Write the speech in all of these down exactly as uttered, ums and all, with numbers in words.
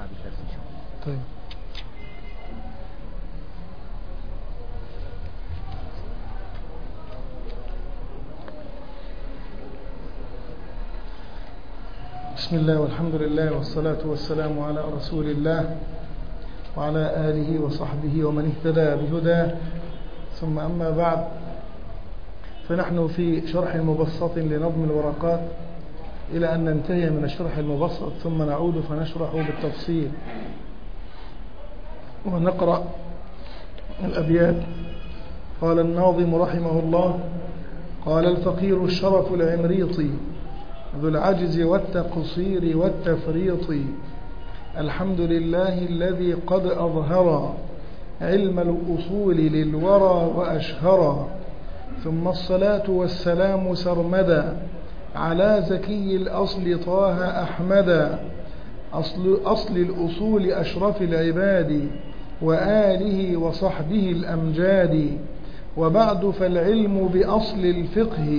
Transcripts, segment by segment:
بعد الدرس إن شاء الله. طيب. بسم الله والحمد لله والصلاة والسلام على رسول الله وعلى آله وصحبه ومن اهتدى بهداه، ثم أما بعد، فنحن في شرح مبسط لنظم الورقات إلى أن ننتهي من الشرح المبسط ثم نعود فنشرح بالتفصيل ونقرأ الأبيات. قال الناظم رحمه الله: قال الفقير الشرف العمريطي ذو العجز والتقصير والتفريط، الحمد لله الذي قد أظهر علم الأصول للورى وأشهر، ثم الصلاة والسلام سرمدا على زكي الأصل طه أحمدا، أصل, أصل الأصول أشرف العباد وآله وصحبه الأمجاد، وبعد فالعلم بأصل الفقه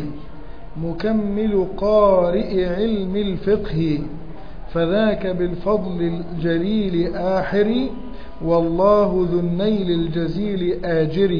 مكمل قارئ علم الفقه، فذاك بالفضل الجليل آحر، والله ذو النيل الجزيل آجر،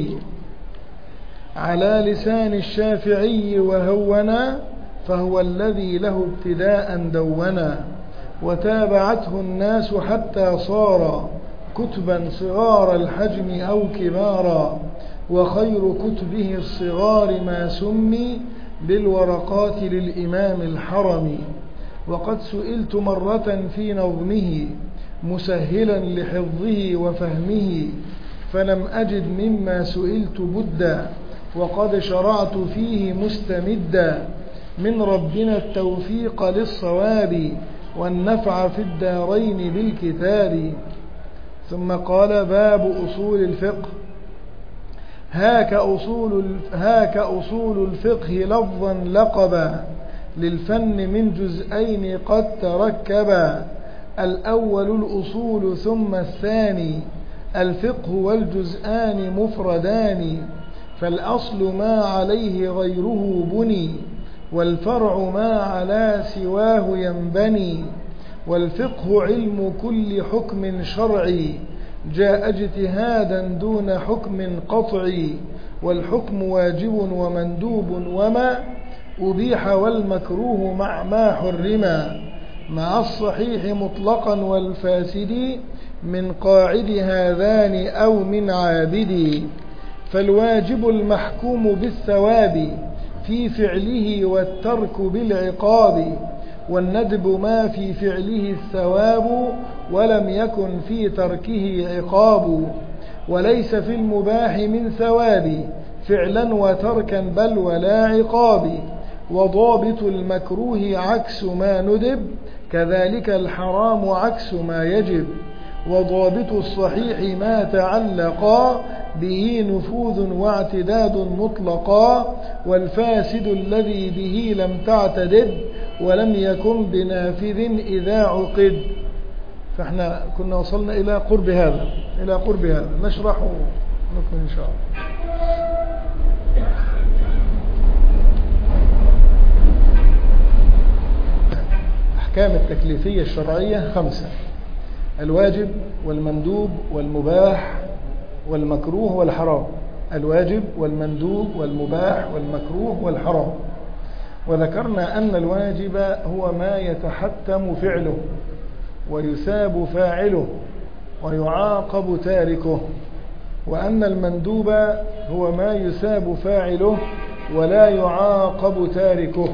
على لسان الشافعي وهونا، فهو الذي له ابتداء دونا، وتابعته الناس حتى صار كتبا صغار الحجم أو كبارا، وخير كتبه الصغار ما سمي بالورقات للإمام الحرمي، وقد سئلت مرة في نظمه مسهلا لحفظه وفهمه، فلم أجد مما سئلت بدا، وقد شرعت فيه مستمدا، من ربنا التوفيق للصواب والنفع في الدارين بالكتاب. ثم قال: باب أصول الفقه. هاك أصول, هاك أصول الفقه لفظا لقبا، للفن من جزئين قد تركبا، الأول الأصول ثم الثاني الفقه، والجزآن مفردان، فالأصل ما عليه غيره بني، والفرع ما على سواه ينبني، والفقه علم كل حكم شرعي جاء اجتهادا دون حكم قطعي، والحكم واجب ومندوب وما أبيح، والمكروه مع ما حرما، مع الصحيح مطلقا والفاسد من قاعد هذان أو من عابد، فالواجب المحكوم بالثواب في فعله، والترك بالعقاب، والندب ما في فعله الثواب ولم يكن في تركه عقاب، وليس في المباح من ثواب فعلا وتركا بل ولا عقاب، وضابط المكروه عكس ما ندب كذلك الحرام عكس ما يجب، وضابط الصحيح ما تعلقا به نفوذ واعتداد مطلقا، والفاسد الذي به لم تعتدد ولم يكن بنافذ إذا عقد. فاحنا كنا وصلنا إلى قرب هذا إلى قرب هذا نشرح ونكمل إن شاء الله. أحكام التكليفية الشرعية خمسة: الواجب والمندوب والمباح والمكروه والحرام. الواجب والمندوب والمباح والمكروه والحرام. وذكرنا أن الواجب هو ما يتحتم فعله ويثاب فاعله ويعاقب تاركه، وأن المندوب هو ما يثاب فاعله ولا يعاقب تاركه،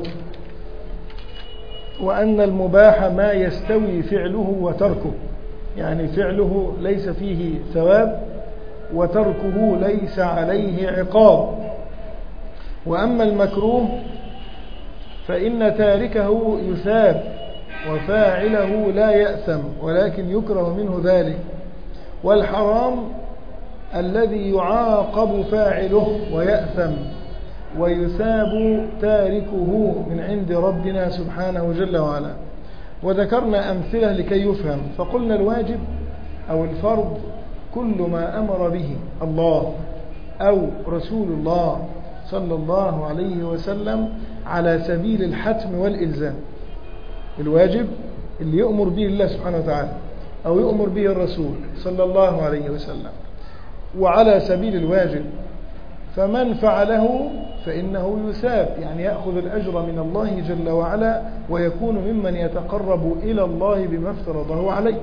وأن المباح ما يستوي فعله وتركه، يعني فعله ليس فيه ثواب وتركه ليس عليه عقاب. وأما المكروه فإن تاركه يثاب وفاعله لا يأثم ولكن يكره منه ذلك. والحرام الذي يعاقب فاعله ويأثم ويثاب تاركه من عند ربنا سبحانه جل وعلا. وذكرنا أمثلة لكي يفهم، فقلنا الواجب أو الفرض كل ما أمر به الله أو رسول الله صلى الله عليه وسلم على سبيل الحتم والإلزام. الواجب اللي يؤمر به الله سبحانه وتعالى أو يؤمر به الرسول صلى الله عليه وسلم وعلى سبيل الواجب، فمن فعله فإنه يثاب، يعني يأخذ الأجر من الله جل وعلا ويكون ممن يتقرب إلى الله بما افترضه عليه.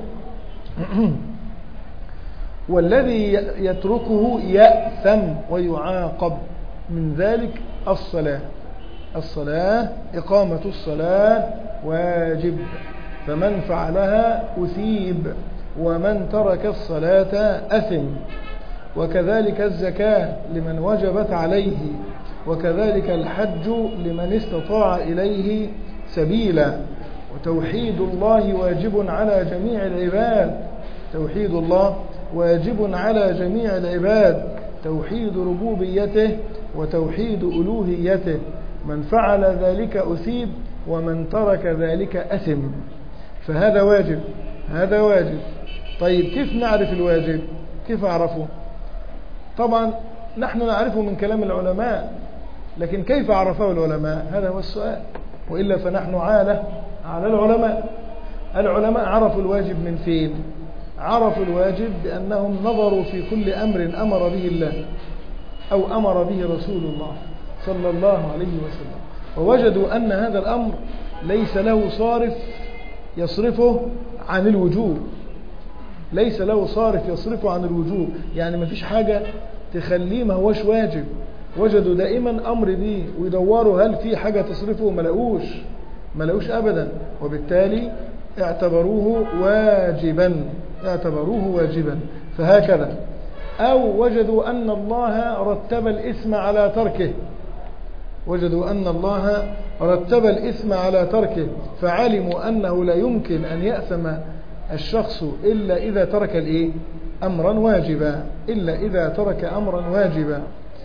والذي يتركه يأثم ويعاقب. من ذلك الصلاة، الصلاة إقامة الصلاة واجب، فمن فعلها أثيب، ومن ترك الصلاة أثم. وكذلك الزكاة لمن وجبت عليه، وكذلك الحج لمن استطاع إليه سبيلا. وتوحيد الله واجب على جميع العباد، توحيد الله واجب على جميع العباد، توحيد ربوبيته وتوحيد ألوهيته. من فعل ذلك أثيب، ومن ترك ذلك أثم. فهذا واجب، هذا واجب. طيب كيف نعرف الواجب؟ كيف أعرفه؟ طبعا نحن نعرفه من كلام العلماء، لكن كيف عرفه العلماء؟ هذا هو السؤال. وإلا فنحن عالة على العلماء. العلماء عرفوا الواجب من فين؟ عرفوا الواجب بأنهم نظروا في كل أمر أمر به الله أو أمر به رسول الله صلى الله عليه وسلم، ووجدوا أن هذا الأمر ليس له صارف يصرفه عن الوجوب، ليس له صارف يصرفه عن الوجوب، يعني ما فيش حاجة تخليه ما هوش واجب. وجدوا دائما أمر به ويدوروا هل في حاجة تصرفه، ما لقوش ما لقوش أبدا، وبالتالي اعتبروه واجبا اعتبروه واجبا. فهكذا. أو وجدوا أن الله رتب الإثم على تركه، وجدوا أن الله رتب الإثم على تركه، فعلموا أنه لا يمكن أن يأثم الشخص إلا إذا ترك الإيه؟ أمرا واجبا، إلا إذا ترك أمرا واجبا.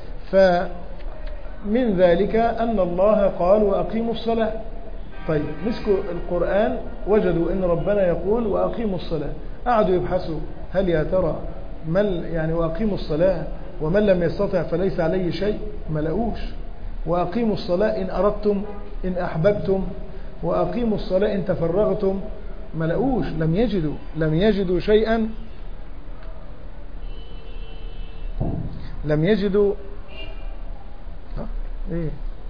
فمن ذلك أن الله قال وأقيموا الصلاة. طيب مسكوا القرآن وجدوا أن ربنا يقول وأقيموا الصلاة، قعدوا يبحثوا هل يا ترى مل يعني وأقيموا الصلاة ومن لم يستطع فليس عليه شيء، ما لقوش. وأقيموا الصلاة إن أردتم إن أحببتم، وأقيموا الصلاة إن تفرغتم، ما لقوش، لم يجدوا لم يجدوا شيئا لم يجدوا إيه؟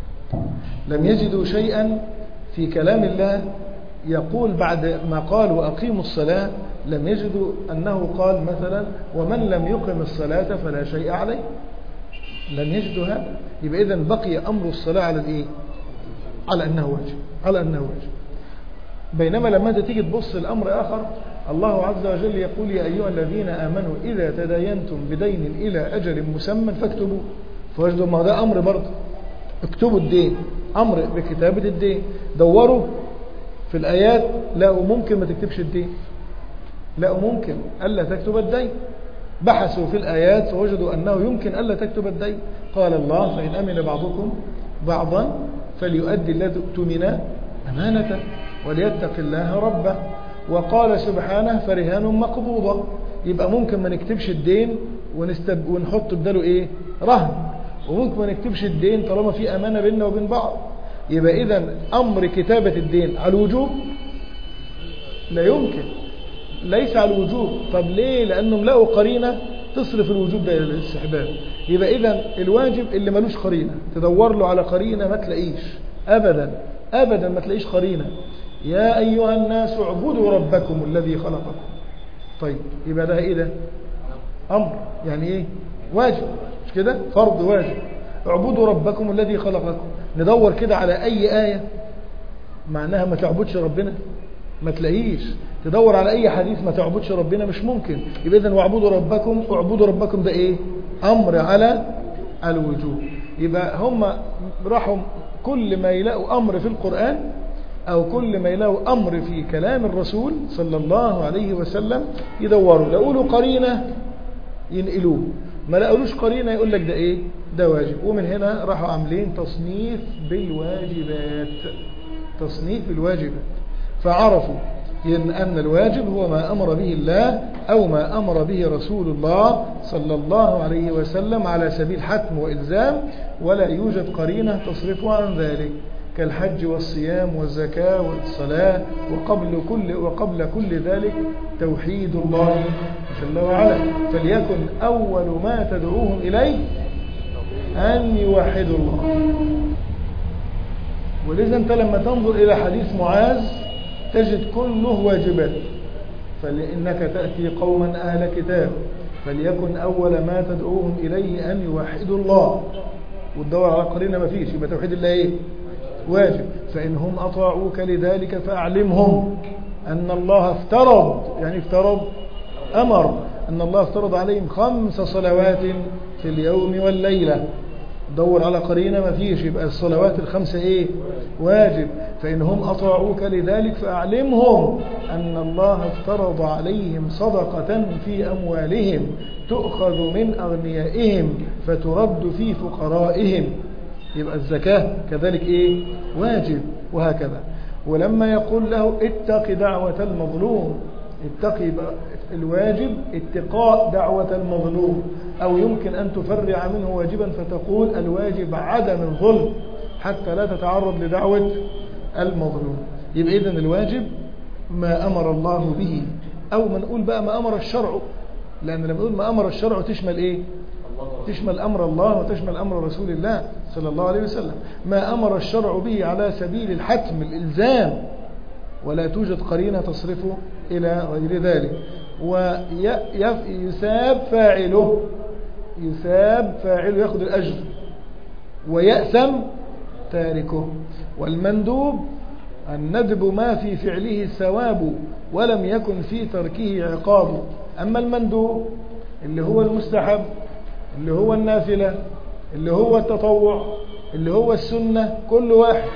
لم يجدوا شيئا في كلام الله يقول بعد ما قال وأقيموا الصلاة، لم يجدوا أنه قال مثلا ومن لم يقم الصلاة فلا شيء عليه، لم يجدوا هذا. يبقى إذن بقي أمر الصلاة على الإيه؟ على أنه واجب، على أنه واجب. بينما لما تيجي تبص الأمر آخر، الله عز وجل يقول يا أيها الذين آمنوا إذا تداينتم بدين إلى أجل مسمى فاكتبوه. فوجدوا ما ده أمر برضه، اكتبوا الدين، أمر بكتابة الدين. دوروا في الآيات لقوا ممكن ما تكتبش الدين، لقوا ممكن ألا تكتب الدين. بحثوا في الآيات فوجدوا أنه يمكن ألا تكتب الدين. قال الله فإن أمن بعضكم بعضا فليؤدي الذي اؤتمن أمانة وليتق الله ربه. وقال سبحانه فرهان مقبوضة، يبقى ممكن ما نكتبش الدين ونستب ونحط بداله إيه؟ رهن، وممكن ما نكتبش الدين طالما في أمانة بيننا وبين بعض. يبقى إذن أمر كتابة الدين على الوجوب؟ لا يمكن، ليس على الوجوب. طب ليه؟ لأنهم لقوا قرينة تصرف الوجوب ده إلى الاستحباب. يبقى إذن الواجب اللي ملوش قرينة تدور له على قرينة ما تلاقيش أبدا أبدا، ما تلاقيش قرينة. يا أيها الناس اعبدوا ربكم الذي خلقكم. طيب يبقى ده إيه؟ ده أمر، يعني إيه؟ واجب، مش كده؟ فرض واجب. اعبدوا ربكم الذي خلقكم. ندور كده على أي آية معناها ما تعبدش ربنا، ما تلاقيش. تدور على أي حديث ما تعبدش ربنا، مش ممكن. يبقى إذن واعبدوا ربكم، اعبدوا ربكم ده إيه؟ أمر على الوجوب. يبقى هم راحوا كل ما يلاقوا أمر في القرآن أو كل ما يلاقوا أمر في كلام الرسول صلى الله عليه وسلم يدوروا، لقوا قرينة ينقلوه، ما لقولوش قرينة يقول لك ده إيه؟ ده واجب. ومن هنا راحوا عاملين تصنيف بالواجبات، تصنيف بالواجبات. فعرفوا إن أن الواجب هو ما أمر به الله أو ما أمر به رسول الله صلى الله عليه وسلم على سبيل حتم وإلزام، ولا يوجد قرينة تصرفه عن ذلك. كالحج والصيام والزكاة والصلاة، وقبل كل, وقبل كل ذلك توحيد الله جل وعلا. فليكن أول ما تدعوهم إليه أن يوحدوا الله. ولذا أنت لما تنظر إلى حديث معاذ تجد كله واجبات. فلإنك تأتي قوما أهل كتاب فليكن أول ما تدعوهم إليه أن يوحدوا الله، والدور على قرينة ما فيش، يبقى توحيد الله إيه؟ واجب. فإنهم أطاعوك لذلك فأعلمهم أن الله افترض، يعني افترض أمر، أن الله افترض عليهم خمس صلوات في اليوم والليلة. دور على قرينة ما فيش، يبقى الصلوات الخمسة إيه؟ واجب. فإنهم أطاعوك لذلك فأعلمهم أن الله افترض عليهم صدقة في أموالهم تؤخذ من أغنيائهم فترد في فقرائهم. يبقى الزكاة كذلك إيه؟ واجب. وهكذا. ولما يقول له اتق دعوة المظلوم، اتقي الواجب اتقاء دعوة المظلوم، أو يمكن أن تفرع منه واجبا فتقول الواجب عدم الظلم حتى لا تتعرض لدعوة المظلوم. يبقى إذن الواجب ما أمر الله به، أو ما نقول بقى ما أمر الشرع، لأن لما نقول ما أمر الشرع تشمل إيه؟ تشمل أمر الله وتشمل أمر رسول الله صلى الله عليه وسلم. ما أمر الشرع به على سبيل الحتم الإلزام، ولا توجد قرينة تصرفه إلى غير ذلك. ويثاب فاعله، يثاب فاعله يأخذ الأجر، ويأثم تاركه. والمندوب الندب ما في فعله الثواب ولم يكن في تركه عقاب. أما المندوب اللي هو المستحب، اللي هو النافلة، اللي هو التطوع، اللي هو السنة، كل واحد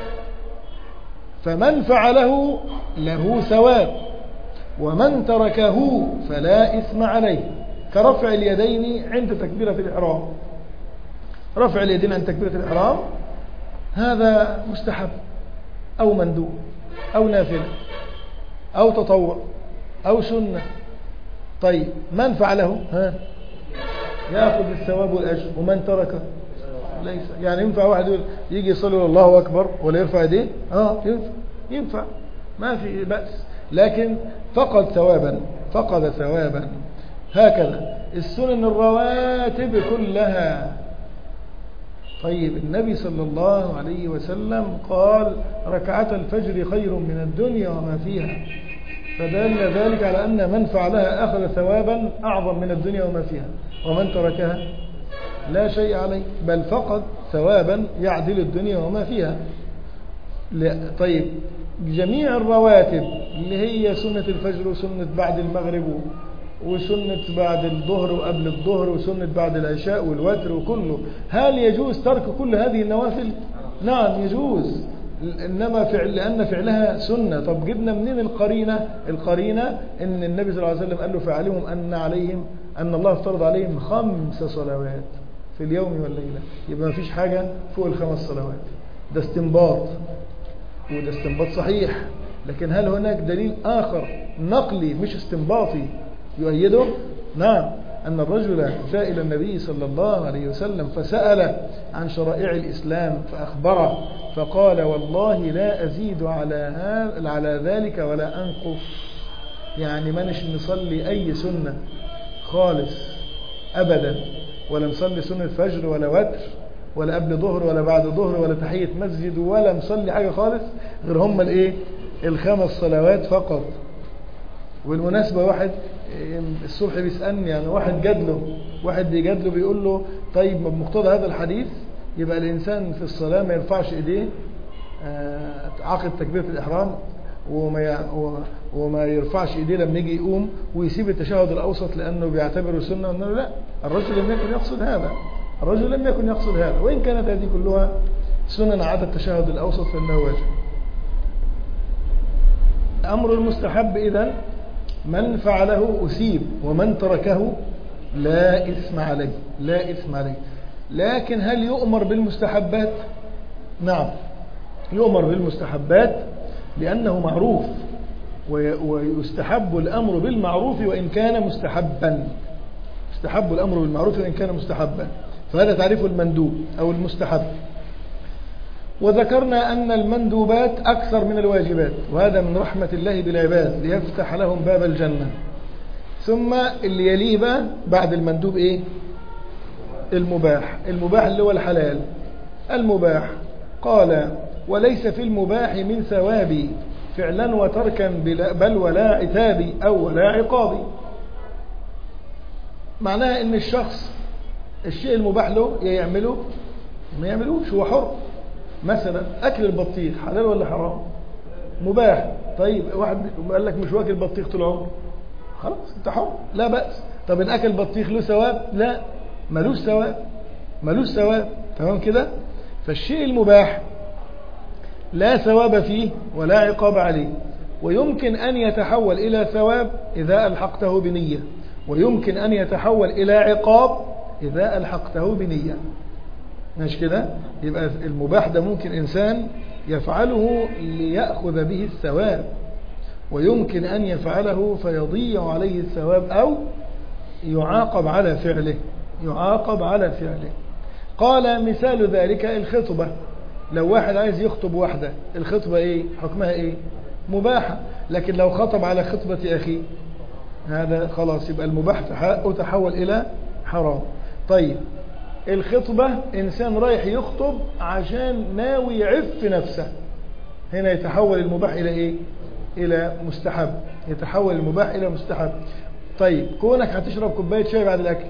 فمن فعله له ثواب، ومن تركه فلا إثم عليه. كرفع اليدين عند تكبيرة الإحرام. رفع اليدين عند تكبيرة الإحرام هذا مستحب أو مندوب أو نافلة أو تطوع أو سنة. طيب من فعله ها يأخذ الثواب والأجر، ومن تركه ليس. يعني ينفع واحد يجي يصلي الله أكبر ولا يرفع يديه؟ اه ينفع ينفع ما في بأس، لكن فقد ثوابا فقد ثوابا. هكذا السنن الرواتب كلها. طيب النبي صلى الله عليه وسلم قال ركعة الفجر خير من الدنيا وما فيها، فدل ذلك على أن من فعلها أخذ ثوابا أعظم من الدنيا وما فيها، ومن تركها لا شيء عليه، بل فقد ثوابا يعدل الدنيا وما فيها. طيب جميع الرواتب اللي هي سنة الفجر وسنة بعد المغرب وسنة بعد الظهر وقبل الظهر وسنة بعد العشاء والوتر وكله، هل يجوز ترك كل هذه النوافل؟ نعم يجوز، إنما فعل لأن فعلها سنة. طب جبنا منين القرينة؟ القرينة إن النبي صلى الله عليه وسلم قال له فعلهم أن عليهم أن الله افترض عليهم خمس صلوات في اليوم والليلة، يبقى ما فيش حاجة فوق الخمس صلوات. ده استنباط، وده استنباط صحيح، لكن هل هناك دليل آخر نقلي مش استنباطي يؤيده؟ نعم، أن الرجل جاء إلى النبي صلى الله عليه وسلم فسأل عن شرائع الإسلام فأخبره، فقال والله لا أزيد على على ذلك ولا أنقص. يعني ما نش نصلي أي سنة خالص أبدا، ولا نصلي سنة فجر ولا وتر ولا قبل ظهر ولا بعد ظهر ولا تحية مسجد، ولا نصلي حاجة خالص غير هم الايه الخمس صلوات فقط. والمناسبة واحد الصبح بيسألني، يعني واحد جادله واحد بيجادله بيقول له طيب بمقتضى هذا الحديث يبقى الإنسان في الصلاة ما يرفعش إيديه عقد تكبيرة الإحرام، وما وما يرفعش إيديه لما يجي يقوم، ويسيب التشهد الأوسط لأنه بيعتبره سنة. قلنا له لا، الرجل لم يكن يقصد هذا، الرجل لم يكن يقصد هذا، وإن كانت هذه كلها سنن عدا التشهد الأوسط فإنه واجب. أمر المستحب إذن من فعله أثيب، ومن تركه لا إثم عليه، لا إثم عليه. لكن هل يؤمر بالمستحبات؟ نعم يؤمر بالمستحبات لأنه معروف، ويستحب الأمر بالمعروف وإن كان مستحبا، يستحب الأمر بالمعروف وإن كان مستحبا، فهذا تعريف المندوب أو المستحب. وذكرنا أن المندوبات أكثر من الواجبات، وهذا من رحمة الله بالعباد ليفتح لهم باب الجنة. ثم اللي يليه بقى بعد المندوب إيه؟ المباح. المباح اللي هو الحلال. المباح قال وليس في المباح من ثوابي فعلا وتركا بل ولا عتابي أو ولا عقابي. معناها ان الشخص الشيء المباح له يا يعمله ما يعملوش، هو حر. مثلا اكل البطيخ حلال ولا حرام؟ مباح. طيب واحد قال لك مش واكل بطيخ طول عمره، خلاص انت حر لا بأس. طب ان اكل بطيخ له ثواب؟ لا، ملوش ثواب، ملوش ثواب. تمام كده؟ فالشيء المباح لا ثواب فيه ولا عقاب عليه، ويمكن أن يتحول إلى ثواب إذا ألحقته بنية، ويمكن أن يتحول إلى عقاب إذا ألحقته بنية. مش كده؟ يبقى المباح ده ممكن إنسان يفعله ليأخذ به الثواب، ويمكن أن يفعله فيضيع عليه الثواب أو يعاقب على فعله، يعاقب على فعله. قال مثال ذلك الخطبة. لو واحد عايز يخطب واحدة، الخطبة ايه حكمها؟ ايه؟ مباحة. لكن لو خطب على خطبة اخيه هذا خلاص يبقى المباح تحول الى حرام. طيب الخطبة انسان رايح يخطب عشان ناوي يعف نفسه، هنا يتحول المباح الى ايه؟ الى مستحب، يتحول المباح الى مستحب. طيب كونك هتشرب كوباية شاي بعد الاكل،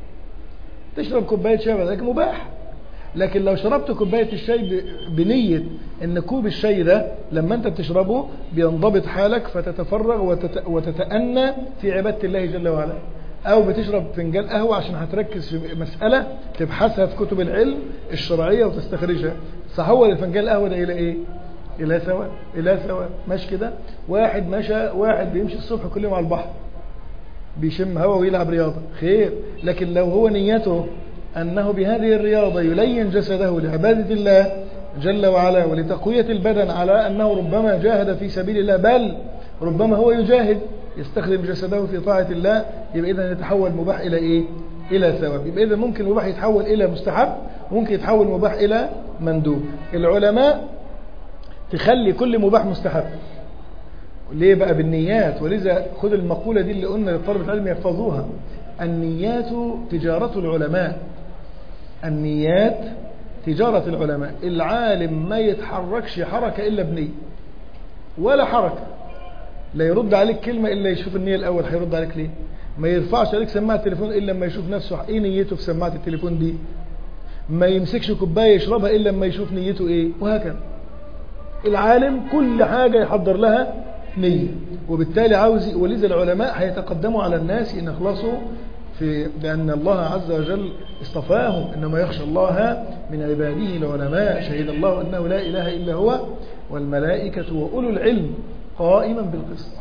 تشرب كوباية شاي بعد الاكل مباح. لكن لو شربت كوباية الشاي بنية ان كوب الشاي ده لما انت بتشربه بينضبط حالك فتتفرغ وتت... وتتأنى في عبادة الله جل وعلا، او بتشرب فنجان قهوة عشان هتركز في مسألة تبحثها في كتب العلم الشرعية وتستخرجها، تحول الفنجان القهوة ده الى ايه؟ الى ثواب، الى ثواب. مش كده؟ واحد مشى، واحد بيمشي الصبح كل يوم على البحر بيشم هوا ويلعب رياضة، خير. لكن لو هو نيته أنه بهذه الرياضة يلين جسده لعبادة الله جل وعلا ولتقوية البدن، على أنه ربما جاهد في سبيل الله، بل ربما هو يجاهد يستخدم جسده في طاعة الله، يبقى إذن يتحول مباح إلى إيه؟ إلى ثواب. يبقى إذن ممكن المباح يتحول إلى مستحب، وممكن يتحول مباح إلى مندوب. العلماء تخلي كل مباح مستحب. ليه بقى؟ بالنيات. ولذا خذ المقولة دي اللي قلنا للطلبة العلم يحفظوها: النيات تجارة العلماء. النيات تجارة العلماء. العالم ما يتحركش حركة إلا بنية، ولا حركة. لا يرد عليك كلمة إلا يشوف النية الأول، هيرد عليك ليه؟ ما يرفعش عليك سماعة التليفون إلا لما يشوف نفسه إيه نيته في سماعة التليفون دي. ما يمسكش كوباية يشربها إلا لما يشوف نيته إيه، وهكذا. العالم كل حاجة يحضر لها نية، وبالتالي عاوز. ولذا العلماء هيتقدموا على الناس إن أخلصوا في بأن الله عز وجل اصطفاهم، إنما يخشى الله من عباده العلماء، شهد الله أنه لا إله إلا هو والملائكة وأولو العلم قائما بالقسط.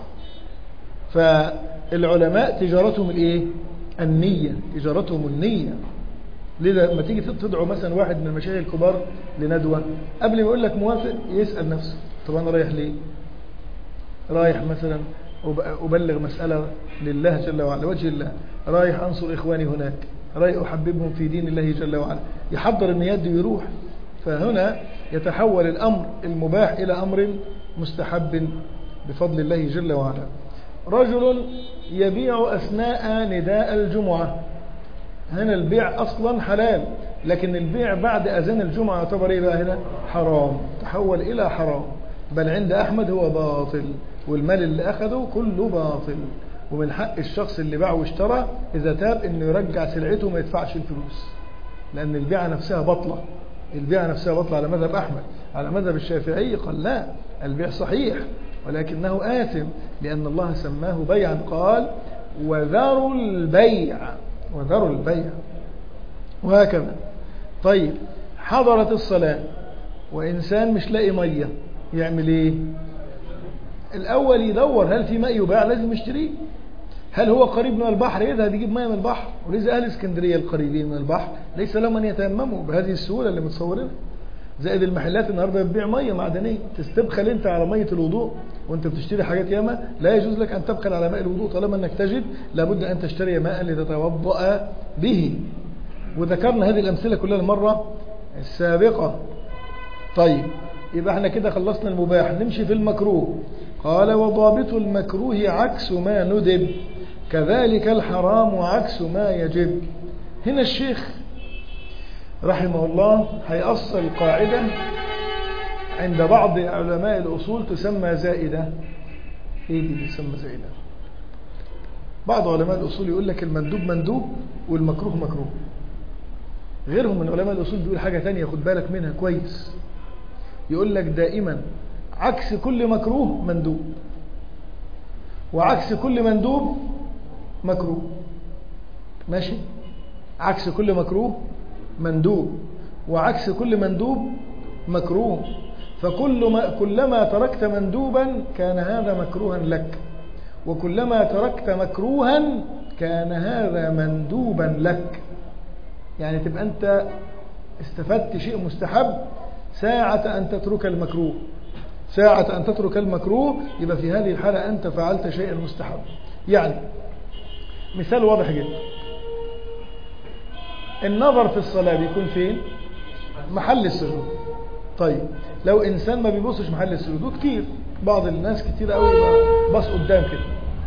فالعلماء تجارتهم الإيه؟ النية، تجارتهم النية. لذا لما تيجي تدعو مثلا واحد من المشايخ الكبار لندوة، قبل ما يقول لك موافق يسأل نفسه: طب أنا رايح ليه؟ رايح مثلا أبلغ مسألة لله جل وعلا وجه الله، رايح أنصر إخواني هناك، رايح أحببهم في دين الله جل وعلا، يحضر النيات دي ويروح. فهنا يتحول الأمر المباح إلى أمر مستحب بفضل الله جل وعلا. رجل يبيع أثناء نداء الجمعة، هنا البيع أصلا حلال، لكن البيع بعد أذان الجمعة يعتبر إيه بقى هنا؟ حرام، تحول إلى حرام. بل عند أحمد هو باطل، والمال اللي أخذه كله باطل. ومن حق الشخص اللي باع واشترى إذا تاب إنه يرجع سلعته وما يدفعش الفلوس، لأن البيعة نفسها بطلة. البيعة نفسها بطلة على مذهب أحمد. على مذهب الشافعي قال لا، البيع صحيح ولكنه آثم، لأن الله سماه بيعا، قال: وذروا البيع، وذروا البيع، وهكذا. طيب حضرت الصلاة وإنسان مش لاقي مية، يعمل إيه؟ الأول يدور هل في ماء يباع، لازم يشتريه. هل هو قريب من البحر؟ يذهب يجيب ماء من البحر. ولذا أهل اسكندرية القريبين من البحر ليس لهم أن يتيمموا بهذه السهولة اللي متصورينها. زائد المحلات النهارده بتبيع مية معدنية، تستبخل أنت على مية الوضوء وأنت بتشتري حاجات ياما. لا يجوز لك أن تبخل على ماء الوضوء طالما أنك تجد، لابد أن تشتري ماء لتتوضأ به. وذكرنا هذه الأمثلة كلها المرة السابقة. طيب يبقى احنا كده خلصنا المباح، نمشي في المكروه. قال وضابط المكروه عكس ما ندب كذلك الحرام عكس ما يجب. هنا الشيخ رحمه الله هيأصل قاعدة عند بعض علماء الأصول تسمى زائدة. ايه دي تسمى زائدة؟ بعض علماء الأصول يقول لك المندوب مندوب والمكروه مكروه. غيرهم من علماء الأصول بيقول حاجة تانية خد بالك منها كويس، يقول لك دائما عكس كل مكروه مندوب، وعكس كل مندوب مكروه. ماشي؟ عكس كل مكروه مندوب، وعكس كل مندوب مكروه. فكل ما كلما تركت مندوبا كان هذا مكروها لك، وكلما تركت مكروها كان هذا مندوبا لك. يعني تبقى أنت استفدت شيء مستحب ساعة أن تترك المكروه، ساعة أن تترك المكروه يبقى في هذه الحالة أنت فعلت شيئا مستحب. يعني مثال واضح جدا، النظر في الصلاة بيكون فين؟ محل السجود. طيب لو إنسان ما بيبصش محل السجود، وكتير بعض الناس كتير قوي بص قدام كده،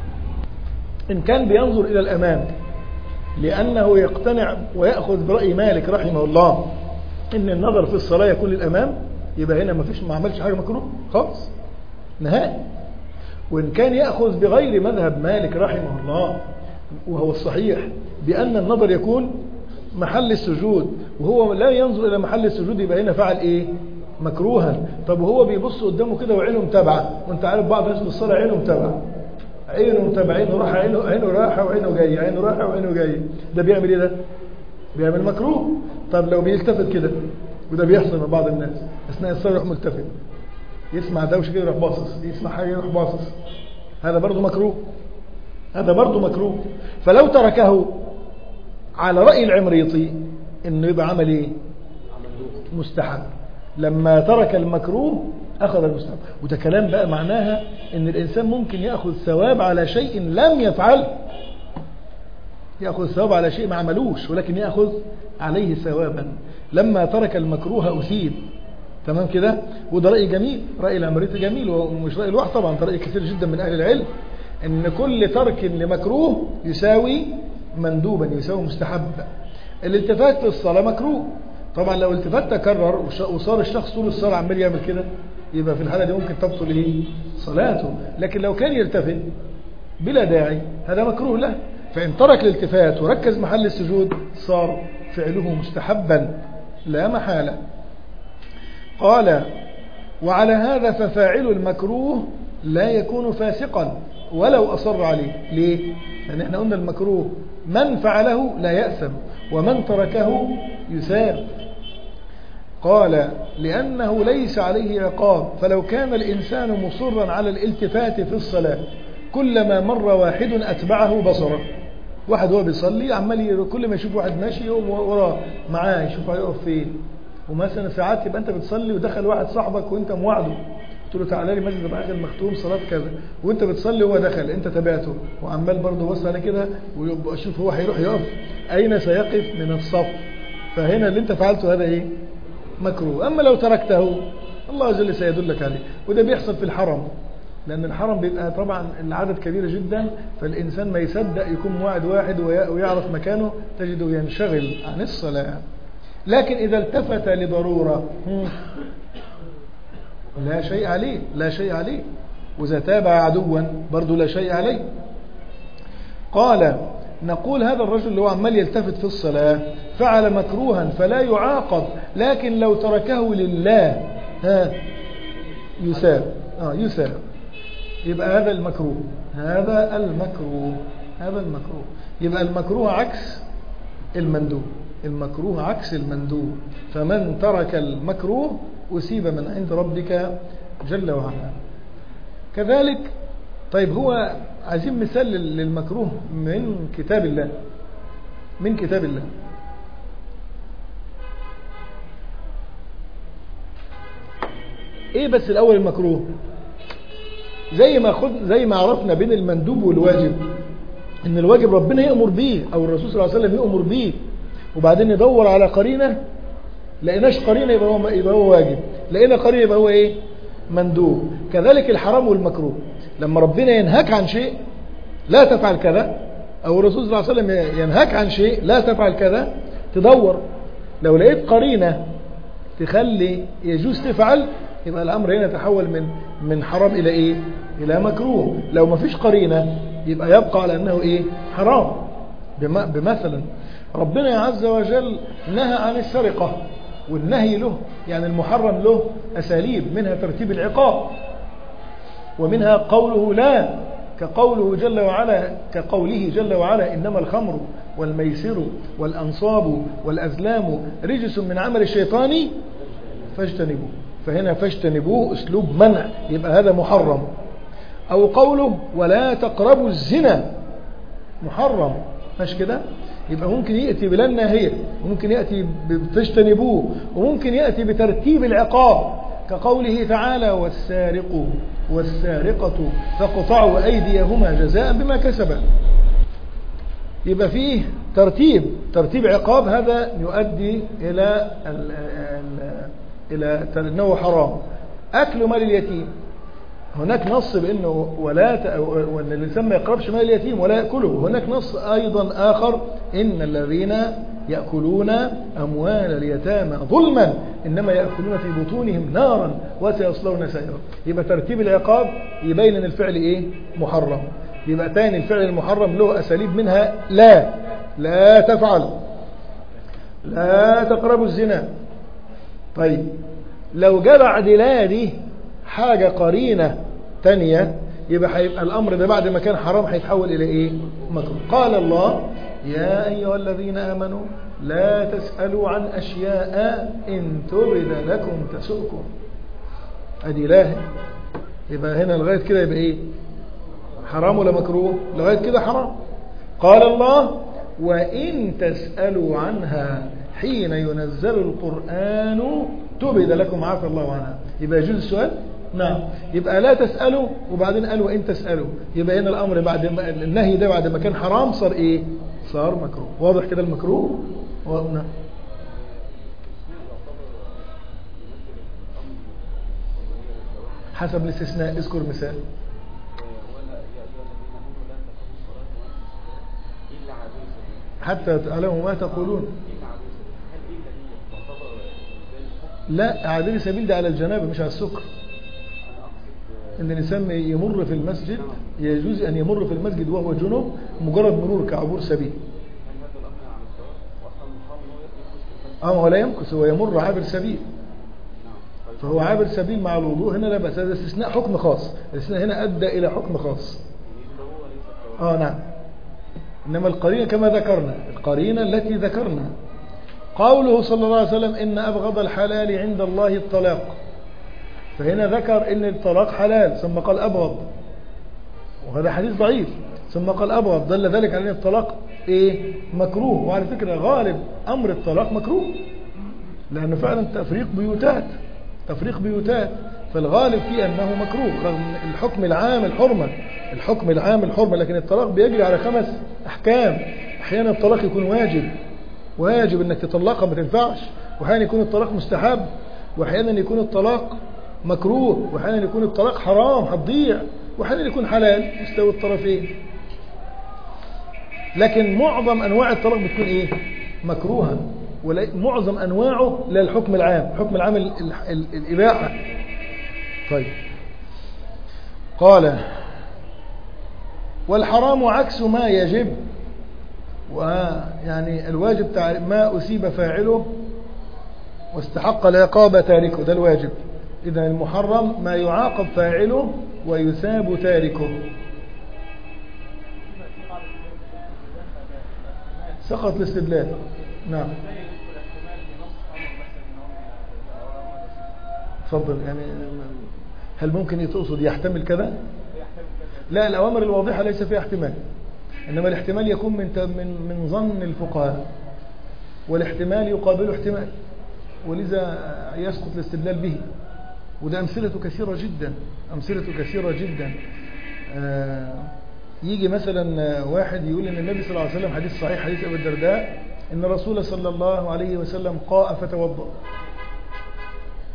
إن كان بينظر إلى الأمام لأنه يقتنع ويأخذ برأي مالك رحمه الله إن النظر في الصلاة يكون للأمام، يبقى هنا ما فيش ما عملش حاجة مكروه خالص نهائي. وإن كان يأخذ بغير مذهب مالك رحمه الله وهو الصحيح بأن النظر يكون محل السجود وهو لا ينظر إلى محل السجود، يبقى هنا فعل إيه؟ مكروها. طب وهو بيبص قدامه كده وعينه متابعة، وانت عارف بعض الناس بالصلاة عينه متابعة، عينه متابعة، عينه راحة عينه عينه راحة وعينه جاية، عينه راحة وعينه جاية، ده بيعمل إيه ده؟ بيعمل مكروه. طب لو بيلتفت كده، وده بيحصل مع بعض الناس أثناء الصلاة يروح ملتفت، يسمع دوشة كده يروح باصص، يسمع حاجة يروح باصص، هذا برضه مكروه، هذا برضه مكروه. فلو تركه على رأي العمريطي إنه يبقى عمل إيه؟ مستحب. لما ترك المكروه أخذ المستحب. وده كلام بقى معناها إن الإنسان ممكن يأخذ ثواب على شيء لم يفعل، يأخذ ثواب على شيء ما عملوش ولكن يأخذ عليه ثوابا. لما ترك المكروه أثيب. تمام كده؟ وده رأي جميل، رأي العمريطي جميل ومش رأي الواحد طبعا، ده رأي كثير جدا من أهل العلم، إن كل ترك لمكروه يساوي مندوبا، يساوي مستحب. الالتفات في الصلاة مكروه طبعا، لو التفات تكرر وصار الشخص طول الصلاة عمال يعمل كده يبقى في الحالة دي ممكن تبطل ايه؟ صلاته. لكن لو كان يلتفت بلا داعي هذا مكروه له. فإن ترك الالتفات وركز محل السجود صار فعله مستحبا لا محالة. قال وعلى هذا ففاعل المكروه لا يكون فاسقا ولو أصر عليه. ليه؟ لأن احنا قلنا المكروه من فعله لا يأثم ومن تركه يثاب. قال لأنه ليس عليه عقاب، فلو كان الإنسان مصرا على الالتفات في الصلاة كلما مر واحد أتبعه بصره. واحد هو بيصلي عمال كل ما يشوف واحد ماشي يقوم وراه معاه يشوف هيقف فين. ومثلا ساعات يبقى أنت بتصلي ودخل واحد صاحبك وأنت موعده، قلت له تعالى لي مسجد ابو اخر مختوم صلاه كذا، وانت بتصلي وهو دخل انت تابعته وعمال برضه بص على كده ويبقى شوف هو هيروح يقف اين سيقف من الصف. فهنا اللي انت فعلته هذا ايه؟ مكروه. اما لو تركته الله عز وجل سيدلك عليه. وده بيحصل في الحرم، لان الحرم بيبقى طبعا العدد كبير جدا، فالانسان ما يصدق يكون موعد واحد ويعرف مكانه تجده ينشغل عن الصلاه. لكن اذا التفت لضروره لا شيء عليه، لا شيء عليه. وإذا تابع عدوا برضو لا شيء عليه. قال نقول هذا الرجل اللي هو عمال يلتفت في الصلاة فعل مكروها فلا يعاقب، لكن لو تركه لله ها يثاب. آه يثاب. يبقى هذا المكروه، هذا المكروه، هذا المكروه. يبقى المكروه عكس المندوب، المكروه عكس المندوب. فمن ترك المكروه أصيب من عند ربك جل وعلا. كذلك طيب هو عايزين مثال للمكروه من كتاب الله، من كتاب الله. ايه بس الاول المكروه زي ما خد زي ما عرفنا بين المندوب والواجب، ان الواجب ربنا يأمر به او الرسول صلى الله عليه وسلم يأمر به، وبعدين يدور على قرينه لقيناش قرينه يبقى هو يبقى هو واجب. لقينا قرينة يبقى هو إيه؟ مندوب. كذلك الحرام والمكروه، لما ربنا ينهاك عن شيء لا تفعل كذا، أو الرسول صلى الله عليه وسلم ينهاك عن شيء لا تفعل كذا، تدور لو لقيت قرينة تخلي يجوز تفعل، يبقى الأمر هنا تحول من من حرام إلى إيه؟ إلى مكروه. لو ما فيش قرينة يبقى يبقى على أنه إيه؟ حرام. بمثلا ربنا عز وجل نهى عن السرقة، والنهي له يعني المحرم له أساليب، منها ترتيب العقاب، ومنها قوله لا، كقوله جل وعلا كقوله جل وعلا إنما الخمر والميسر والأنصاب والأزلام رجس من عمل الشيطان فاجتنبوه. فهنا فاجتنبوه أسلوب منع، يبقى هذا محرم. أو قوله ولا تقربوا الزنا محرم، مش كده؟ يبقى ممكن يأتي بلا الناهية، وممكن يأتي بتجتنبوه، وممكن يأتي بترتيب العقاب كقوله تعالى والسارق والسارقة فاقطعوا أيديهما جزاء بما كسبا. يبقى فيه ترتيب ترتيب عقاب، هذا يؤدي إلى ال ال إلى أنه حرام. أكل مال اليتيم، هناك نص بأنه ولا وأن الإنسان ما يقربش مال اليتيم ولا يأكله. هناك نص أيضا آخر إن الذين يأكلون أموال اليتامى ظلما إنما يأكلون في بطونهم نارا وسيصلون سعيرا. يبقى ترتيب العقاب يبين أن الفعل إيه؟ محرم. يبقى تاني الفعل المحرم له أساليب، منها لا لا تفعل، لا تقربوا الزنا. طيب لو جاء بعد لا دي حاجة قرينة تانية، يبقى هيبقى الأمر ده بعد ما كان حرام هيتحول إلى إيه؟ مكروه. قال الله يا أيها الذين آمنوا لا تسألوا عن أشياء إن تبد لكم تسؤكم. أدي لا، يبقى هنا لغاية كده يبقى إيه؟ حرام ولا مكروه؟ لغاية كده حرام. قال الله وإن تسألوا عنها حين ينزل القرآن تبد لكم عفى الله عنها. يبقى يجوز السؤال؟ نعم. يبقى لا تسألوا، وبعدين قالوا وإن تسألوا، يبقى هنا الأمر بعد ما النهي ده بعد ما كان حرام صار إيه؟ صار مكروه. واضح كده المكروه؟ نعم. حسب الاستثناء، اذكر مثال. حتى تعلموا ما تقولون. لا، عابر سبيل ده على الجنابه مش على السكر. ان الانسان يمر في المسجد، يجوز ان يمر في المسجد وهو جنوب مجرد مرور كعبور سبيل. اه هو لا يمكث، هو يمر عابر سبيل، فهو عابر سبيل مع الوضوء. هنا لا بأس، هذا استثناء حكم خاص، الاستثناء هنا ادى الى حكم خاص. اه نعم. انما القرينه كما ذكرنا، القرينه التي ذكرنا قوله صلى الله عليه وسلم إن أبغض الحلال عند الله الطلاق، فهنا ذكر إن الطلاق حلال ثم قال أبغض، وهذا حديث ضعيف، ثم قال أبغض، دل ذلك على أن الطلاق إيه؟ مكروه. وعلى فكرة غالب أمر الطلاق مكروه، لأنه فعلا تفريق بيوتات تفريق بيوتات فالغالب فيه أنه مكروه، رغم الحكم العام الحرمة الحكم العام الحرمة لكن الطلاق بيجري على خمس أحكام. أحيانا الطلاق يكون واجب واجب انك تطلقها ما تنفعش، واحيانا يكون الطلاق مستحب، واحيانا يكون الطلاق مكروه، واحيانا يكون الطلاق حرام هتضيع، واحيانا يكون حلال مستوي الطرفين. لكن معظم انواع الطلاق بتكون ايه؟ مكروها، ومعظم انواعه للحكم العام، الحكم العام ال ال ال الاباحه. طيب قال والحرام عكس ما يجب، ويعني الواجب ما أصيب فاعله واستحق العقاب تاركه، ده الواجب. إذن المحرم ما يعاقب فاعله ويثاب تاركه. سقط الاستدلال. نعم تفضل. يعني هل ممكن تقصد يحتمل كذا؟ لا، الأوامر الواضحة ليس فيها احتمال، إنما الاحتمال يكون من من من ظن الفقهاء، والاحتمال يقابله احتمال، ولذا يسقط الاستدلال به. وده أمثلة كثيرة جدا أمثلة كثيرة جدا آه يجي مثلا واحد يقول إن النبي صلى الله عليه وسلم، حديث صحيح حديث أبي الدرداء، إن الرسول صلى الله عليه وسلم قاء فتوضأ.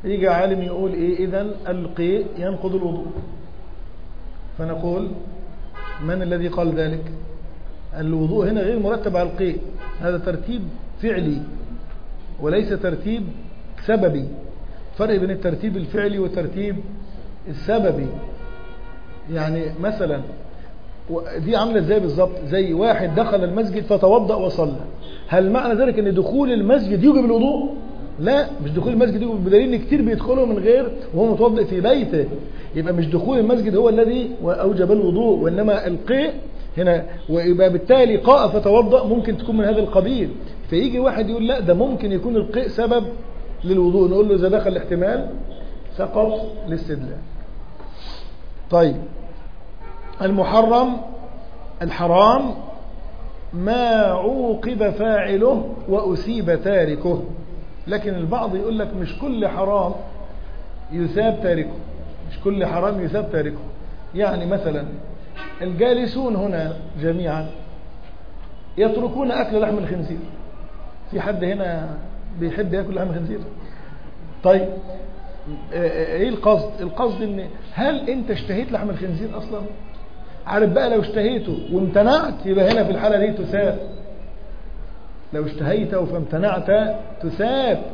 يجي عالم يقول إيه إذن القيء ينقض الوضوء، فنقول من الذي قال ذلك؟ الوضوء هنا غير مرتب على القيء، هذا ترتيب فعلي وليس ترتيب سببي. فرق بين الترتيب الفعلي والترتيب السببي. يعني مثلا دي عامله ازاي بالظبط؟ زي واحد دخل المسجد فتوضأ وصلى، هل معنى ذلك ان دخول المسجد يوجب الوضوء؟ لا، مش دخول المسجد يوجب، بدليل ان كتير بيدخلوا من غير وهو متوضئ في بيته. يبقى مش دخول المسجد هو الذي اوجب الوضوء، وانما القيء هنا. ويبقى بالتالي قاء فتوضأ ممكن تكون من هذا القبيل. فيجي واحد يقول لا، ده ممكن يكون القيء سبب للوضوء، نقول له اذا دخل الاحتمال سقط الاستدلال. طيب، المحرم الحرام ما عوقب فاعله وأسيب تاركه. لكن البعض يقول لك مش كل حرام يثاب تاركه، مش كل حرام يثاب تاركه. يعني مثلا الجالسون هنا جميعا يتركون أكل لحم الخنزير. في حد هنا بيحب يأكل لحم الخنزير؟ طيب ايه القصد؟ القصد ان هل انت اشتهيت لحم الخنزير اصلا؟ عارف بقى لو اشتهيته وامتنعت يبقى هنا في الحالة دي تثاب. لو اشتهيته فامتنعت تثاب.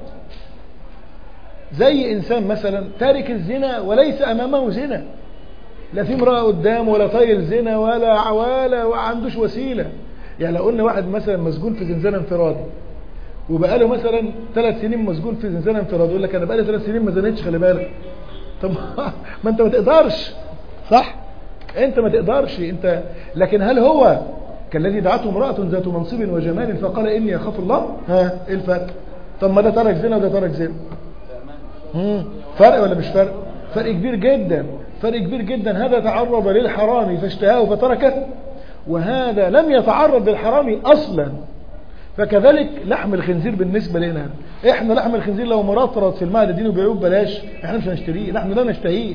زي انسان مثلا تارك الزنا وليس امامه زنا، لا في امرأة قدامه ولا طايل زنا ولا عوالة وعندوش وسيلة. يعني لو قلنا واحد مثلا مسجون في زنزانة انفرادي وبقى له مثلا ثلاث سنين مسجون في زنزانة انفرادي، يقول لك انا بقى لي ثلاث سنين ما زنيتش، خلي بالك. طب ما انت ما تقدرش، صح؟ انت ما تقدرش انت. لكن هل هو كالذي دعته امرأة ذات منصب وجمال فقال اني اخاف الله؟ ها ايه الفرق؟ طب ما ده ترك زنا وده ترك زنا. امم فرق ولا مش فرق؟ فرق كبير جدا، فرق كبير جدا. هذا تعرض للحرام فاشتهاه فتركه، وهذا لم يتعرض للحرام اصلا. فكذلك لحم الخنزير بالنسبة لنا، احنا لحم الخنزير لو مرطرط في المعدة دين وبيعوه ببلاش احنا مش هنشتريه، نحن لا نشتهيه.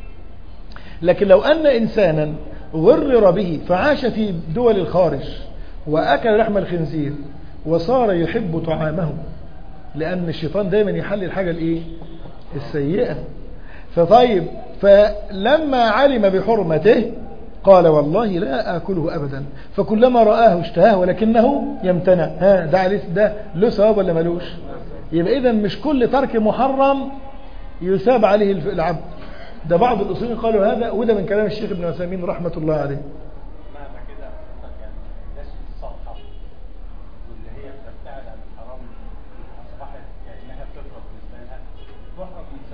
لكن لو ان انسانا غرر به فعاش في دول الخارج واكل لحم الخنزير وصار يحب طعامه، لان الشيطان دايما يحلل الحاجة الايه؟ السيئة. فطيب، فلما علم بحرمته قال والله لا آكله أبدا، فكلما رآه اشتهاه ولكنه يمتنع. ها ده عليه، ده له ثواب ولا ملوش؟ يبقى إذا مش كل ترك محرم يثاب عليه العبد. ده بعض الأصوليين قالوا هذا، وده من كلام الشيخ ابن عثيمين رحمة الله عليه. معنى كده يعني الناس الصالحة واللي هي بتبتعد عن الحرام أصبحت كأنها فطرة بالنسبة لها تحرم من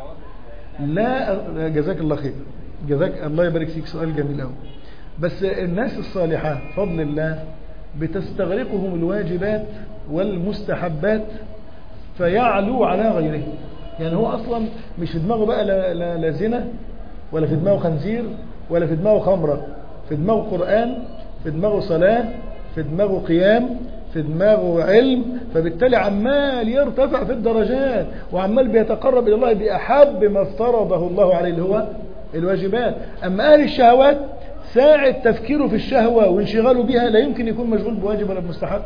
ثواب. لا، جزاك الله خير، جزاك الله يبارك فيك، سؤال جميل قوي. بس الناس الصالحة فضل الله بتستغرقهم الواجبات والمستحبات فيعلو على غيره. يعني هو أصلا مش في دماغه بقى لا, لا, لا زنا ولا في دماغه خنزير ولا في دماغه خمرة، في دماغه قرآن، في دماغه صلاة، في دماغه قيام، في دماغه علم. فبالتالي عمال يرتفع في الدرجات وعمال بيتقرب إلى الله بأحب ما افترضه الله عليه اللي هو الواجبات. أما أهل الشهوات ساعة تفكيره في الشهوة وانشغاله بها لا يمكن يكون مشغول بواجب ولا بمستحب.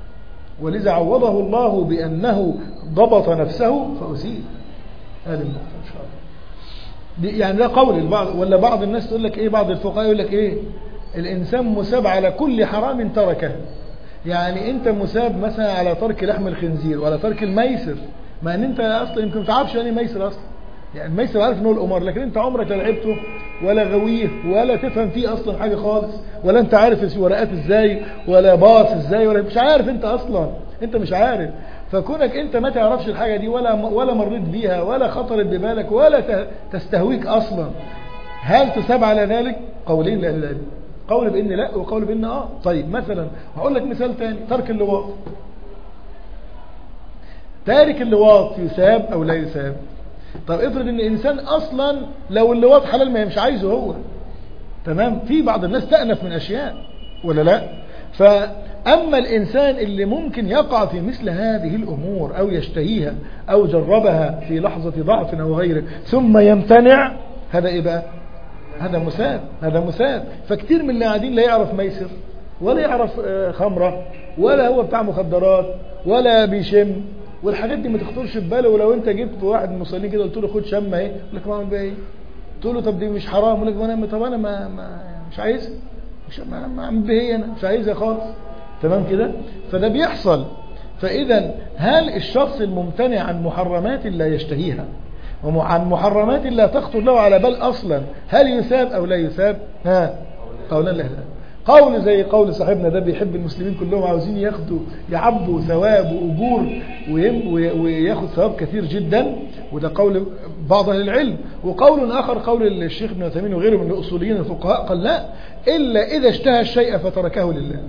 ولذا عوضه الله بأنه ضبط نفسه فأسيء. هذه النقطة إن شاء الله. يعني ده قول البعض، ولا بعض الناس تقول لك إيه، بعض الفقهاء يقول لك إيه، الإنسان مساب على كل حرام تركه. يعني أنت مساب مثلا على ترك لحم الخنزير وعلى ترك الميسر، مع أن أنت أصلا يمكن ما تعرفش يعني ميسر أصلا. يعني الميسر عارف انه القمار، لكن انت عمرك لا لعبته ولا غويه ولا تفهم فيه اصلا حاجه خالص، ولا انت عارف ورقات ازاي ولا باص ازاي، ولا مش عارف انت اصلا، انت مش عارف. فكونك انت ما تعرفش الحاجه دي ولا ولا مريت بيها ولا خطرت ببالك ولا تستهويك اصلا، هل تثاب على ذلك؟ قولين لاهل العلم، قول بان لا وقول بان اه. طيب مثلا هقول لك مثال تاني، ترك اللواط. تارك اللواط يثاب او لا يثاب؟ طب افرض ان انسان اصلا لو اللواط حلال ما مش عايزه هو، تمام؟ في بعض الناس تأنف من اشياء ولا لا؟ فاما الانسان اللي ممكن يقع في مثل هذه الامور او يشتهيها او جربها في لحظة ضعف او غيره ثم يمتنع، هذا ايه بقى؟ هذا مساد، هذا مساد. فكتير من اللي قاعدين لا يعرف ميسر ولا يعرف خمرة ولا هو بتاع مخدرات ولا بيشم والحاجات دي ما تخطرش في باله. ولو انت جبت واحد من المصلين كده قلت له خد شمه اهي، يقول لك ما اعمل بيها ايه؟ تقول له طب دي مش حرام؟ يقول لك ما انا طب انا ما, ما مش عايزها، مش ما اعمل بيها ايه، انا مش عايزها خالص. تمام كده؟ فده بيحصل. فاذا هل الشخص الممتنع عن محرمات لا يشتهيها وعن محرمات لا تخطر له على بال اصلا، هل يثاب او لا يثاب؟ ها قولا لا. قول زي قول صاحبنا ده بيحب المسلمين كلهم، عاوزين ياخدوا يعبوا ثواب واجور وياخد ثواب كثير جدا، وده قول بعض اهل العلم. وقول اخر قول الشيخ ابن عثيمين وغيره من الاصوليين الفقهاء، قال لا الا اذا اشتهى الشيء فتركه لله.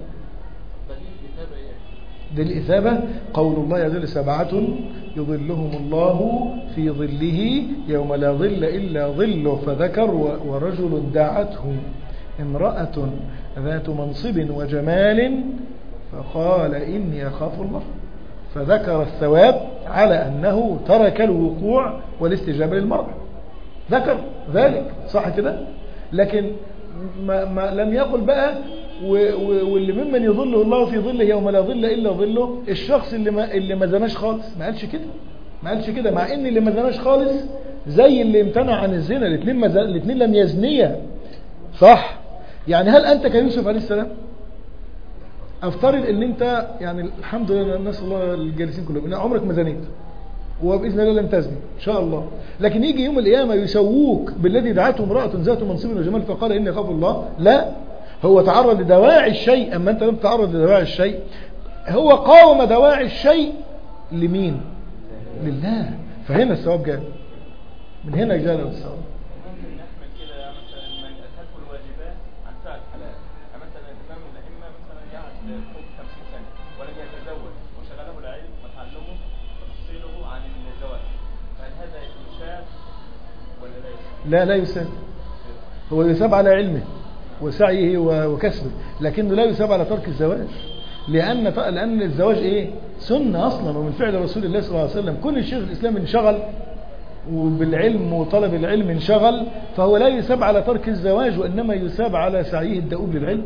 دي الإثابة قول الله عز وجل سبعة يظلهم الله في ظله يوم لا ظل إلا ظله، فذكر ورجل دعته امرأة ذات منصب وجمال فقال إني أخاف الله، فذكر الثواب على أنه ترك الوقوع والاستجابة للمرأة، ذكر ذلك صح كده. لكن ما, ما لم يقل بقى واللي ممن يظله الله في ظله يوم لا ظل إلا ظله الشخص اللي ما, اللي ما زناش خالص، ما قالش كده، ما قالش كده، مع ان اللي ما زناش خالص زي اللي امتنع عن الزنا، الاثنين الاثنين لم يزنيا صح. يعني هل انت كيوسف عليه السلام افترض ان انت يعني الحمد لله الناس الله الجالسين كلهم ان عمرك ما زنيت وباذن الله لن تزني ان شاء الله، لكن يجي يوم القيامه يسووك بالذي دعته امراه ذات منصب وجمال فقال اني اخاف الله، لا هو تعرض لدواعي الشيء، اما انت لم تتعرض لدواعي الشيء. هو قاوم دواعي الشيء لمين؟ لله، فهنا الثواب جاء من هنا جاء له الثواب. ممكن نحمل كده مثلا من اتته الواجبات عن ساعه حلال، مثلا الامام الائمه مثلا قعد فوق خمسين سنه ولم يتزوج وشغله العلم وتعلمه وتفصيله عن الزواج، فهل هذا يساب ولا لا يساب؟ لا لا يساب، هو يساب على علمه وسعيه وكسبه، لكنه لا يساب على ترك الزواج، لأن لأن الزواج إيه؟ سنة أصلا ومن فعل رسول الله صلى الله عليه وسلم. كل الشيخ الإسلام انشغل وبالعلم وطلب العلم انشغل، فهو لا يساب على ترك الزواج وإنما يساب على سعيه الدؤوب للعلم.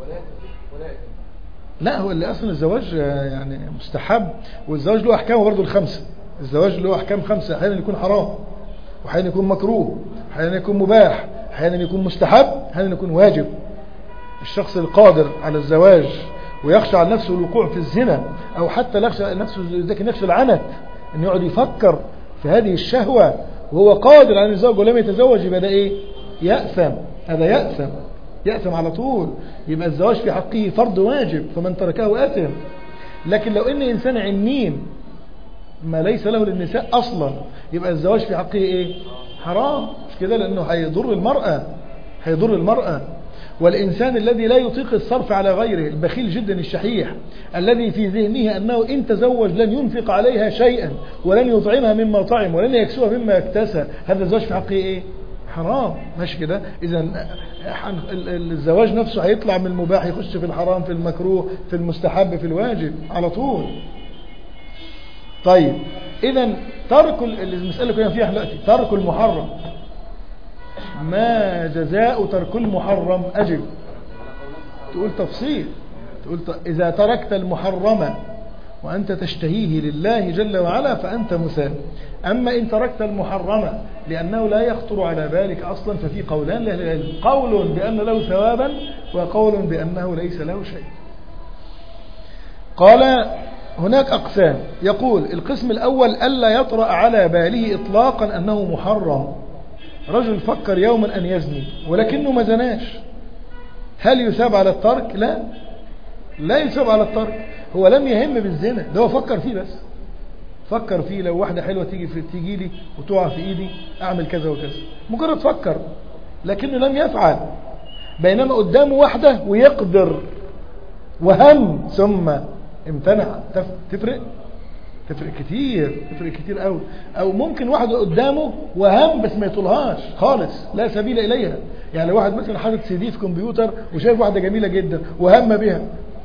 لا هو اللي أصلا الزواج يعني مستحب، والزواج له أحكامه برضه الخمسة. الزواج له أحكام خمسة، أحيانا يكون حرام، وأحيانا يكون مكروه، أحيانا يكون مباح، أحيانا يكون مستحب، أحيانا يكون واجب. الشخص القادر على الزواج ويخشى على نفسه الوقوع في الزنا، أو حتى يخشى على نفسه ذاك نفسه العنت أن يقعد يفكر في هذه الشهوة وهو قادر على الزواج ولم يتزوج، يبقى ده إيه؟ يأثم، هذا يأثم، يأثم على طول. يبقى الزواج في حقه فرض واجب، فمن تركه أثم. لكن لو إن إنسان عنين ما ليس له للنساء أصلا، يبقى الزواج في حقه إيه؟ حرام، مش كده؟ لأنه هيضر المرأة، هيضر المرأة. والإنسان الذي لا يطيق الصرف على غيره، البخيل جدا الشحيح، الذي في ذهنه أنه إن تزوج لن ينفق عليها شيئا ولن يطعمها مما طعم ولن يكسوها مما يكتسى، هذا الزواج في حقه إيه؟ حرام، ماشي كده؟ إذا الزواج نفسه هيطلع من المباح يخش في الحرام، في المكروه، في المستحب، في الواجب على طول. طيب إذا ترك المسألة كنا فيها دلوقتي، ترك المحرم، ما جزاء ترك المحرم؟ أجب، تقول تفصيل، تقول إذا تركت المحرم وأنت تشتهيه لله جل وعلا فأنت مثاب. أما إن تركت المحرم لأنه لا يخطر على بالك أصلا ففي قولان لأهل العلم، قول بأن له ثوابا وقول بأنه ليس له شيء. قال هناك أقسام، يقول القسم الأول ألا يطرأ على باله إطلاقا أنه محرم. رجل فكر يوما أن يزني ولكنه ما زناش، هل يثاب على الترك؟ لا، لا يثاب على الترك. هو لم يهم بالزنا، ده هو فكر فيه، بس فكر فيه لو واحدة حلوة تيجي في تيجي لي وتقع في إيدي أعمل كذا وكذا، مجرد فكر لكنه لم يفعل. بينما قدامه واحدة ويقدر وهم ثم امتنع، تفرق تفرق كتير، تفرق كتير قوي. او ممكن واحد قدامه وهم بس ما يطولهاش خالص، لا سبيل اليها. يعني لو واحد مثلا حاطط سي دي في كمبيوتر وشايف واحده جميله جدا وهم بها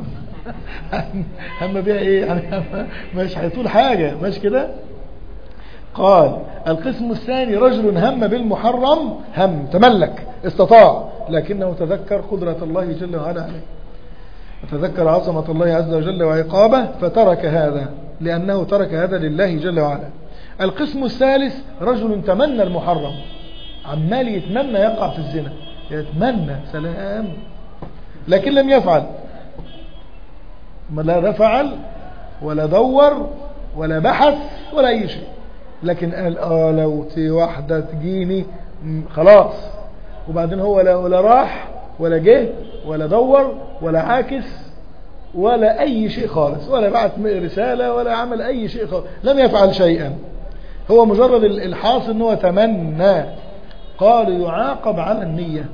هم بها ايه يعني؟ مش هيطول حاجه، مش كده؟ قال القسم الثاني رجل هم بالمحرم، هم تملك استطاع لكنه تذكر قدرة الله جل وعلا عليه، وتذكر عظمة الله عز وجل وعقابه فترك هذا، لأنه ترك هذا لله جل وعلا. القسم الثالث رجل تمنى المحرم، عمال يتمنى يقع في الزنا، يتمنى سلام، لكن لم يفعل، لا فعل ولا دور ولا بحث ولا أي شيء، لكن قال آه لو تي واحدة تجيني خلاص. وبعدين هو لا ولا راح ولا جه ولا دور ولا عاكس ولا أي شيء خالص، ولا بعت رسالة ولا عمل أي شيء خالص، لم يفعل شيئا، هو مجرد الحاصل أنه تمنى. قال يعاقب على النية،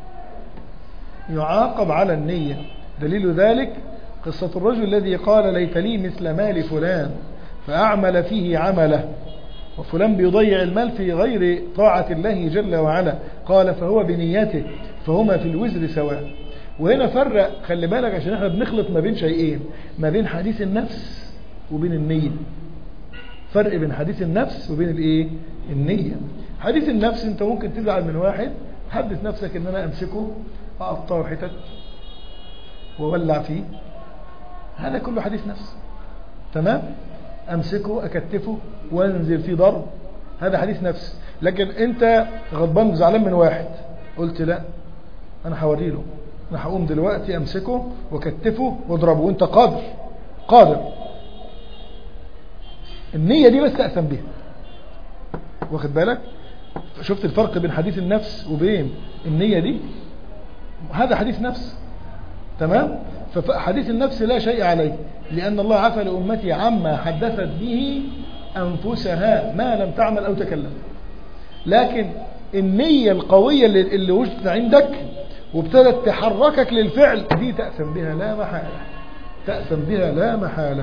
يعاقب على النية. دليل ذلك قصة الرجل الذي قال ليت لي مثل مال فلان فأعمل فيه عمله، وفلان بيضيع المال في غير طاعة الله جل وعلا، قال فهو بنيته فهما في الوزر سواء. وهنا فرق، خلي بالك عشان احنا بنخلط ما بين شيئين، ما بين حديث النفس وبين النية. فرق بين حديث النفس وبين الايه؟ النية. حديث النفس انت ممكن تزعل من واحد، حدث نفسك ان انا امسكه اقطعه حتت وولع فيه، هذا كله حديث نفس، تمام؟ امسكه اكتفه وانزل فيه ضرب، هذا حديث نفس. لكن انت غضبان زعلان من واحد، قلت لا انا هوري له، انا هقوم دلوقتي امسكه واكتفه واضربه، وانت قادر قادر. النية دي بس تأثم بها، واخد بالك؟ شفت الفرق بين حديث النفس وبين النية دي؟ هذا حديث نفس، تمام؟ فحديث النفس لا شيء عليه، لأن الله عفى لأمتي عما حدثت به أنفسها ما لم تعمل أو تكلم. لكن النية القوية اللي, اللي وجدت عندك وابتدت تحركك للفعل، دي تأثم بها لا محالة، تأثم بها لا محالة.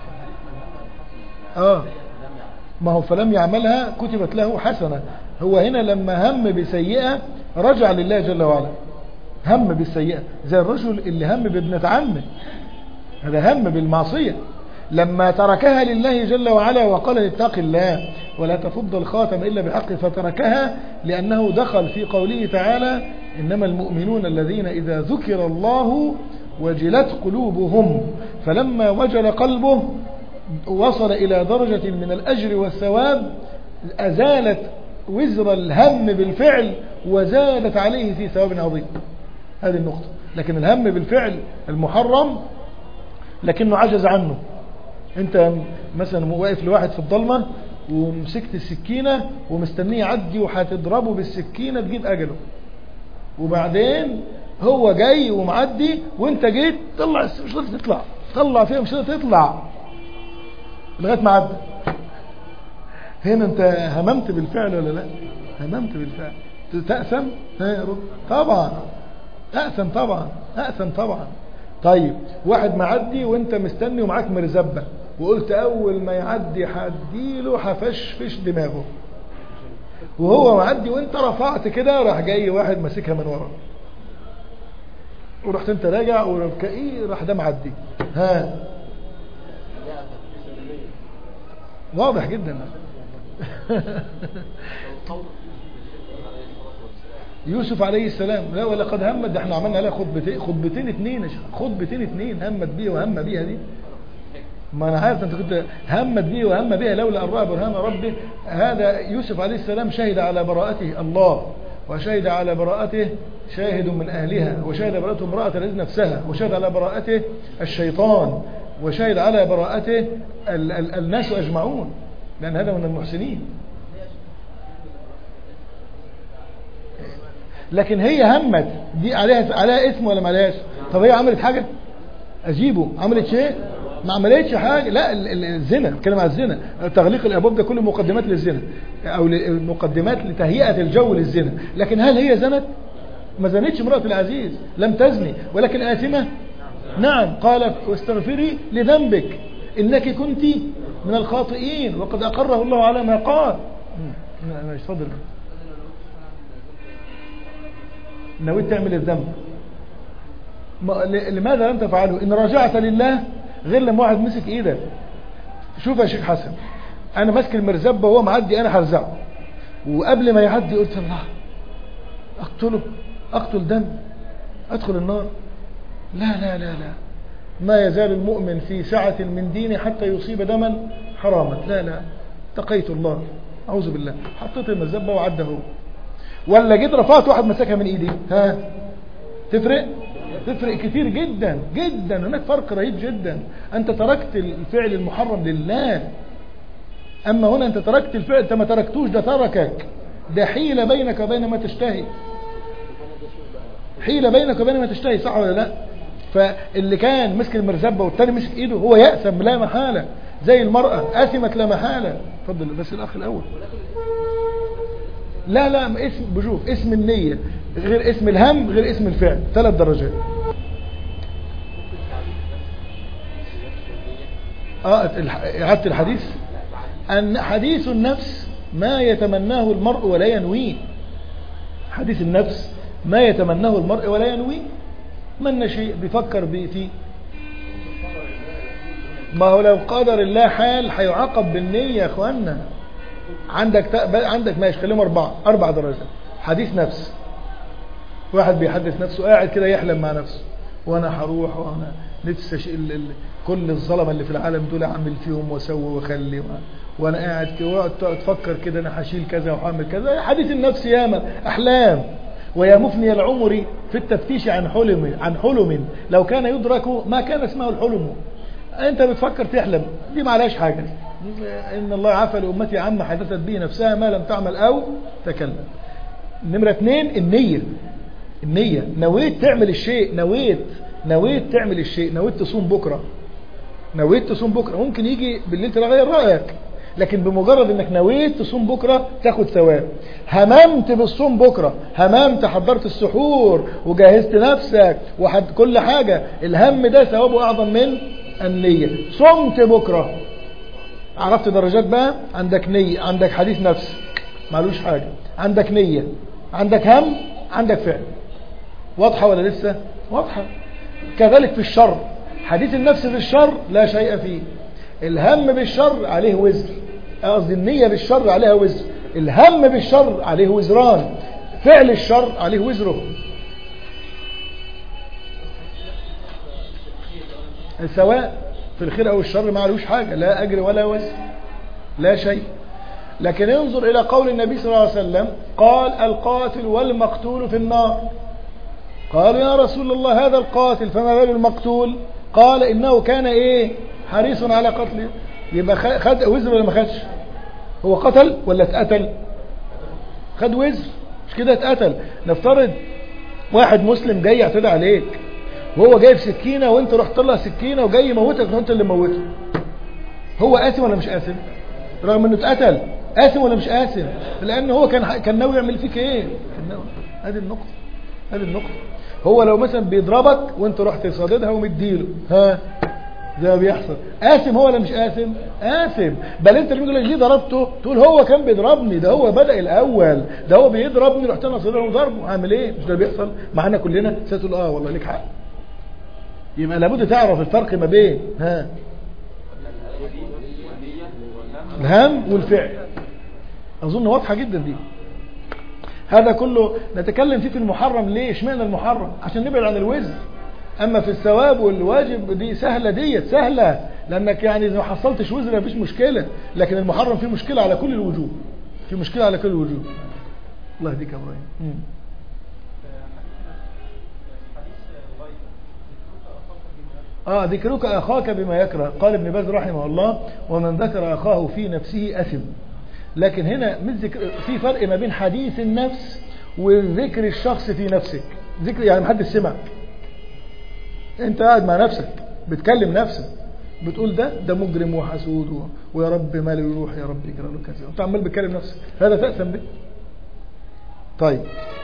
آه ما هو فلم يعملها كتبت له حسنة. هو هنا لما هم بسيئة رجع لله جل وعلا، هم بالسيئة، زي الرجل اللي هم بابنة عمه، هذا هم بالمعصية، لما تركها لله جل وعلا وقال اتق الله ولا تفض الخاتم إلا بحق، فتركها لأنه دخل في قوله تعالى إنما المؤمنون الذين إذا ذكر الله وجلت قلوبهم، فلما وجل قلبه وصل إلى درجة من الأجر والثواب، أزالت وزر الهم بالفعل وزادت عليه في ثواب عظيم. هذه النقطة. لكن الهم بالفعل المحرم لكنه عجز عنه، انت مثلا واقف لواحد في الضلمة ومسكت السكينة ومستنيه يعدي وهتضربه بالسكينة تجيب أجله، وبعدين هو جاي ومعدي وانت جيت طلع مش قادر تطلع، طلع فيها مش قادر تطلع لغاية ما عدى. هنا انت هممت بالفعل ولا لا؟ هممت بالفعل. تأثم؟ طبعا أأثم، طبعا أأثم طبعا. طيب واحد معدي وانت مستني ومعاك مرزبة وقلت اول ما يعدي هديله هفشفش دماغه، وهو معدي وانت رفعت كده راح جاي واحد ماسكها من ورا، ورحت انت راجع وركئي راح ده معدي. ها واضح جدا. يوسف عليه السلام لا ولقد همت، ده احنا عملنا لها خطبتين خطبتين اتنين خطبتين اتنين همت بيه وهم بيها دي، ما انا عارف انت كنت همت بيه وهم بيها لولا ان راى برهان ربه. هذا يوسف عليه السلام شهد على براءته الله، وشهد على براءته شاهد من اهلها، وشهد على براءته امرأة العزيز نفسها، وشهد على براءته الشيطان، وشهد على براءته ال ال الناس اجمعون، لان هذا من المحسنين. لكن هي همت دي عليها عليها اسم ولا ما عليهاش؟ طب هي عملت حاجه؟ اجيبه عملت شيء؟ ما عملتش حاجه. لا الزنا، بتكلم على الزنا، تغليق الابواب ده كله مقدمات للزنا او مقدمات لتهيئه الجو للزنا. لكن هل هي زنت؟ ما زنتش امراه العزيز، لم تزني، ولكن آثمة. نعم قال واستغفري لذنبك انك كنت من الخاطئين وقد اقره الله على ما قال. مش فضل نويت تعمل الذنب، لماذا لم تفعله؟ ان رجعت لله غير لما واحد مسك ايدك. شوف يا شيخ حسن، انا ماسك المرزبه وهو معدي انا هرزعه، وقبل ما يعدي قلت الله اقتله، اقتل دم، ادخل النار. لا لا لا لا ما يزال المؤمن في سعة من دينه حتى يصيب دما حراما. لا لا اتقيت الله، أعوذ بالله، حطيت المزبة وعدى هو، ولا جيت رفعت واحد مسكها من ايدي، ها تفرق؟ تفرق كتير جدا جدا. هناك فرق رهيب جدا. أنت تركت الفعل المحرم لله، أما هنا أنت تركت الفعل، أنت ما تركتوش، ده تركك، ده حيلة بينك وبين ما تشتهي، حيلة بينك وبين ما تشتهي، صح ولا لا؟ فاللي كان مسك المرزبة والتاني مسك ايده هو يأثم لا محالة، زي المرأة أثمت لا محالة. اتفضل بس الأخ الأول. لا لا اسم بشوف اسم النية غير اسم الهم غير اسم الفعل، ثلاث درجات. اه إعادة الحديث، أن حديث النفس ما يتمناه المرء ولا ينويه. حديث النفس ما يتمناه المرء ولا ينويه، من شيء بيفكر فيه. ما هو لو قدر الله حال هيعاقب بالنية يا اخوانا. عندك عندك ماشي، خليهم أربعة أربع درجات. حديث نفس، واحد بيحدث نفسه قاعد كده يحلم مع نفسه، وانا هروح وانا نفسي شيء كل الظلمه اللي في العالم دول اعمل فيهم واسوي واخلي، وانا قاعد كده تفكر كده انا هشيل كذا وهعمل كذا. حديث النفس ياما احلام. ويا مفني العمر في التفتيش عن حلم عن حلم لو كان يدرك ما كان اسمه الحلم. انت بتفكر تحلم، دي ما عليهاش حاجه. ان الله عفى لامتي عما حدثت به نفسها ما لم تعمل او تكلم. نمره اثنين النيه. النيه، نويت تعمل الشيء، نويت نويت تعمل الشيء، نويت تصوم بكره، نويت تصوم بكره، ممكن يجي بالليل تغير رايك، لكن بمجرد انك نويت تصوم بكره تاخد ثواب. هممت بالصوم بكره، هممت حضرت السحور وجهزت نفسك وحد كل حاجه، الهم ده ثوابه اعظم من النيه. صمت بكره، عرفت درجات بقى. عندك نيه، عندك حديث نفس معلوش حاجه، عندك نيه، عندك هم، عندك فعل. واضحه ولا لسه؟ واضحه. كذلك في الشر، حديث النفس في الشر لا شيء فيه، الهم بالشر عليه وزر، قصدي النية بالشر عليها وزر، الهم بالشر عليه وزران، فعل الشر عليه وزره. سواء في الخير أو الشر ما عليهوش حاجة، لا أجر ولا وزر، لا شيء. لكن انظر إلى قول النبي صلى الله عليه وسلم، قال القاتل والمقتول في النار. قالوا يا رسول الله هذا القاتل فما بال المقتول؟ قال إنه كان إيه؟ حريص على قتله. يبقى خد وزر ولا ما خدش؟ هو قتل ولا اتقتل؟ خد وزر، مش كده اتقتل. نفترض واحد مسلم جاي يعتدي عليك وهو جايب سكينة وانت رحت طلع سكينة وجاي يموتك وانت اللي موته، هو آثم ولا مش آثم؟ رغم انه اتقتل، آثم ولا مش آثم؟ لأن هو كان كان ناوي يعمل فيك ايه؟ هذه النقطة، هذه النقطة. هو لو مثلا بيضربك وانت رحت صاددها ومديله، ها زي ما بيحصل، آثم هو ولا مش آثم؟ آثم. بل انت اللي بيقول لك ليه ضربته؟ تقول هو كان بيضربني، ده هو بدأ الأول، ده هو بيضربني رحت انا صاددها وضربه، هعمل ايه؟ مش ده بيحصل معانا كلنا؟ ستقول اه والله ليك حق. يبقى لابد تعرف الفرق ما بين ها الهم والفعل. أظن واضحة جدا دي. هذا كله نتكلم فيه في المحرم. ليه؟ اشمعنى المحرم؟ عشان نبعد عن الوزر. أما في الثواب والواجب دي سهلة، ديت سهلة، لأنك يعني إذا ما حصلتش وزر مفيش مشكلة. لكن المحرم فيه مشكلة على كل الوجوه، فيه مشكلة على كل الوجوه. الله يهديك يا إبراهيم. آه ذكرك أخاك بما يكره. قال ابن باز رحمه الله: ومن ذكر أخاه في نفسه أثم. لكن هنا مش ذكر، في فرق ما بين حديث النفس وذكر الشخص في نفسك. ذكر يعني محدش سمعك، انت قاعد مع نفسك بتكلم نفسك، بتقول ده ده مجرم وحسود ويا رب ماله يروح، يا رب يجرى له كذا، انت عمال بتكلم نفسك، هذا تأثم به. طيب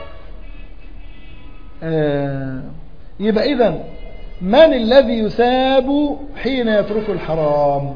آه يبقى إذن من الذي يثاب حين يترك الحرام؟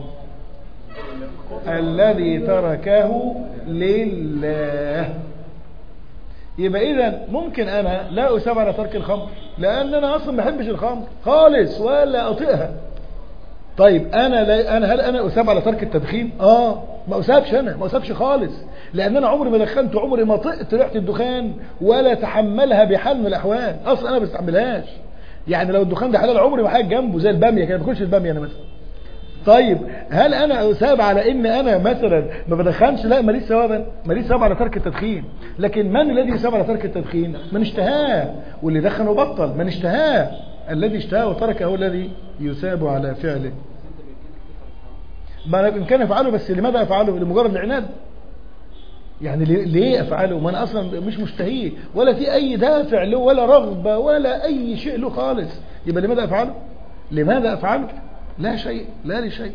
الذي تركه لله. يبقى إذن ممكن أنا لا أثاب على ترك الخمر لأن أنا أصلا ما بحبش الخمر خالص ولا أطيقها. طيب أنا لا أنا هل أنا أثاب على ترك التدخين؟ آه ما أثابش، أنا ما أثابش خالص، لأن أنا عمري ما دخنت، عمري ما طقت ريحة الدخان ولا تحملها بحال من الأحوال، أصلا أنا ما بستعملهاش. يعني لو الدخان ده حلال عمري ما حاجه جنبه زي الباميه كده، ما باكلش الباميه انا مثلا. طيب هل انا اثاب على ان انا مثلا ما بدخنش؟ لا، ماليش ثواب، ماليش ثواب على ترك التدخين. لكن من الذي يثاب على ترك التدخين؟ من اشتهاه، واللي دخن وبطل من اشتهاه. الذي اشتهاه وتركه هو الذي يثاب على فعله. ما بامكاني افعله، بس لماذا افعله؟ لمجرد العناد؟ يعني ليه افعله؟ ما انا اصلا مش مشتهيه، ولا في اي دافع له، ولا رغبه، ولا اي شيء له خالص. يبقى لماذا افعله؟ لماذا افعله؟ لا شيء، لا لشيء.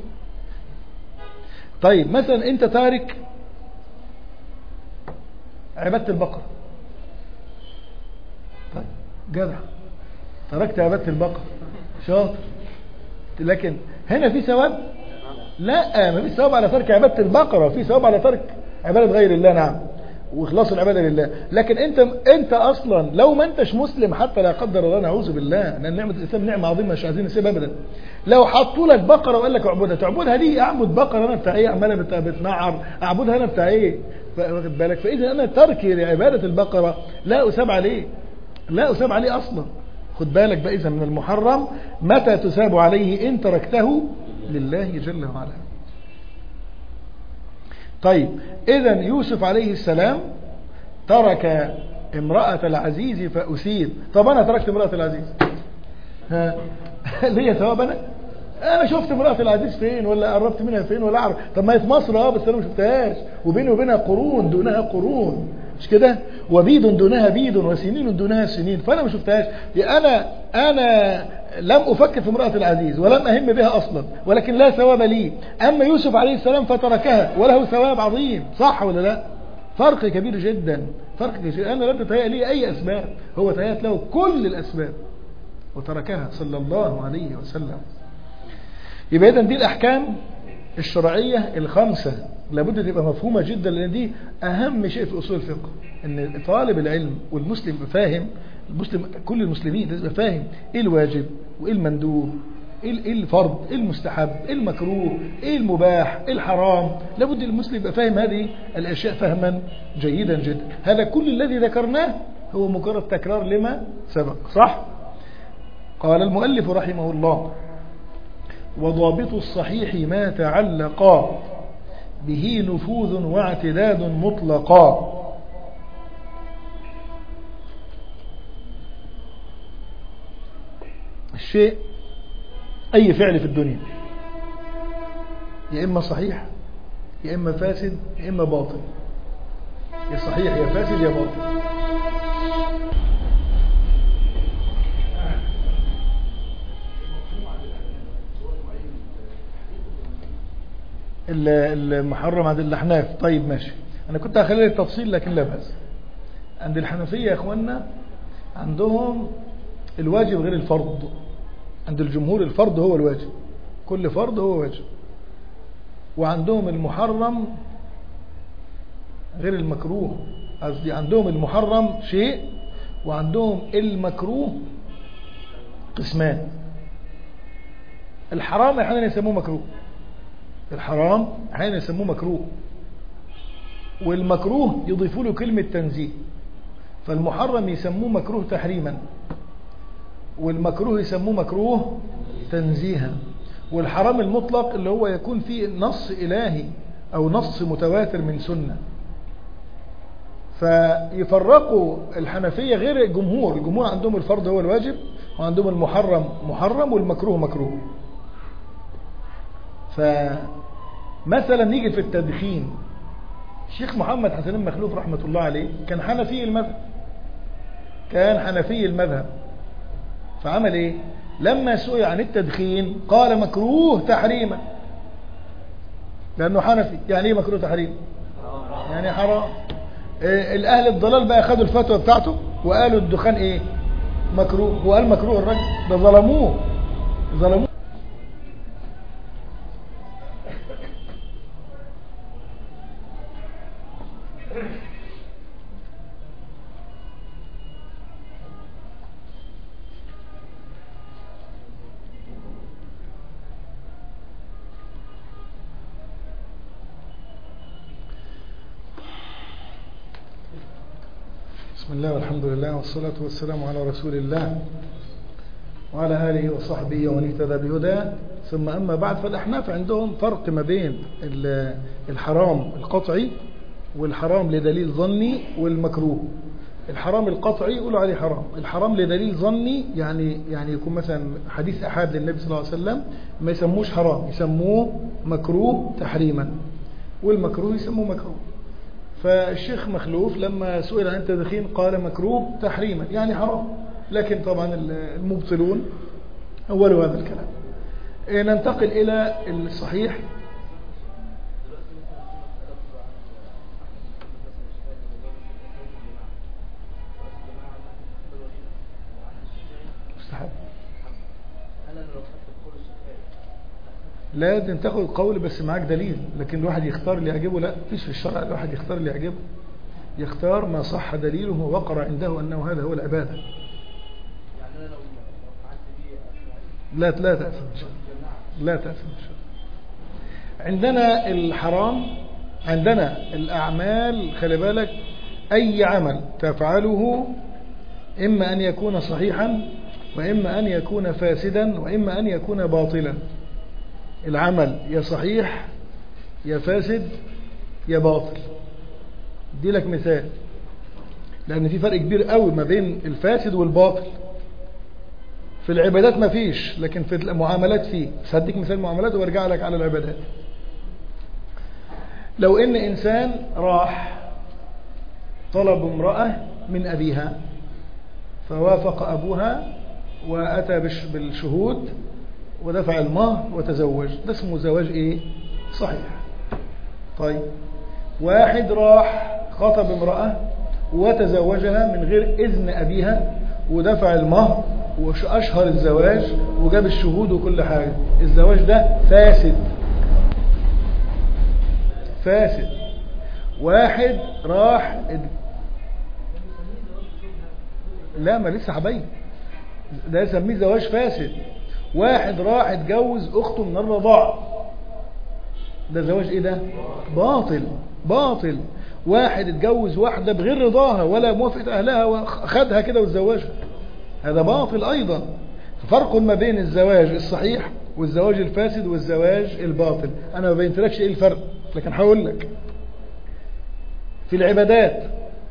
طيب مثلا انت تارك عبادة البقرة، طيب جدع، تركت عبادة البقرة، شاطر. لكن هنا في ثواب؟ لا، ما فيش ثواب على ترك عبادة البقرة، في ثواب على ترك عبادة غير الله، نعم، واخلاص العبادة لله. لكن انت انت اصلا لو ما انتش مسلم، حتى لا قدر الله، نعوذ بالله، لان نعمة الاسلام نعمة عظيمة مش عايزين نسيبها ابدا. لو حطوا لك بقرة وقال لك اعبدها، تعبدها دي؟ اعبد بقرة انا بتاع ايه؟ عمالة بتنعر، اعبدها انا بتاع ايه؟ واخد بالك؟ فاذا انا تركي لعبادة البقرة لا اساب عليه، لا اساب عليه اصلا. خد بالك بقى، اذا من المحرم متى تساب عليه؟ ان تركته لله جل وعلا. طيب إذا يوسف عليه السلام ترك امرأة العزيز فأسيب. طب أنا تركت امرأة العزيز، ها ليه ثواب؟ أنا أنا شفت امرأة العزيز فين، ولا قربت منها فين، ولا أعرف؟ طب ما هي في مصر أه، بس أنا ما شفتهاش، وبيني وبينها قرون دونها قرون، مش كده؟ وبيد دونها بيد، وسنين دونها سنين، فأنا ما شفتهاش. أنا أنا لم أفكر في امرأة العزيز، ولم أهم بها أصلا، ولكن لا ثواب لي. أما يوسف عليه السلام فتركها وله ثواب عظيم، صح ولا لا؟ فرق كبير جدا، فرق كبير. أنا لم تتهيأ لي أي أسباب، هو تهيأت له كل الأسباب وتركها صلى الله عليه وسلم. يبقى إذن دي الأحكام الشرعية الخمسة لابد تبقى مفهومة جدا، لأن دي أهم شيء في أصول الفقه، أن طالب العلم والمسلم فاهم، المسلم كل المسلمين لازم فاهم ايه الواجب وايه المندوب، ايه الفرض، ايه المستحب، ايه المكروه، ايه المباح، ايه الحرام. لابد المسلم يبقى فاهم هذه الاشياء فهما جيدا جدا. هذا كل الذي ذكرناه هو مجرد تكرار لما سبق، صح؟ قال المؤلف رحمه الله: وضابط الصحيح ما تعلق به نفوذ واعتداد مطلقا. الشيء أي فعل في الدنيا يا إما صحيح يا إما فاسد يا إما باطل، يا صحيح يا فاسد يا باطل. المحرم عند الأحناف. طيب ماشي، أنا كنت هخلي التفصيل لكن لا بأس. عند الحنفية يا إخواننا عندهم الواجب غير الفرض. عند الجمهور الفرض هو الواجب، كل فرض هو واجب. وعندهم المحرم غير المكروه، قصدي عندهم المحرم شيء وعندهم المكروه قسمان. الحرام احيانا يسموه مكروه، الحرام احيانا يسموه مكروه، والمكروه يضيفوا له كلمة تنزيه. فالمحرم يسموه مكروه تحريما، والمكروه يسموه مكروه تنزيها. والحرام المطلق اللي هو يكون فيه نص إلهي أو نص متواتر من سنة. فيفرقوا الحنفية غير الجمهور. الجمهور عندهم الفرض هو الواجب، وعندهم المحرم محرم والمكروه مكروه. فمثلا نيجي في التدخين، الشيخ محمد حسن المخلوف رحمة الله عليه كان حنفي المذهب، كان حنفي المذهب. فعمل ايه؟ لما سئل عن التدخين قال مكروه تحريما، لانه حنفي. يعني ايه مكروه تحريما؟ يعني حرام. إيه الاهل الضلال بقى خدوا الفتوى بتاعته وقالوا الدخان ايه؟ مكروه، وقال مكروه الرجل ده، ظلموه ظلموه. بسم الله والحمد لله والصلاة والسلام على رسول الله. وعلى آله وصحبه ومن اهتدى بهداه. ثم أما بعد، فالأحناف عندهم فرق ما بين الحرام القطعي والحرام لدليل ظني والمكروه. الحرام القطعي يقولوا عليه حرام، الحرام لدليل ظني يعني يعني يكون مثلا حديث أحاد للنبي صلى الله عليه وسلم ما يسموش حرام، يسموه مكروه تحريما، والمكروه يسموه مكروه. فالشيخ مخلوف لما سئل عن التدخين قال مكروه تحريما يعني حرام، لكن طبعا المبطلون أولوا هذا الكلام. ننتقل إلى الصحيح. مستحب. لازم تاخد قول بس معاك دليل، لكن الواحد يختار اللي يعجبه. لا، فيش في الشرع الواحد يختار اللي يعجبه، يختار ما صح دليله ووقر عنده أنه هذا هو العبادة. لا لا تأثم إن شاء الله، لا تأثم إن شاء الله. عندنا الحرام، عندنا الأعمال، خلي بالك، أي عمل تفعله إما أن يكون صحيحا وإما أن يكون فاسدا وإما أن يكون باطلا. العمل يا صحيح يا فاسد يا باطل. دي لك مثال، لأن في فرق كبير قوي ما بين الفاسد والباطل. في العبادات ما فيش، لكن في المعاملات فيه. بس هديك مثال معاملات وارجع لك على العبادات. لو ان انسان راح طلب امرأة من ابيها فوافق ابوها واتى بالشهود ودفع المهر وتزوج، ده اسمه زواج ايه؟ صحيح. طيب، واحد راح خطب امرأة وتزوجها من غير اذن ابيها ودفع المهر وأشهر الزواج وجاب الشهود وكل حاجة، الزواج ده فاسد فاسد. واحد راح اد... لا، ما لسه حبايب، ده يسميه زواج فاسد. واحد راح اتجوز أخته من الرضاعة، ده زواج ايه؟ ده باطل باطل. واحد اتجوز واحدة بغير رضاها ولا موافقة أهلها وخدها كده وتزوجها، هذا باطل أيضا. فرق ما بين الزواج الصحيح والزواج الفاسد والزواج الباطل. أنا ما بينتلكش إيه الفرق، لكن هقول لك. في العبادات،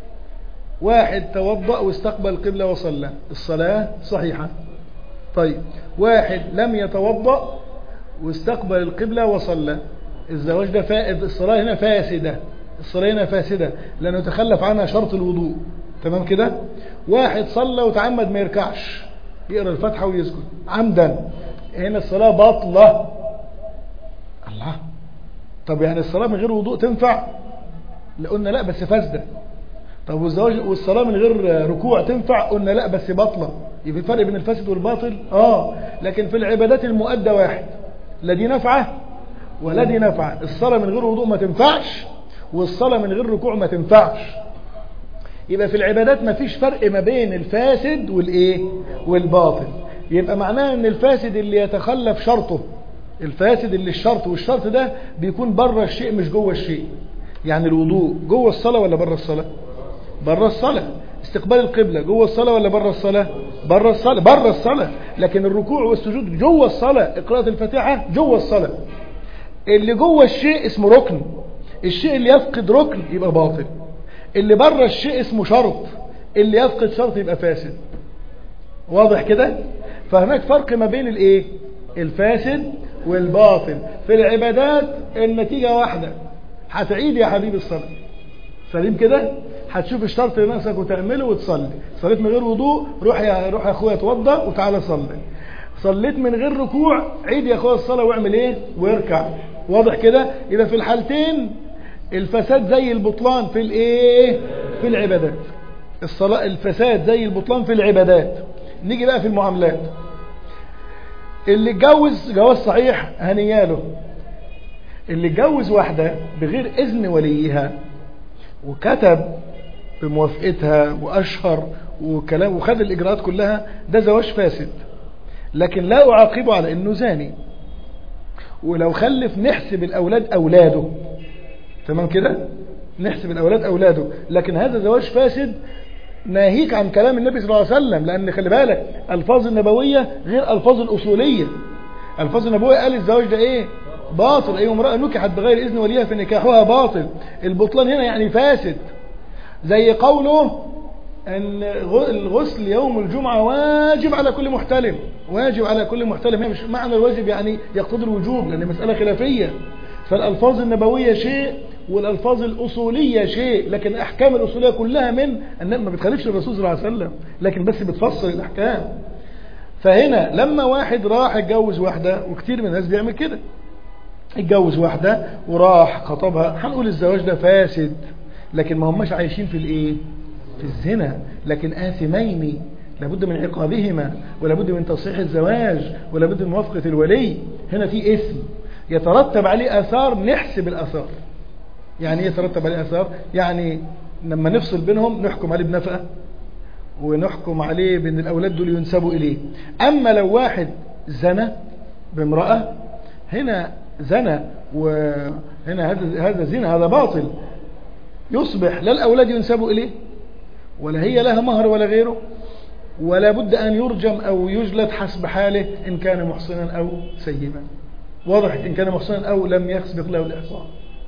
واحد توضأ واستقبل القبلة وصلى، الصلاة صحيحة. طيب، واحد لم يتوضأ واستقبل القبلة وصلى، الزواج ده فائد، الصلاة هنا فاسدة، الصلاة هنا فاسدة لأنه تخلف عنها شرط الوضوء. تمام كده؟ واحد صلى وتعمد ما يركعش، يقرأ الفاتحة ويسجد عمدا، هنا الصلاة باطلة. الله، طب يعني الصلاة من غير وضوء تنفع؟ قلنا لا بس فاسدة. طب والزواج والصلاة من غير ركوع تنفع؟ قلنا لا بس باطلة. يبقى فرق بين الفاسد والباطل. اه لكن في العبادات المؤدى واحد، لا دي نفعة ولا دي نفعة. الصلاة من غير وضوء ما تنفعش، والصلاة من غير ركوع ما تنفعش. يبقى في العبادات ما فيش فرق ما بين الفاسد والايه والباطل. يبقى معناه ان الفاسد اللي يتخلف شرطه، الفاسد اللي الشرط والشرط ده بيكون بره الشيء مش جوه الشيء. يعني الوضوء جوه الصلاة ولا بره الصلاة؟ بره الصلاة. استقبال القبلة جوه الصلاة ولا بره الصلاة؟ بره الصلاة، بره الصلاة. لكن الركوع والسجود جوه الصلاة، قراءة الفاتحة جوه الصلاة. اللي جوه الشيء اسمه ركن، الشيء اللي يفقد ركن يبقى باطل. اللي بره الشيء اسمه شرط، اللي يفقد شرط يبقى فاسد. واضح كده؟ فهناك فرق ما بين الايه الفاسد والباطل. في العبادات النتيجة واحدة، هتعيد يا حبيبي الصلاة سليم كده، هتشوف الشرط اللي ناقصك وتعمله وتصلي. صليت من غير وضوء، روح يا روح يا اخويا اتوضى وتعالى صلي. صليت من غير ركوع، عيد يا اخويا الصلاة واعمل ايه واركع. واضح كده؟ يبقى في الحالتين الفساد زي البطلان في الايه في العبادات. الصلاة الفساد زي البطلان في العبادات. نيجي بقى في المعاملات. اللي اتجوز جواز صحيح هنياله. اللي اتجوز واحدة بغير اذن وليها وكتب بموافقتها واشهر وكلام وخد الاجراءات كلها، ده زواج فاسد، لكن لا اعاقبه على انه زاني. ولو خلف نحسب الاولاد اولاده. تمام كده؟ نحسب الاولاد اولاده، لكن هذا زواج فاسد ناهيك عن كلام النبي صلى الله عليه وسلم، لأن خلي بالك الألفاظ النبوية غير ألفاظ الأصولية. الألفاظ النبوية قال الزواج ده إيه؟ باطل. أي امرأة نكحت بغير إذن وليها فنكاحها باطل. البطلان هنا يعني فاسد، زي قوله أن الغسل يوم الجمعة واجب على كل محتلم. واجب على كل محتلم، هي مش معنى الواجب يعني يقتضي الوجوب، لأن مسألة خلافية. فالألفاظ النبوية شيء والألفاظ الأصولية شيء، لكن الأحكام الأصولية كلها من أن ما بتخالفش الرسول صلى الله عليه وسلم، لكن بس بتفصل الأحكام. فهنا لما واحد راح اتجوز واحدة، وكتير من الناس بيعمل كده، اتجوز واحدة وراح خطبها، هنقول الزواج ده فاسد، لكن ما هماش عايشين في الايه؟ في الزنا، لكن آثمين لابد من عقابهما، ولابد من تصحيح الزواج، ولابد من موافقة الولي. هنا في اسم يترتب عليه آثار، نحسب الآثار. يعني يترتب عليه آثار، يعني لما نفصل بينهم نحكم عليه بنفقة، ونحكم عليه بأن الأولاد دول ينسبوا إليه. أما لو واحد زنى بامرأة، هنا زنى، وهنا هذا هذا زنا، هذا باطل، يصبح لا الأولاد ينسبوا إليه، ولا هي لها مهر ولا غيره، ولا بد أن يرجم أو يجلد حسب حاله إن كان محصنا أو سيبا. واضح؟ إن كان محصنا أو لم يسبق له الإحصان.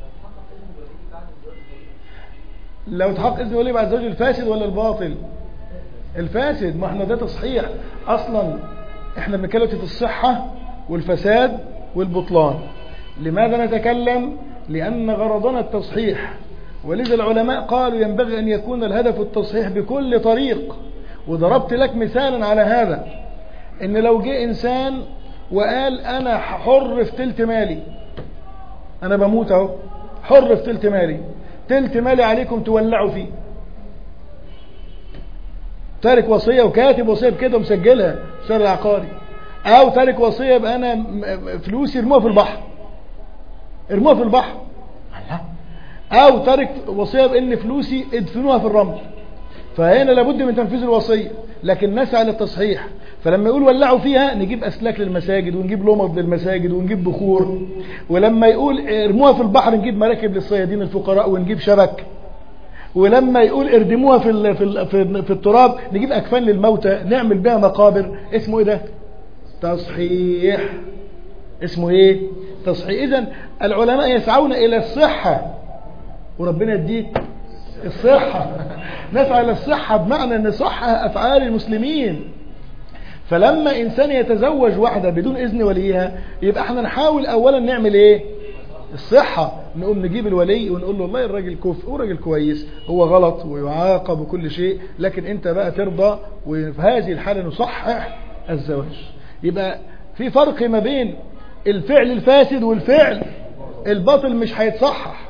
لو تحقق إذن ولي بعد الزواج الفاسد ولا الباطل؟ الفاسد. ما احنا ده تصحيح أصلا، احنا بنتكلم في الصحة والفساد والبطلان. لماذا نتكلم؟ لأن غرضنا التصحيح، ولذا العلماء قالوا ينبغي أن يكون الهدف التصحيح بكل طريق. وضربت لك مثالا على هذا، إن لو جاء إنسان وقال أنا حر في تلت مالي، أنا بموت أهو، حر في تلت مالي، تلت مالي عليكم تولعوا فيه، تارك وصية وكاتب وصية بكده ومسجلها شرع عقاري، أو تارك وصية يبقى أنا فلوسي ارموها في البحر، ارموها في البحر، أو تارك وصية بأن فلوسي ادفنوها في الرمل. فهنا لابد من تنفيذ الوصية، لكن نسعى للتصحيح. فلما يقول ولعوا فيها نجيب أسلاك للمساجد، ونجيب لمض للمساجد، ونجيب بخور. ولما يقول ارموها في البحر نجيب مراكب للصيادين الفقراء، ونجيب شبك. ولما يقول اردموها في ال في ال في, في التراب نجيب أكفان للموتى نعمل بها مقابر. اسمه ايه ده؟ تصحيح. اسمه ايه؟ تصحيح. إذن العلماء يسعون إلى الصحة، وربنا يديك الصحة. نسعى للصحة بمعنى أن صحة أفعال المسلمين. فلما إنسان يتزوج واحدة بدون إذن وليها، يبقى احنا نحاول أولا نعمل إيه؟ الصحة. نقوم نجيب الولي ونقول له والله الراجل كفء وراجل كويس، هو غلط ويعاقب وكل شيء، لكن انت بقى ترضى، وفي هذه الحالة نصحح الزواج. يبقى في فرق ما بين الفعل الفاسد والفعل الباطل. مش هيتصحح،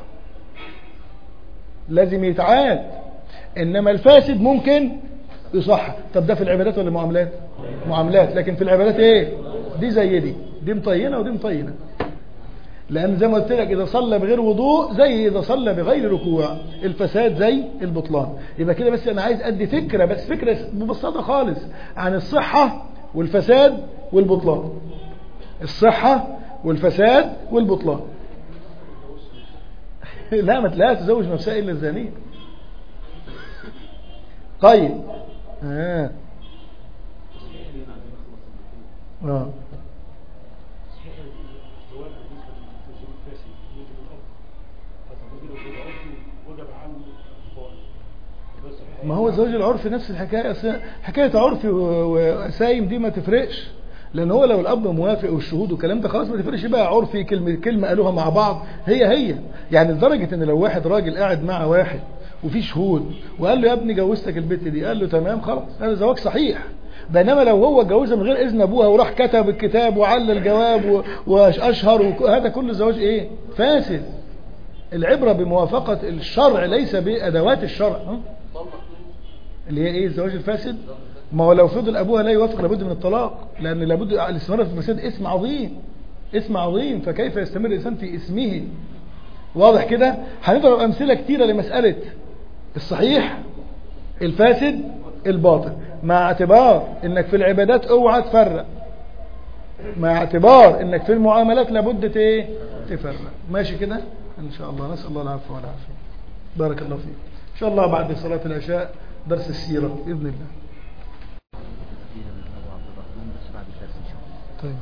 لازم يتعاد. انما الفاسد ممكن يصحح. طب ده في العبادات ولا معاملات؟ معاملات. لكن في العبادات ايه؟ دي زي دي، دي مطينة ودي مطينة. لأن زي ما قلت لك إذا صلى بغير وضوء زي إذا صلى بغير ركوع، الفساد زي البطلان. يبقى كده بس أنا عايز أدي فكرة، بس فكرة مبسطة خالص عن الصحة والفساد والبطلان. الصحة والفساد والبطلان. لا، ما لا تزوج نفسها إلا الزانية. طيب آه. آه. ما هو الزواج العرفي نفس الحكاية. حكاية عرفي وسايم دي ما تفرقش، لأن هو لو الأب موافق والشهود والكلام ده خلاص ما تفرقش بقى. عرفي كلمة كلمة قالوها مع بعض هي هي يعني، لدرجة إن لو واحد راجل قاعد مع واحد وفي شهود وقال له يا ابني جوزتك البت دي، قال له تمام خلاص هذا زواج صحيح. بينما لو هو جوزها من غير إذن أبوها وراح كتب الكتاب وعلى الجواب وأشهر، هذا كله زواج إيه؟ فاسد. العبرة بموافقة الشرع ليس بأدوات الشرع. اللي هي ايه؟ الزواج الفاسد. ما هو لو فضل ابوها لا يوافق لابد من الطلاق، لان لابد الاستمرار في الفساد اسم عظيم، اسم عظيم، فكيف يستمر الانسان في اسمه؟ واضح كده؟ هنضرب امثله كتيره لمساله الصحيح الفاسد الباطل، مع اعتبار انك في العبادات اوعى تفرق، مع اعتبار انك في المعاملات لابد ايه؟ تفرق. ماشي كده ان شاء الله. نسال الله العفو والعافيه. بارك الله فيك. ان شاء الله بعد صلاه العشاء درس السيرة بإذن الله. طيب.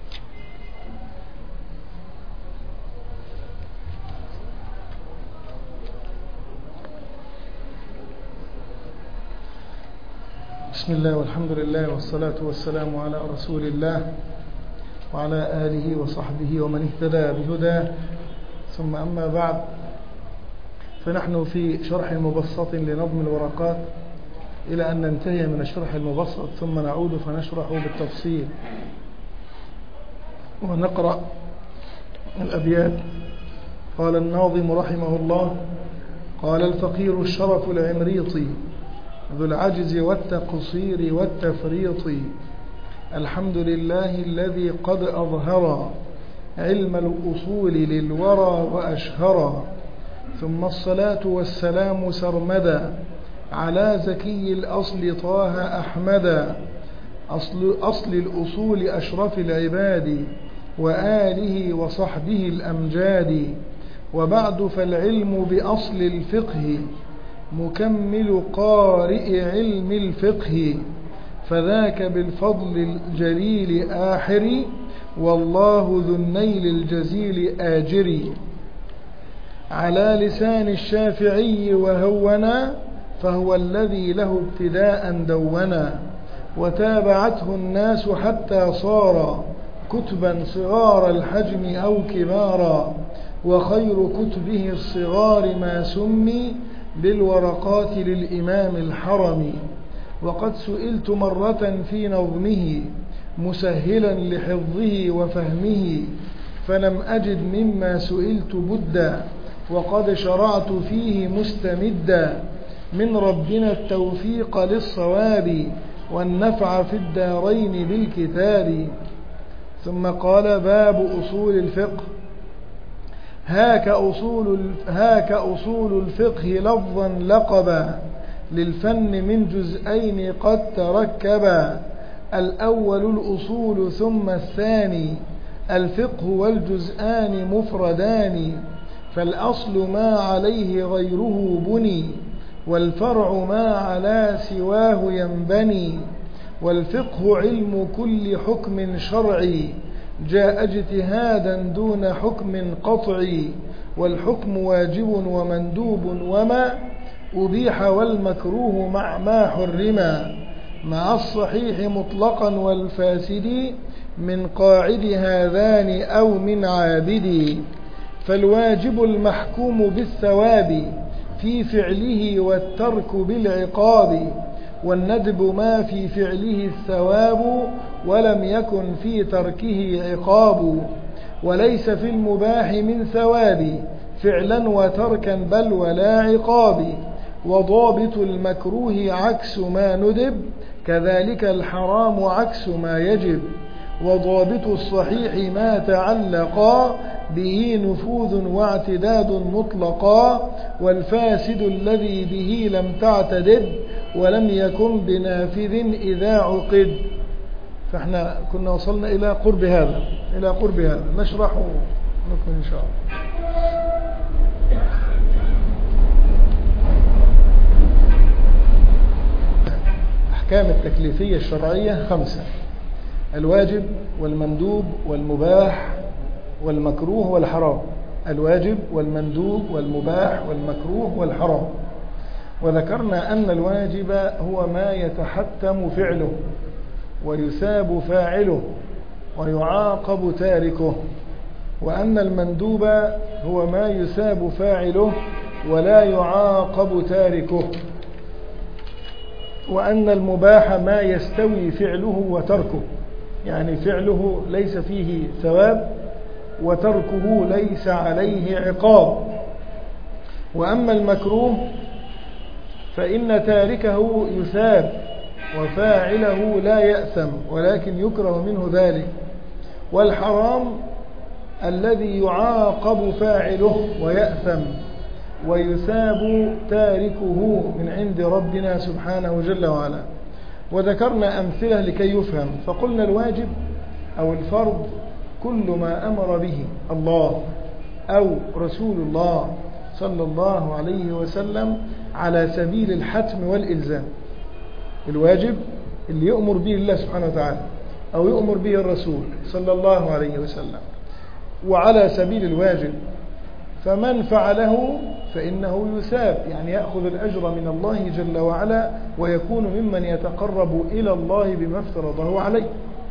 بسم الله والحمد لله والصلاة والسلام على رسول الله وعلى آله وصحبه ومن اهتدى بهداه، ثم أما بعد، فنحن في شرح مبسط لنظم الورقات إلى أن ننتهي من الشرح المبسط ثم نعود فنشرح بالتفصيل ونقرأ الأبيات. قال الناظم رحمه الله: قال الفقير الشرف العمريطي ذو العجز والتقصير والتفريط، الحمد لله الذي قد أظهر علم الأصول للورى وأشهر، ثم الصلاة والسلام سرمدا على زكي الأصل طه أحمدا، أصل, أصل الأصول أشرف العباد وآله وصحبه الأمجاد، وبعد فالعلم بأصل الفقه مكمل قارئ علم الفقه، فذاك بالفضل الجليل آحر، والله ذو النيل الجزيل آجر، على لسان الشافعي وهونا، فهو الذي له ابتداء دونا، وتابعته الناس حتى صار كتبا صغار الحجم أو كبارا، وخير كتبه الصغار ما سمي بالورقات للإمام الحرمي، وقد سئلت مرة في نظمه مسهلا لحفظه وفهمه، فلم أجد مما سئلت بدا، وقد شرعت فيه مستمدا، من ربنا التوفيق للصواب والنفع في الدارين بالكتاب. ثم قال: باب أصول الفقه. هاك أصول, هاك أصول الفقه لفظا لقبا، للفن من جزئين قد تركبا، الأول الأصول ثم الثاني الفقه، والجزآن مفردان، فالأصل ما عليه غيره بني، والفرع ما على سواه ينبني، والفقه علم كل حكم شرعي جاء اجتهادا دون حكم قطعي، والحكم واجب ومندوب وما أبيح، والمكروه مع ما حرما، مع الصحيح مطلقا والفاسد من قاعد هذان أو من عابد، فالواجب المحكوم بالثواب في فعله، والترك بالعقاب، والندب ما في فعله الثواب ولم يكن في تركه عقاب، وليس في المباح من ثواب فعلا وتركا بل ولا عقاب، وضابط المكروه عكس ما ندب كذلك الحرام عكس ما يجب، وضابط الصحيح ما تعلقا به نفوذ واعتداد مطلقا، والفاسد الذي به لم تعتدد ولم يكن بنافذ إذا عقد. فاحنا كنا وصلنا إلى قرب هذا إلى قرب هذا نشرح نكمل إن شاء الله. أحكام التكليفية الشرعية خمسة: الواجب والمندوب والمباح والمكروه والحرام. الواجب والمندوب والمباح والمكروه والحرام. وذكرنا أن الواجب هو ما يتحتم فعله ويثاب فاعله ويعاقب تاركه، وأن المندوب هو ما يثاب فاعله ولا يعاقب تاركه، وأن المباح ما يستوي فعله وتركه، يعني فعله ليس فيه ثواب وتركه ليس عليه عقاب. وأما المكروه فإن تاركه يثاب وفاعله لا يأثم ولكن يكره منه ذلك. والحرام الذي يعاقب فاعله ويأثم ويثاب تاركه من عند ربنا سبحانه جل وعلا. وذكرنا أمثلة لكي يفهم، فقلنا الواجب أو الفرض كل ما أمر به الله أو رسول الله صلى الله عليه وسلم على سبيل الحتم والإلزام. الواجب اللي يؤمر به الله سبحانه وتعالى أو يؤمر به الرسول صلى الله عليه وسلم وعلى سبيل الواجب، فمن فعله فإنه يثاب، يعني يأخذ الأجر من الله جل وعلا ويكون ممن يتقرب إلى الله بما افترضه عليه.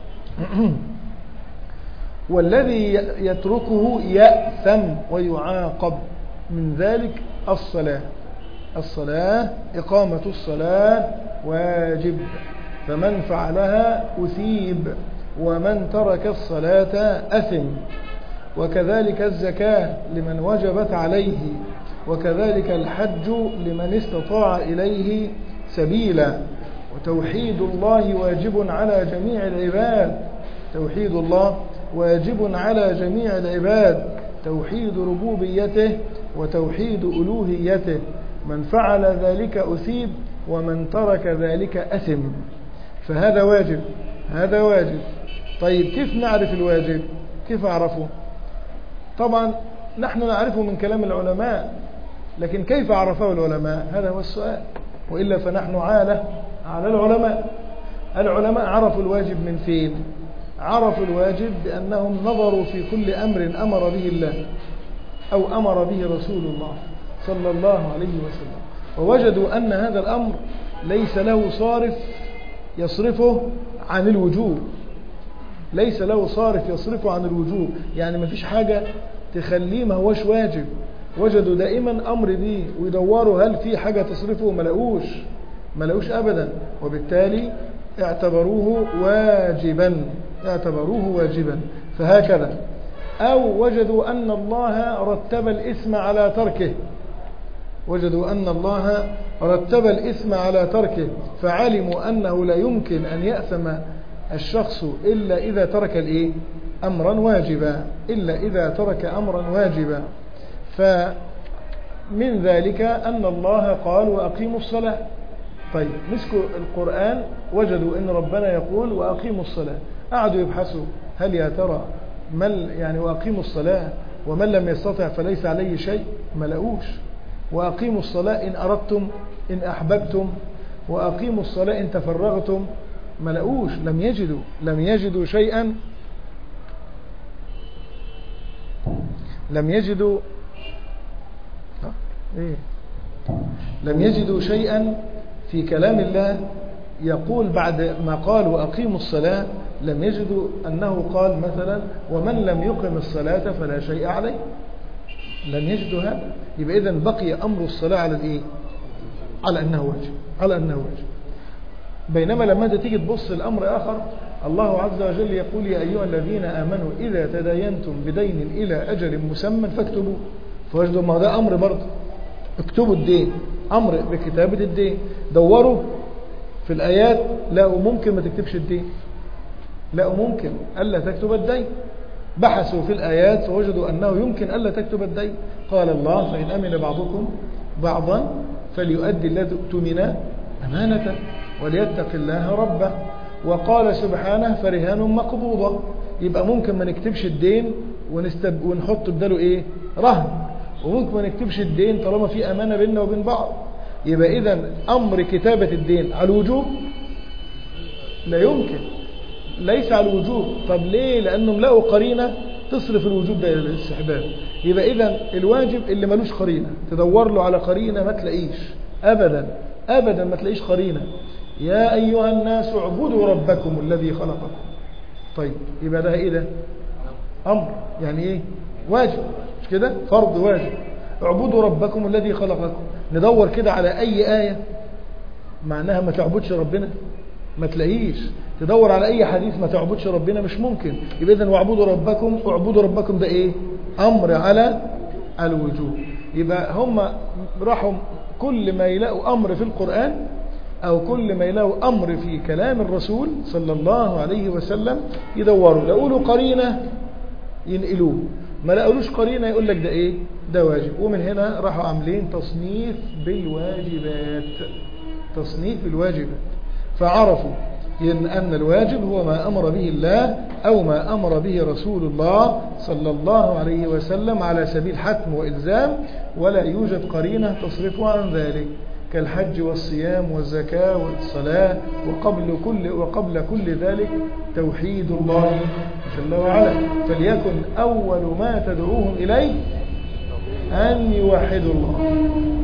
والذي يتركه يأثم ويعاقب. من ذلك الصلاة. الصلاة إقامة الصلاة واجب، فمن فعلها أثيب، ومن ترك الصلاة أثم. وكذلك الزكاة لمن وجبت عليه، وكذلك الحج لمن استطاع إليه سبيلا. وتوحيد الله واجب على جميع العباد. توحيد الله واجب على جميع العباد، توحيد ربوبيته وتوحيد ألوهيته. من فعل ذلك أثيب، ومن ترك ذلك أثم. فهذا واجب، هذا واجب. طيب كيف نعرف الواجب؟ كيف أعرفه؟ طبعا نحن نعرفه من كلام العلماء، لكن كيف عرفه العلماء؟ هذا هو السؤال. وإلا فنحن عالة على العلماء. العلماء عرفوا الواجب من فين؟ عرفوا الواجب بأنهم نظروا في كل أمر أمر به الله أو أمر به رسول الله صلى الله عليه وسلم، ووجدوا أن هذا الأمر ليس له صارف يصرفه عن الوجوب. ليس له صارف يصرفه عن الوجوب، يعني ما فيش حاجة تخليه ما هوش واجب. وجدوا دائما أمر به ويدوروا هل في حاجة تصرفه، ما لقوش ما لقوش أبدا، وبالتالي اعتبروه واجبا اعتبروه واجبا. فهكذا. أو وجدوا أن الله رتب الإثم على تركه وجدوا أن الله رتب الإثم على تركه فعلموا أنه لا يمكن أن يأثم الشخص إلا إذا ترك الإيه؟ أمرا واجبا إلا إذا ترك أمرا واجبا. فمن ذلك أن الله قال وأقيموا الصلاة. طيب مسكوا القرآن وجدوا أن ربنا يقول وأقيموا الصلاة، قعدوا يبحثوا هل يا ترى من يعني وأقيموا الصلاة ومن لم يستطع فليس عليه شيء؟ ما لقوش. وأقيموا الصلاة إن أردتم إن أحببتم، وأقيموا الصلاة إن تفرغتم، ما لقوش. لم يجدوا لم يجدوا شيئا لم يجدوا إيه؟ لم يجدوا شيئا في كلام الله يقول بعد ما قال وأقيموا الصلاة لم يجدوا أنه قال مثلا ومن لم يقم الصلاة فلا شيء عليه. لم يجدوا هذا. يبقى إذن بقي أمر الصلاة على الإيه؟ على أنه واجب على أنه واجب. بينما لما تيجي تبص الأمر آخر، الله عز وجل يقول يا أيها الذين آمنوا إذا تداينتم بدين إلى أجل مسمى فاكتبوا. فوجدوا ما ده أمر برضه، اكتبوا الدين، أمر بكتابة الدين. دوروا في الآيات لقوا ممكن ما تكتبش الدين، لقوا ممكن ألا تكتب الدين. بحثوا في الآيات فوجدوا أنه يمكن ألا تكتب الدين. قال الله فإن أمن بعضكم بعضا فليؤدي الذي اؤتمن أمانة وليتق الله ربه. وقال سبحانه فرهان مقبوضة. يبقى ممكن ما نكتبش الدين ونستب ونحط بداله إيه؟ رهن. وممكن ما نكتبش الدين طالما في أمانة بيننا وبين بعض. يبقى إذن أمر كتابة الدين على الوجوب؟ لا يمكن، ليس على الوجوب. طب ليه؟ لأنهم لقوا قرينة تصرف الوجوب ده إلى الاستحباب. يبقى إذن الواجب اللي ملوش قرينة تدور له على قرينة ما تلاقيش أبدا أبدا ما تلاقيش قرينة. يا أيها الناس اعبدوا ربكم الذي خلقكم. طيب يبقى ده إيه؟ ده أمر، يعني إيه؟ واجب، مش كده؟ فرض واجب. اعبدوا ربكم الذي خلقكم. ندور كده على أي آية معناها ما تعبدش ربنا، ما تلاقيش. تدور على أي حديث ما تعبدش ربنا، مش ممكن. يبقى إذن واعبدوا ربكم، اعبدوا ربكم ده إيه؟ أمر على الوجوب. يبقى هم راحوا كل ما يلاقوا أمر في القرآن أو كل ما يلاقوا أمر في كلام الرسول صلى الله عليه وسلم يدوروا، لقوا قرينة ينقلوه، ما لقولوش قرينة يقول لك ده إيه؟ ده واجب. ومن هنا راحوا عاملين تصنيف بالواجبات تصنيف بالواجبات فعرفوا إن أن الواجب هو ما أمر به الله أو ما أمر به رسول الله صلى الله عليه وسلم على سبيل حتم وإلزام، ولا يوجد قرينة تصرفه عن ذلك. كالحج والصيام والزكاة والصلاة، وقبل كل, وقبل كل ذلك توحيد الله جل وعلا. فليكن أول ما تدعوهم إليه أن يوحدوا الله.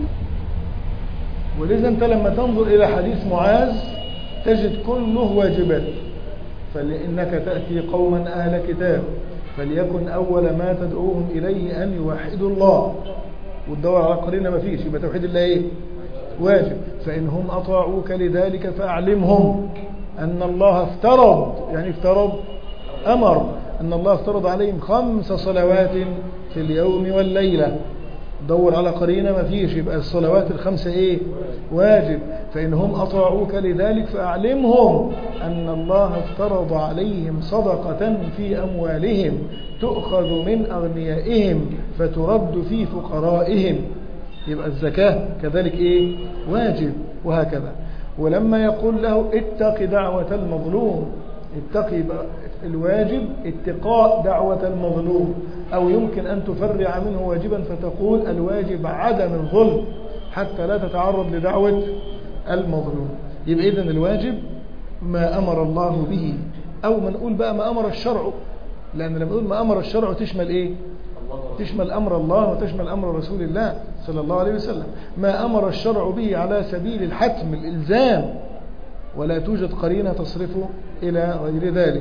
ولذا أنت لما تنظر إلى حديث معاذ تجد كله واجبات. فلإنك تأتي قوما أهل كتاب فليكن أول ما تدعوهم إليه أن يوحدوا الله، والدور على قرينة ما فيش، يبقى توحيد الله إيه؟ واجب. فإنهم أطاعوك لذلك فأعلمهم أن الله افترض، يعني افترض أمر، أن الله افترض عليهم خمس صلوات في اليوم والليلة. دور على قرينة ما فيش، يبقى الصلوات الخمسة إيه؟ واجب. فإنهم أطاعوك لذلك فأعلمهم أن الله افترض عليهم صدقة في أموالهم تؤخذ من أغنيائهم فترد في فقرائهم. يبقى الزكاة كذلك إيه؟ واجب. وهكذا. ولما يقول له اتق دعوة المظلوم، اتقي الواجب اتقاء دعوة المظلوم، أو يمكن أن تفرع منه واجبا فتقول الواجب عدم الظلم حتى لا تتعرض لدعوة المظلوم. يبقى إذن الواجب ما أمر الله به، أو ما نقول بقى ما أمر الشرع، لأن لما نقول ما أمر الشرع تشمل إيه؟ تشمل أمر الله وتشمل أمر رسول الله صلى الله عليه وسلم. ما أمر الشرع به على سبيل الحتم الإلزام، ولا توجد قرينة تصرفه إلى غير ذلك.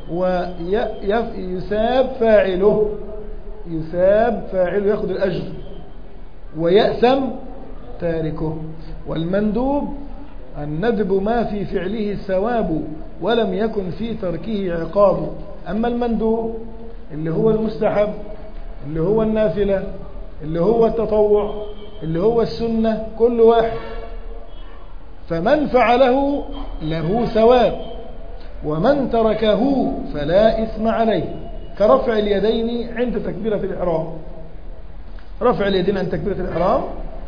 ويثاب فاعله، يثاب فاعله يأخذ الأجر، ويأثم تاركه. والمندوب الندب ما في فعله ثواب ولم يكن في تركه عقاب. أما المندوب اللي هو المستحب، اللي هو النافلة، اللي هو التطوع، اللي هو السنة، كل واحد فمن فعله له ثواب، ومن تركه فلا إثم عليه. كرفع اليدين عند تكبيرة الإحرام، رفع اليدين عند تكبيرة الإحرام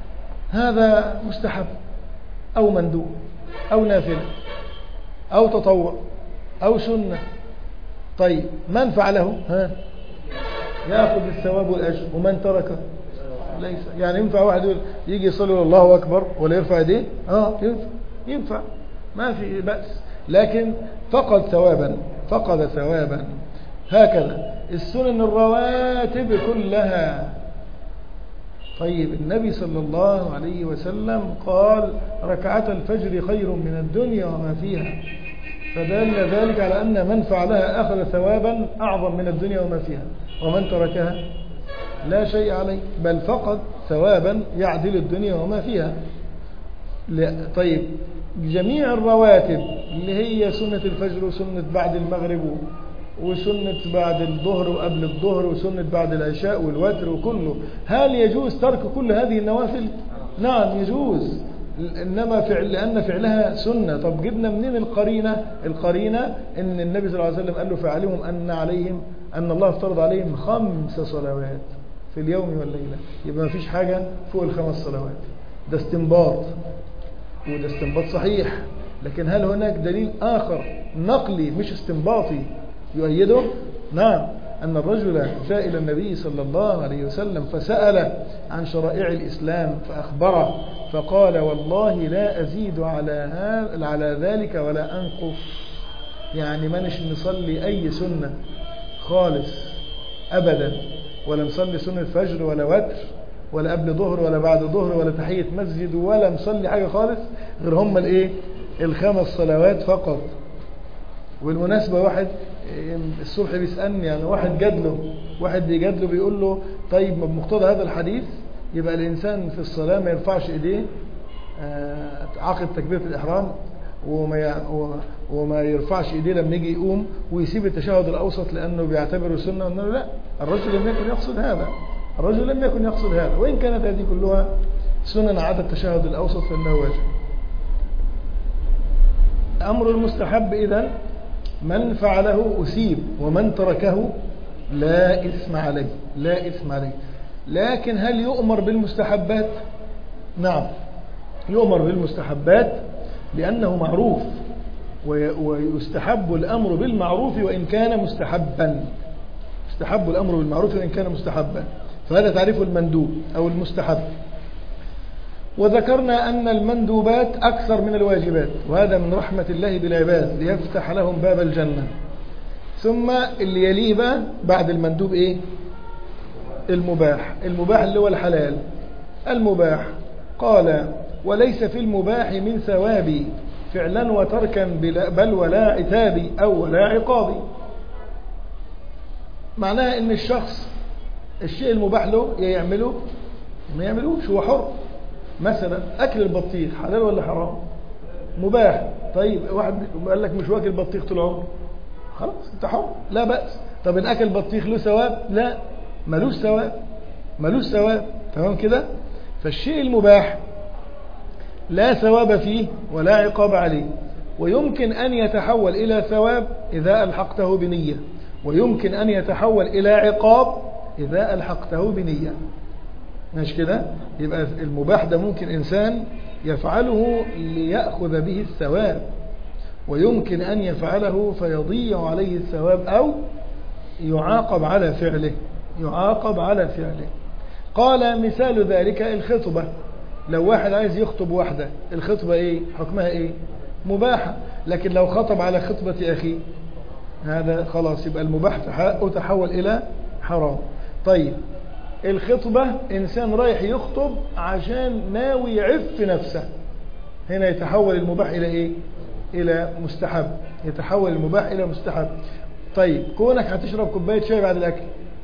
هذا مستحب أو مندوب أو نافلة أو تطوع أو سنة. طيب من فعله ها يأخذ الثواب والأجر، ومن تركه ليس. يعني ينفع واحد يجي يصلي الله أكبر ولا يرفع يديه؟ اه ينفع ينفع ما في بأس، لكن فقد ثوابا، فقد ثوابا. هكذا السنن الرواتب كلها. طيب النبي صلى الله عليه وسلم قال ركعة الفجر خير من الدنيا وما فيها، فدل ذلك على أن من فعلها أخذ ثوابا أعظم من الدنيا وما فيها، ومن تركها لا شيء عليه، بل فقد ثوابا يعدل الدنيا وما فيها. طيب جميع الرواتب اللي هي سنة الفجر وسنة بعد المغرب وسنة بعد الظهر وقبل الظهر وسنة بعد العشاء والوتر وكله، هل يجوز ترك كل هذه النوافل؟ نعم يجوز، إنما فعل لأن فعلها سنة. طب جبنا منين القرينة؟ القرينة إن النبي صلى الله عليه وسلم قال له فعلهم أن عليهم أن الله افترض عليهم خمس صلوات في اليوم والليلة، يبقى ما فيش حاجة فوق الخمس صلوات. ده استنباط، وده استنباط صحيح، لكن هل هناك دليل آخر نقلي مش استنباطي يؤيده؟ نعم، أن الرجل جاء إلى النبي صلى الله عليه وسلم فسأل عن شرائع الإسلام فأخبره، فقال والله لا أزيد على على ذلك ولا أنقص. يعني ما نش نصلي أي سنة خالص أبدا، ولا نصلي سنة فجر ولا وتر ولا قبل ظهر ولا بعد ظهر ولا تحية مسجد، ولا نصلي حاجة خالص غير هم الايه الخمس صلوات فقط. والمناسبة واحد الصبح بيسألني، يعني واحد جادله واحد بيجادله بيقول له طيب بمقتضى هذا الحديث يبقى الإنسان في الصلاة ما يرفعش إيديه عقد تكبيرة الإحرام، وما وما يرفعش إيديه لما يجي يقوم، ويسيب التشهد الأوسط لأنه بيعتبره سنة. قلنا له لا، الرجل لم يكن يقصد هذا، الرجل لم يكن يقصد هذا، وإن كانت هذه كلها سنن عدا التشهد الأوسط فإنه واجب. أمر المستحب إذن من فعله أثيب، ومن تركه لا إثم عليه، لا إثم عليه. لكن هل يؤمر بالمستحبات؟ نعم يؤمر بالمستحبات لأنه معروف، ويستحب الأمر بالمعروف وإن كان مستحبا، يستحب الأمر بالمعروف وإن كان مستحبا. فهذا تعريف المندوب أو المستحب. وذكرنا أن المندوبات أكثر من الواجبات، وهذا من رحمة الله بالعباد ليفتح لهم باب الجنة. ثم اللي يليه بقى بعد المندوب إيه؟ المباح. المباح اللي هو الحلال. المباح قال وليس في المباح من ثواب فعلا وتركا بل ولا عتاب أو ولا عقاب. معناها ان الشخص الشيء المباح له يا يعمله ما يعملوش، هو حر. مثلا اكل البطيخ حلال ولا حرام؟ مباح. طيب واحد قال لك مش واكل بطيخ طول عمره، خلاص انت حر لا بأس. طب ان اكل بطيخ له ثواب؟ لا، ملوش ثواب، ملوش ثواب. تمام كده؟ فالشيء المباح لا ثواب فيه ولا عقاب عليه، ويمكن أن يتحول إلى ثواب إذا ألحقته بنية، ويمكن أن يتحول إلى عقاب إذا ألحقته بنية. مش كده؟ يبقى المباح ده ممكن إنسان يفعله ليأخذ به الثواب، ويمكن أن يفعله فيضيع عليه الثواب أو يعاقب على فعله، يعاقب على فعله. قال مثال ذلك الخطبة. لو واحد عايز يخطب واحدة، الخطبة ايه حكمها؟ ايه؟ مباحة. لكن لو خطب على خطبة اخيه هذا خلاص يبقى المباح تحول الى حرام. طيب الخطبة انسان رايح يخطب عشان ناوي يعف نفسه، هنا يتحول المباح الى ايه؟ الى مستحب، يتحول المباح الى مستحب. طيب كونك هتشرب كوباية شاي بعد الاكل،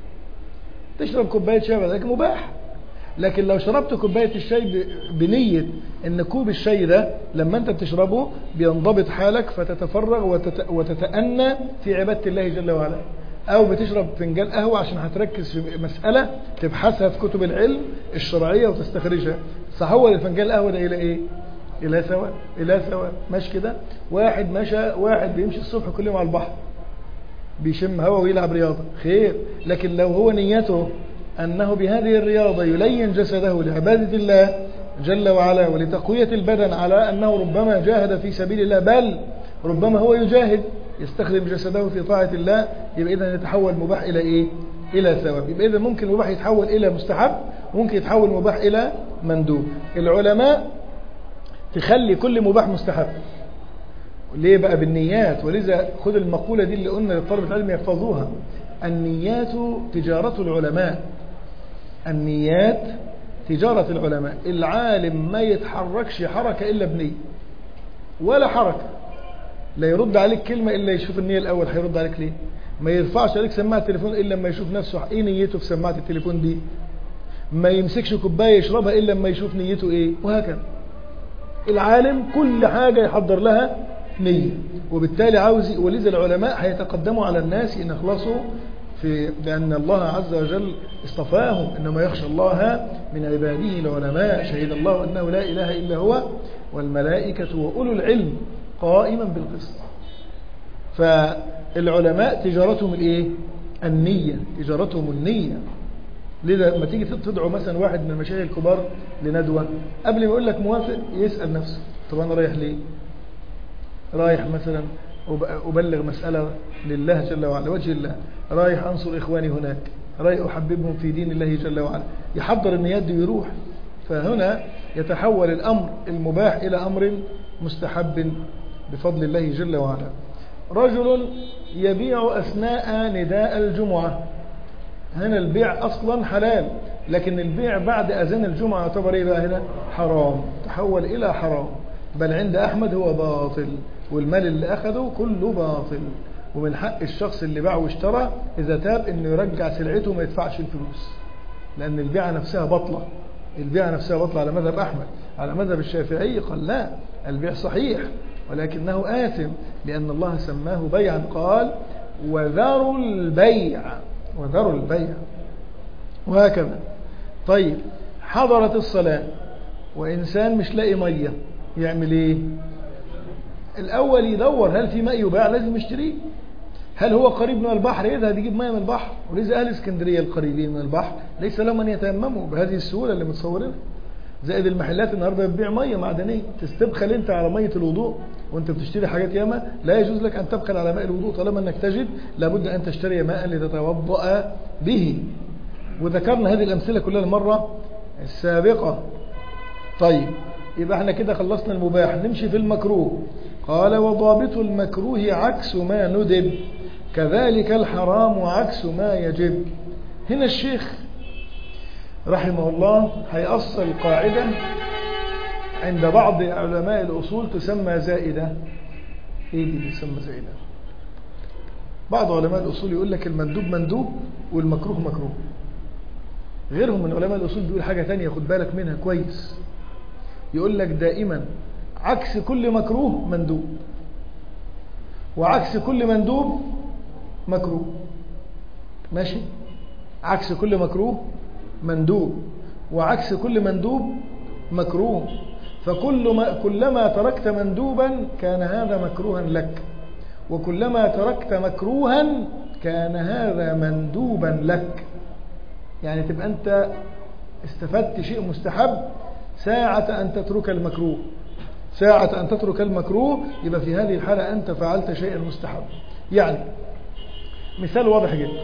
تشرب كوباية شاي بعد الاكل مباح. لكن لو شربت كوباية الشاي بنية ان كوب الشاي ده لما انت بتشربه بينضبط حالك فتتفرغ وتت... وتتأنى في عبادة الله جل وعلا، او بتشرب فنجان قهوة عشان هتركز في مسألة تبحثها في كتب العلم الشرعية وتستخرجها، فحول الفنجان القهوة ده الى ايه؟ الى ثواب، الى ثواب. مش كده؟ واحد مشى، واحد بيمشي الصبح كل يوم على البحر بيشم هوا ويلعب رياضة، خير. لكن لو هو نيته أنه بهذه الرياضة يلين جسده لعبادة الله جل وعلا ولتقوية البدن، على أنه ربما جاهد في سبيل الله، بل ربما هو يجاهد يستخدم جسده في طاعة الله، يبقى إذن يتحول مباح إلى إيه؟ إلى ثواب. يبقى إذن ممكن المباح يتحول إلى مستحب، وممكن يتحول مباح إلى مندوب. العلماء تخلي كل مباح مستحب. ليه بقى؟ بالنيات. ولذا خذ المقولة دي اللي قلنا للطلبة العلم يحفظوها: النيات تجارة العلماء. النيات تجارة العلماء. العالم ما يتحركش حركة إلا بنية، ولا حركة. لا يرد عليك كلمة إلا يشوف النية الأول، هيرد عليك ليه؟ ما يرفعش عليك سماعة التليفون إلا لما يشوف نفسه إيه نيته في سماعة التليفون دي. ما يمسكش كوباية يشربها إلا لما يشوف نيته إيه، وهكذا. العالم كل حاجة يحضر لها نية، وبالتالي عاوز. ولذا العلماء هيتقدموا على الناس إن أخلصوا في لأن الله عز وجل اصطفاهم: إنما يخشى الله من عباده العلماء، شهد الله أنه لا إله إلا هو والملائكة وأولو العلم قائما بالقسط. فالعلماء تجارتهم الإيه؟ النية، تجارتهم النية. لذا لما تيجي تدعو مثلا واحد من المشايخ الكبار لندوة، قبل ما يقول لك موافق يسأل نفسه: طب أنا رايح ليه؟ رايح مثلا أبلغ مسألة لله جل وعلا وجه الله، رايح أنصر إخواني هناك، رايح أحببهم في دين الله جل وعلا، يحضر النيات دي ويروح. فهنا يتحول الأمر المباح إلى أمر مستحب بفضل الله جل وعلا. رجل يبيع أثناء نداء الجمعة، هنا البيع أصلا حلال، لكن البيع بعد أذان الجمعة يعتبر إيه بقى؟ هنا حرام، تحول إلى حرام. بل عند أحمد هو باطل، والمال اللي أخذه كله باطل. ومن حق الشخص اللي باع واشترى إذا تاب إنه يرجع سلعته وما يدفعش الفلوس، لأن البيعة نفسها بطلة. البيعة نفسها بطلة على مذهب أحمد. على مذهب الشافعي قال لا، البيع صحيح ولكنه آثم، لأن الله سماه بيعا، قال: وذروا البيع، وذروا البيع، وهكذا. طيب حضرت الصلاة وإنسان مش لاقي مية، يعمل إيه؟ الأول يدور هل في ماء يباع، لازم يشتريه. هل هو قريب من البحر؟ يذهب يجيب ماء من البحر. ولذا أهل اسكندرية القريبين من البحر ليس لهم أن يتيمموا بهذه السهولة اللي متصورينها. زائد المحلات النهارده بتبيع مية معدنية، تستبخل أنت على مية الوضوء وأنت بتشتري حاجات ياما. لا يجوز لك أن تبخل على ماء الوضوء طالما أنك تجد، لابد أن تشتري ماء لتتوضأ به. وذكرنا هذه الأمثلة كلها المرة السابقة. طيب يبقى احنا كده خلصنا المباح، نمشي في المكروه. قال وضابط المكروه عكس ما ندب كذلك الحرام عكس ما يجب. هنا الشيخ رحمه الله هيأصل قاعدة عند بعض علماء الأصول تسمى زائدة. ايه دي تسمى زائدة؟ بعض علماء الأصول يقول لك المندوب مندوب والمكروه مكروه. غيرهم من علماء الأصول بيقول حاجة تانية خد بالك منها كويس، يقول لك دائما عكس كل مكروه مندوب، وعكس كل مندوب مكروه. ماشي؟ عكس كل مكروه مندوب، وعكس كل مندوب مكروه. فكل ما كلما تركت مندوبا كان هذا مكروها لك، وكلما تركت مكروها كان هذا مندوبا لك. يعني تبقى أنت استفدت شيء مستحب ساعة أن تترك المكروه، ساعة أن تترك المكروه يبقى في هذه الحالة أنت فعلت شيئا مستحب. يعني مثال واضح جدا،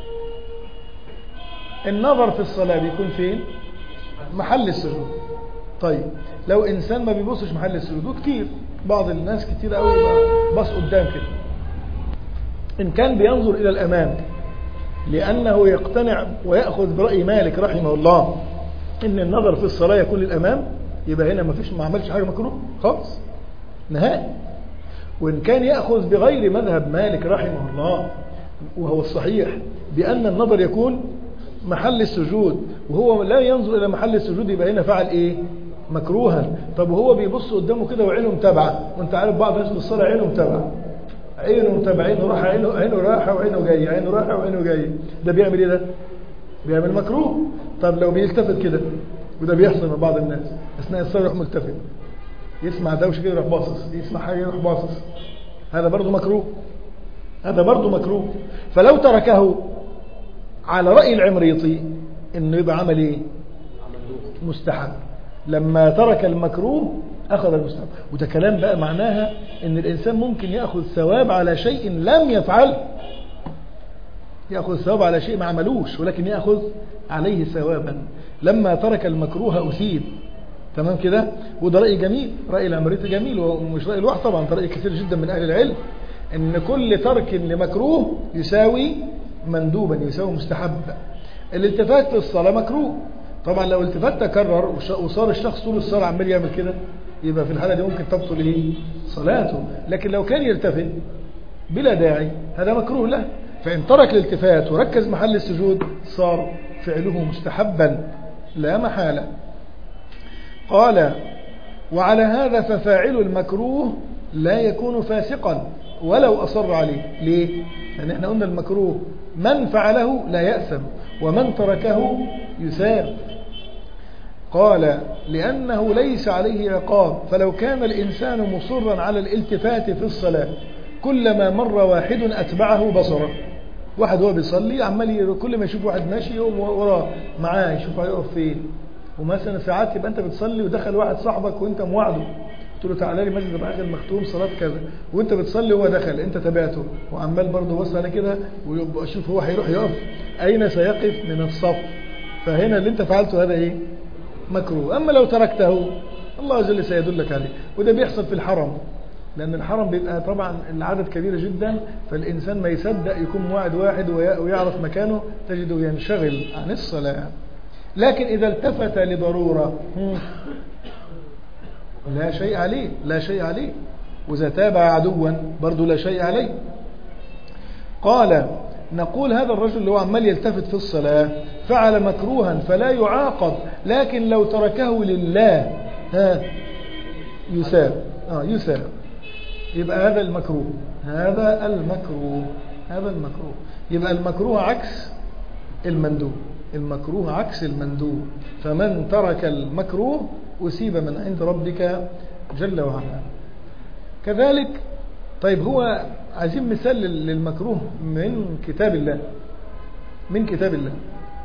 النظر في الصلاة بيكون فين؟ محل السجود. طيب لو إنسان ما بيبصش محل السجود، وكتير بعض الناس كتير قوي بص قدام كده، إن كان بينظر إلى الأمام لأنه يقتنع ويأخذ برأي مالك رحمه الله إن النظر في الصلاة يكون للأمام، يبقى هنا ما فيش ما عملش حاجة مكروه خالص نهائي. وإن كان يأخذ بغير مذهب مالك رحمه الله وهو الصحيح بأن النظر يكون محل السجود وهو لا ينظر إلى محل السجود، يبقى هنا فعل إيه؟ مكروها. طب وهو بيبص قدامه كده وعينه متابعة، وانت عارف بعض الناس في الصلاة عينه متابعة، عينه متابعة، عينه راحة عينه عينه راحة وعينه جاية، عينه راحة وعينه جاية، ده بيعمل إيه؟ ده بيعمل مكروه. طب لو بيلتفت كده، وده بيحصل مع بعض الناس أثناء الصلاة يروح ملتفت، يسمع دوشة كده يروح باصص، يسمع حاجة يروح باصص، هذا برضه مكروه، هذا برضه مكروه. فلو تركه على رأي العمريطي إنه يبقى عمل إيه؟ مستحب. لما ترك المكروه أخذ المستحب. وده كلام بقى معناها إن الإنسان ممكن يأخذ ثواب على شيء لم يفعل، يأخذ ثواب على شيء ما عملوش ولكن يأخذ عليه ثوابا. لما ترك المكروه أثيب. تمام كده؟ وده رأي جميل، رأي العمريطي جميل ومش رأي الواحد طبعا، ده رأي كثير جدا من أهل العلم، إن كل ترك لمكروه يساوي مندوبا، يساوي مستحب. الالتفات في الصلاة مكروه طبعا، لو التفات تكرر وصار الشخص طول الصلاة عمال يعمل كده يبقى في الحالة دي ممكن تبطل ايه؟ صلاته. لكن لو كان يلتفت بلا داعي هذا مكروه له. فإن ترك الالتفات وركز محل السجود صار فعله مستحبا لا محالة. قال وعلى هذا ففاعل المكروه لا يكون فاسقا ولو أصر عليه. ليه؟ لأن يعني احنا قلنا المكروه من فعله لا يأثم ومن تركه يثاب. قال لأنه ليس عليه عقاب، فلو كان الإنسان مصرا على الالتفات في الصلاة كلما مر واحد أتبعه بصره. واحد هو بيصلي عمال كل ما يشوف واحد ماشي يقوم وراه معاه يشوف هيقف فين. ومثلا ساعات يبقى أنت بتصلي ودخل واحد صاحبك وأنت موعده، قلت له تعالى لي مسجد ابو اخر مختوم صلاه كذا، وانت بتصلي وهو دخل انت تابعته وعمال برضه بص على كده واشوف هو هيروح يقف اين سيقف من الصف. فهنا اللي انت فعلته هذا ايه؟ مكروه. اما لو تركته الله عز وجل سيدلك عليه. وده بيحصل في الحرم، لان الحرم بيبقى طبعا العدد كبير جدا، فالانسان ما يصدق يكون موعد واحد ويعرف مكانه تجده ينشغل عن الصلاه. لكن اذا التفت لضروره لا شيء عليه، لا شيء عليه. وإذا تابع عدوا برضو لا شيء عليه. قال نقول هذا الرجل اللي هو عمال يلتفت في الصلاة فعل مكروها فلا يعاقب، لكن لو تركه لله ها يثاب. آه يثاب. يبقى هذا المكروه، هذا المكروه، هذا المكروه. يبقى المكروه عكس المندوب، المكروه عكس المندوب. فمن ترك المكروه أصيب من عند ربك جل وعلا. كذلك طيب هو عايزين مثال للمكروه من كتاب الله، من كتاب الله.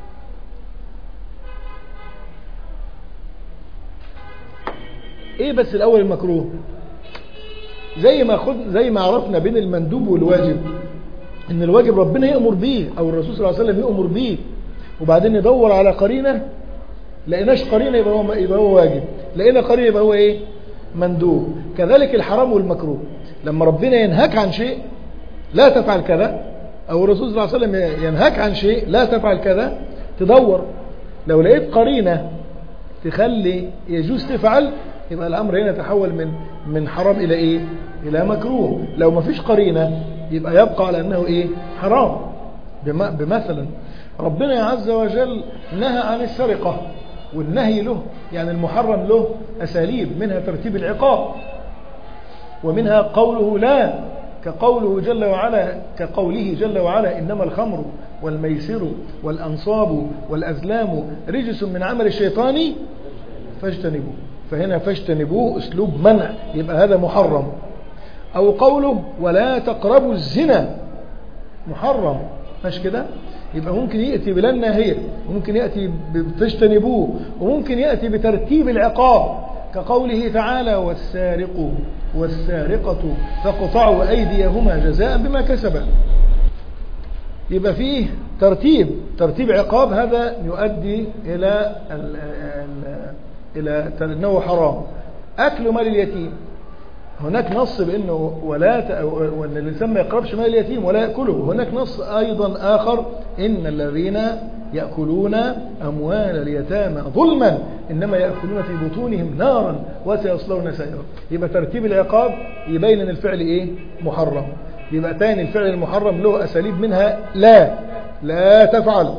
ايه بس الاول المكروه زي ما خد زي ما عرفنا بين المندوب والواجب، ان الواجب ربنا يأمر به او الرسول صلى الله عليه وسلم يأمر به، وبعدين يدور على قرينه لقيناش قرينه يبقى هو يبقى هو واجب. لقينا قرين يبقى هو ايه؟ مندوب. كذلك الحرام والمكروه، لما ربنا ينهاك عن شيء لا تفعل كذا، او الرسول صلى الله عليه وسلم ينهاك عن شيء لا تفعل كذا، تدور لو لقيت قرينة تخلي يجوز تفعل، يبقى الامر هنا تحول من من حرام الى ايه؟ الى مكروه. لو ما فيش قرينة يبقى يبقى على انه ايه؟ حرام. بمثلا ربنا عز وجل نهى عن السرقة، والنهي له يعني المحرم له أساليب، منها ترتيب العقاب، ومنها قوله لا، كقوله جل وعلا كقوله جل وعلا إنما الخمر والميسر والأنصاب والأزلام رجس من عمل الشيطان فاجتنبوه، فهنا فاجتنبوه أسلوب منع، يبقى هذا محرم. أو قوله ولا تقربوا الزنا محرم، مش كده؟ يبقى ممكن يأتي بلا الناهية، وممكن يأتي بتجتنبوه، وممكن يأتي بترتيب العقاب كقوله تعالى والسارق والسارقة فاقطعوا أيديهما جزاء بما كسبا. يبقى فيه ترتيب ترتيب عقاب، هذا يؤدي إلى ال ال إلى أنه حرام. أكل مال اليتيم، هناك نص بأنه ولا وأن الإنسان ما يقربش مال اليتيم ولا يأكله. هناك نص أيضا آخر إن الذين يأكلون أموال اليتامى ظلما إنما يأكلون في بطونهم نارا وسيصلون سعيرا. يبقى ترتيب العقاب يبين أن الفعل إيه؟ محرم. يبقى تاني الفعل المحرم له أساليب، منها لا لا تفعل،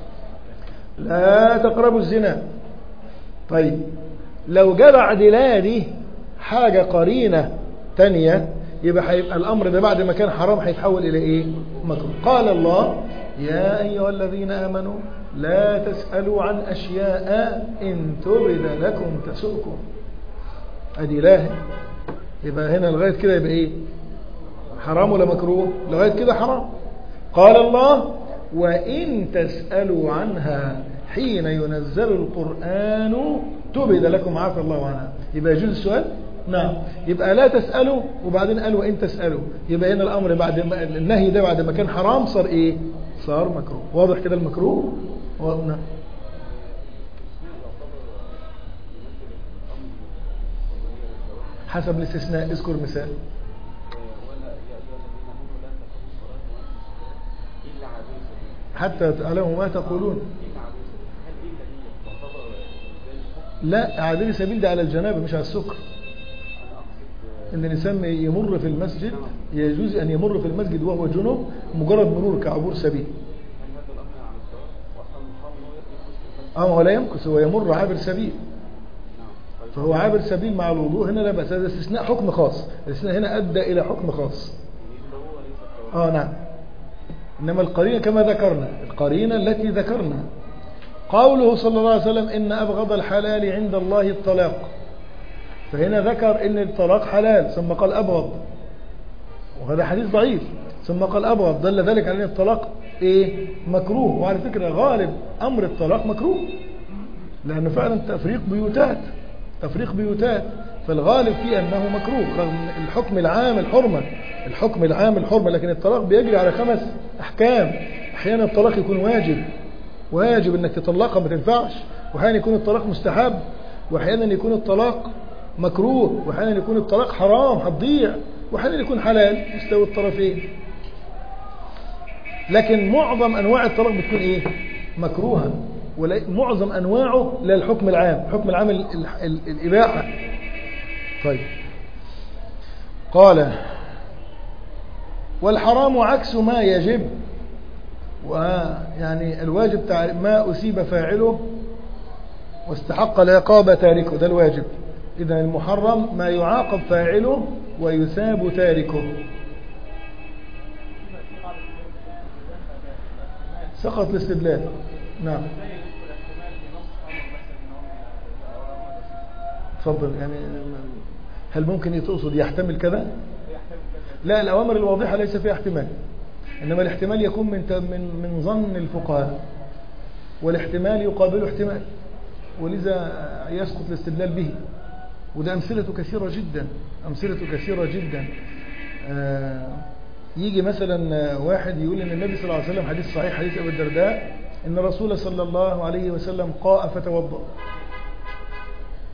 لا تقربوا الزنا. طيب لو جاء بعد لا دي حاجة قرينة تانية، يبقى هيبقى الأمر ده بعد ما كان حرام هيتحول إلى إيه؟ مكروه. قال الله يا أيها الذين آمنوا لا تسألوا عن أشياء إن تبد لكم تسؤكم. أدي لا، يبقى هنا لغاية كده يبقى إيه؟ حرام ولا مكروه؟ لغاية كده حرام. قال الله وإن تسألوا عنها حين ينزل القرآن تبد لكم عفى الله عنها. يبقى يجوز السؤال؟ نعم. يبقى لا تسألوا وبعدين قال وإن تسألوا، يبقى هنا الأمر بعد ما النهي ده بعد ما كان حرام صار إيه؟ صار مكروه. واضح كده المكروه؟ واضح. حسب الاستثناء، اذكر مثال. حتى تعلموا ما تقولون. لا، عابر سبيل ده على الجنابة مش على السكر. ان الانسان يمر في المسجد، يجوز ان يمر في المسجد وهو جنوب مجرد مرور كعبور سبيل. اه هو لا يمكث، هو يمر عابر سبيل، فهو عابر سبيل مع الوضوء. هنا لا بأس، هذا استثناء حكم خاص، الاستثناء هنا ادى الى حكم خاص. اه نعم. انما القرينة كما ذكرنا، القرينة التي ذكرنا قوله صلى الله عليه وسلم إن أبغض الحلال عند الله الطلاق، فهنا ذكر إن الطلاق حلال ثم قال أبغض، وهذا حديث ضعيف، ثم قال أبغض، دل ذلك على أن الطلاق إيه؟ مكروه. وعلى فكرة غالب أمر الطلاق مكروه، لأنه فعلا تفريق بيوتات تفريق بيوتات فالغالب فيه أنه مكروه، رغم الحكم العام الحرمة الحكم العام الحرمة لكن الطلاق بيجري على خمس أحكام. أحيانا الطلاق يكون واجب، واجب انك تطلقها ما تنفعش، واحيانا يكون الطلاق مستحب، واحيانا يكون الطلاق مكروه، واحيانا يكون الطلاق حرام هتضيع، واحيانا يكون حلال يستوي الطرفين. لكن معظم انواع الطلاق بتكون ايه؟ مكروها، ومعظم انواعه للحكم العام، الحكم العام ال ال ال الاباحه. طيب قال والحرام عكس ما يجب، ويعني الواجب ما أصيب فاعله واستحق العقاب تاركه، ده الواجب. إذن المحرم ما يعاقب فاعله ويثاب تاركه. سقط الاستدلال. نعم تفضل. يعني هل ممكن تقصد يحتمل كذا؟ لا، الأوامر الواضحة ليس فيها احتمال، إنما الاحتمال يكون من من من ظن الفقهاء، والاحتمال يقابله احتمال، ولذا يسقط الاستدلال به. وده أمثلة كثيرة جدا، أمثلة كثيرة جدا. آه يجي مثلا واحد يقول إن النبي صلى الله عليه وسلم، حديث صحيح حديث أبي الدرداء، إن الرسول صلى الله عليه وسلم قاء فتوضأ.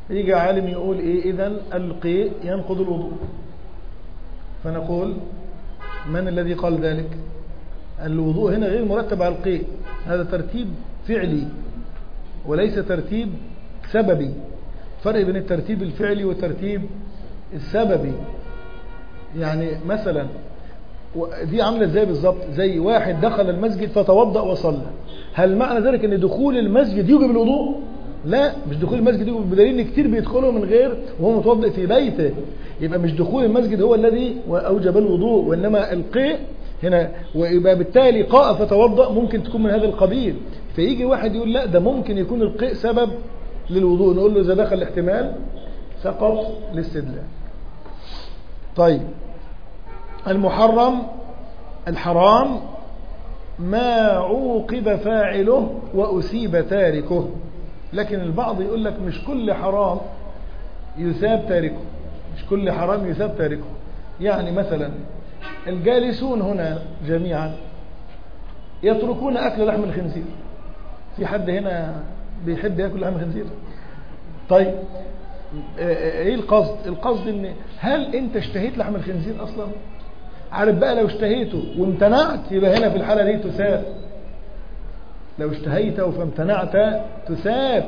يجي عالم يقول إيه إذن القيء ينقض الوضوء، فنقول من الذي قال ذلك؟ الوضوء هنا غير مرتب على القيء، هذا ترتيب فعلي وليس ترتيب سببي. فرق بين الترتيب الفعلي والترتيب السببي. يعني مثلا دي عامله ازاي بالظبط؟ زي واحد دخل المسجد فتوضأ وصلى، هل معنى ذلك ان دخول المسجد يوجب الوضوء؟ لا، مش دخول المسجد يوجب، بدليل ان كتير بيدخلوا من غير وهو متوضئ في بيته. يبقى مش دخول المسجد هو الذي اوجب الوضوء، وانما القيء هنا. ويبقى بالتالي قاء فتوضأ ممكن تكون من هذا القبيل. فيجي واحد يقول لا ده ممكن يكون القيء سبب للوضوء، نقول له اذا دخل الاحتمال سقط الاستدلال. طيب المحرم الحرام ما عوقب فاعله وأسيب تاركه. لكن البعض يقول لك مش كل حرام يثاب تاركه، مش كل حرام يثاب تاركه. يعني مثلا الجالسون هنا جميعا يتركون أكل لحم الخنزير. في حد هنا بيحب يأكل لحم الخنزير؟ طيب ايه القصد؟ القصد ان هل انت اشتهيت لحم الخنزير اصلا؟ عارف بقى لو اشتهيته وامتنعت يبقى هنا في الحالة دي تثاب. لو اشتهيته فامتنعت تثاب.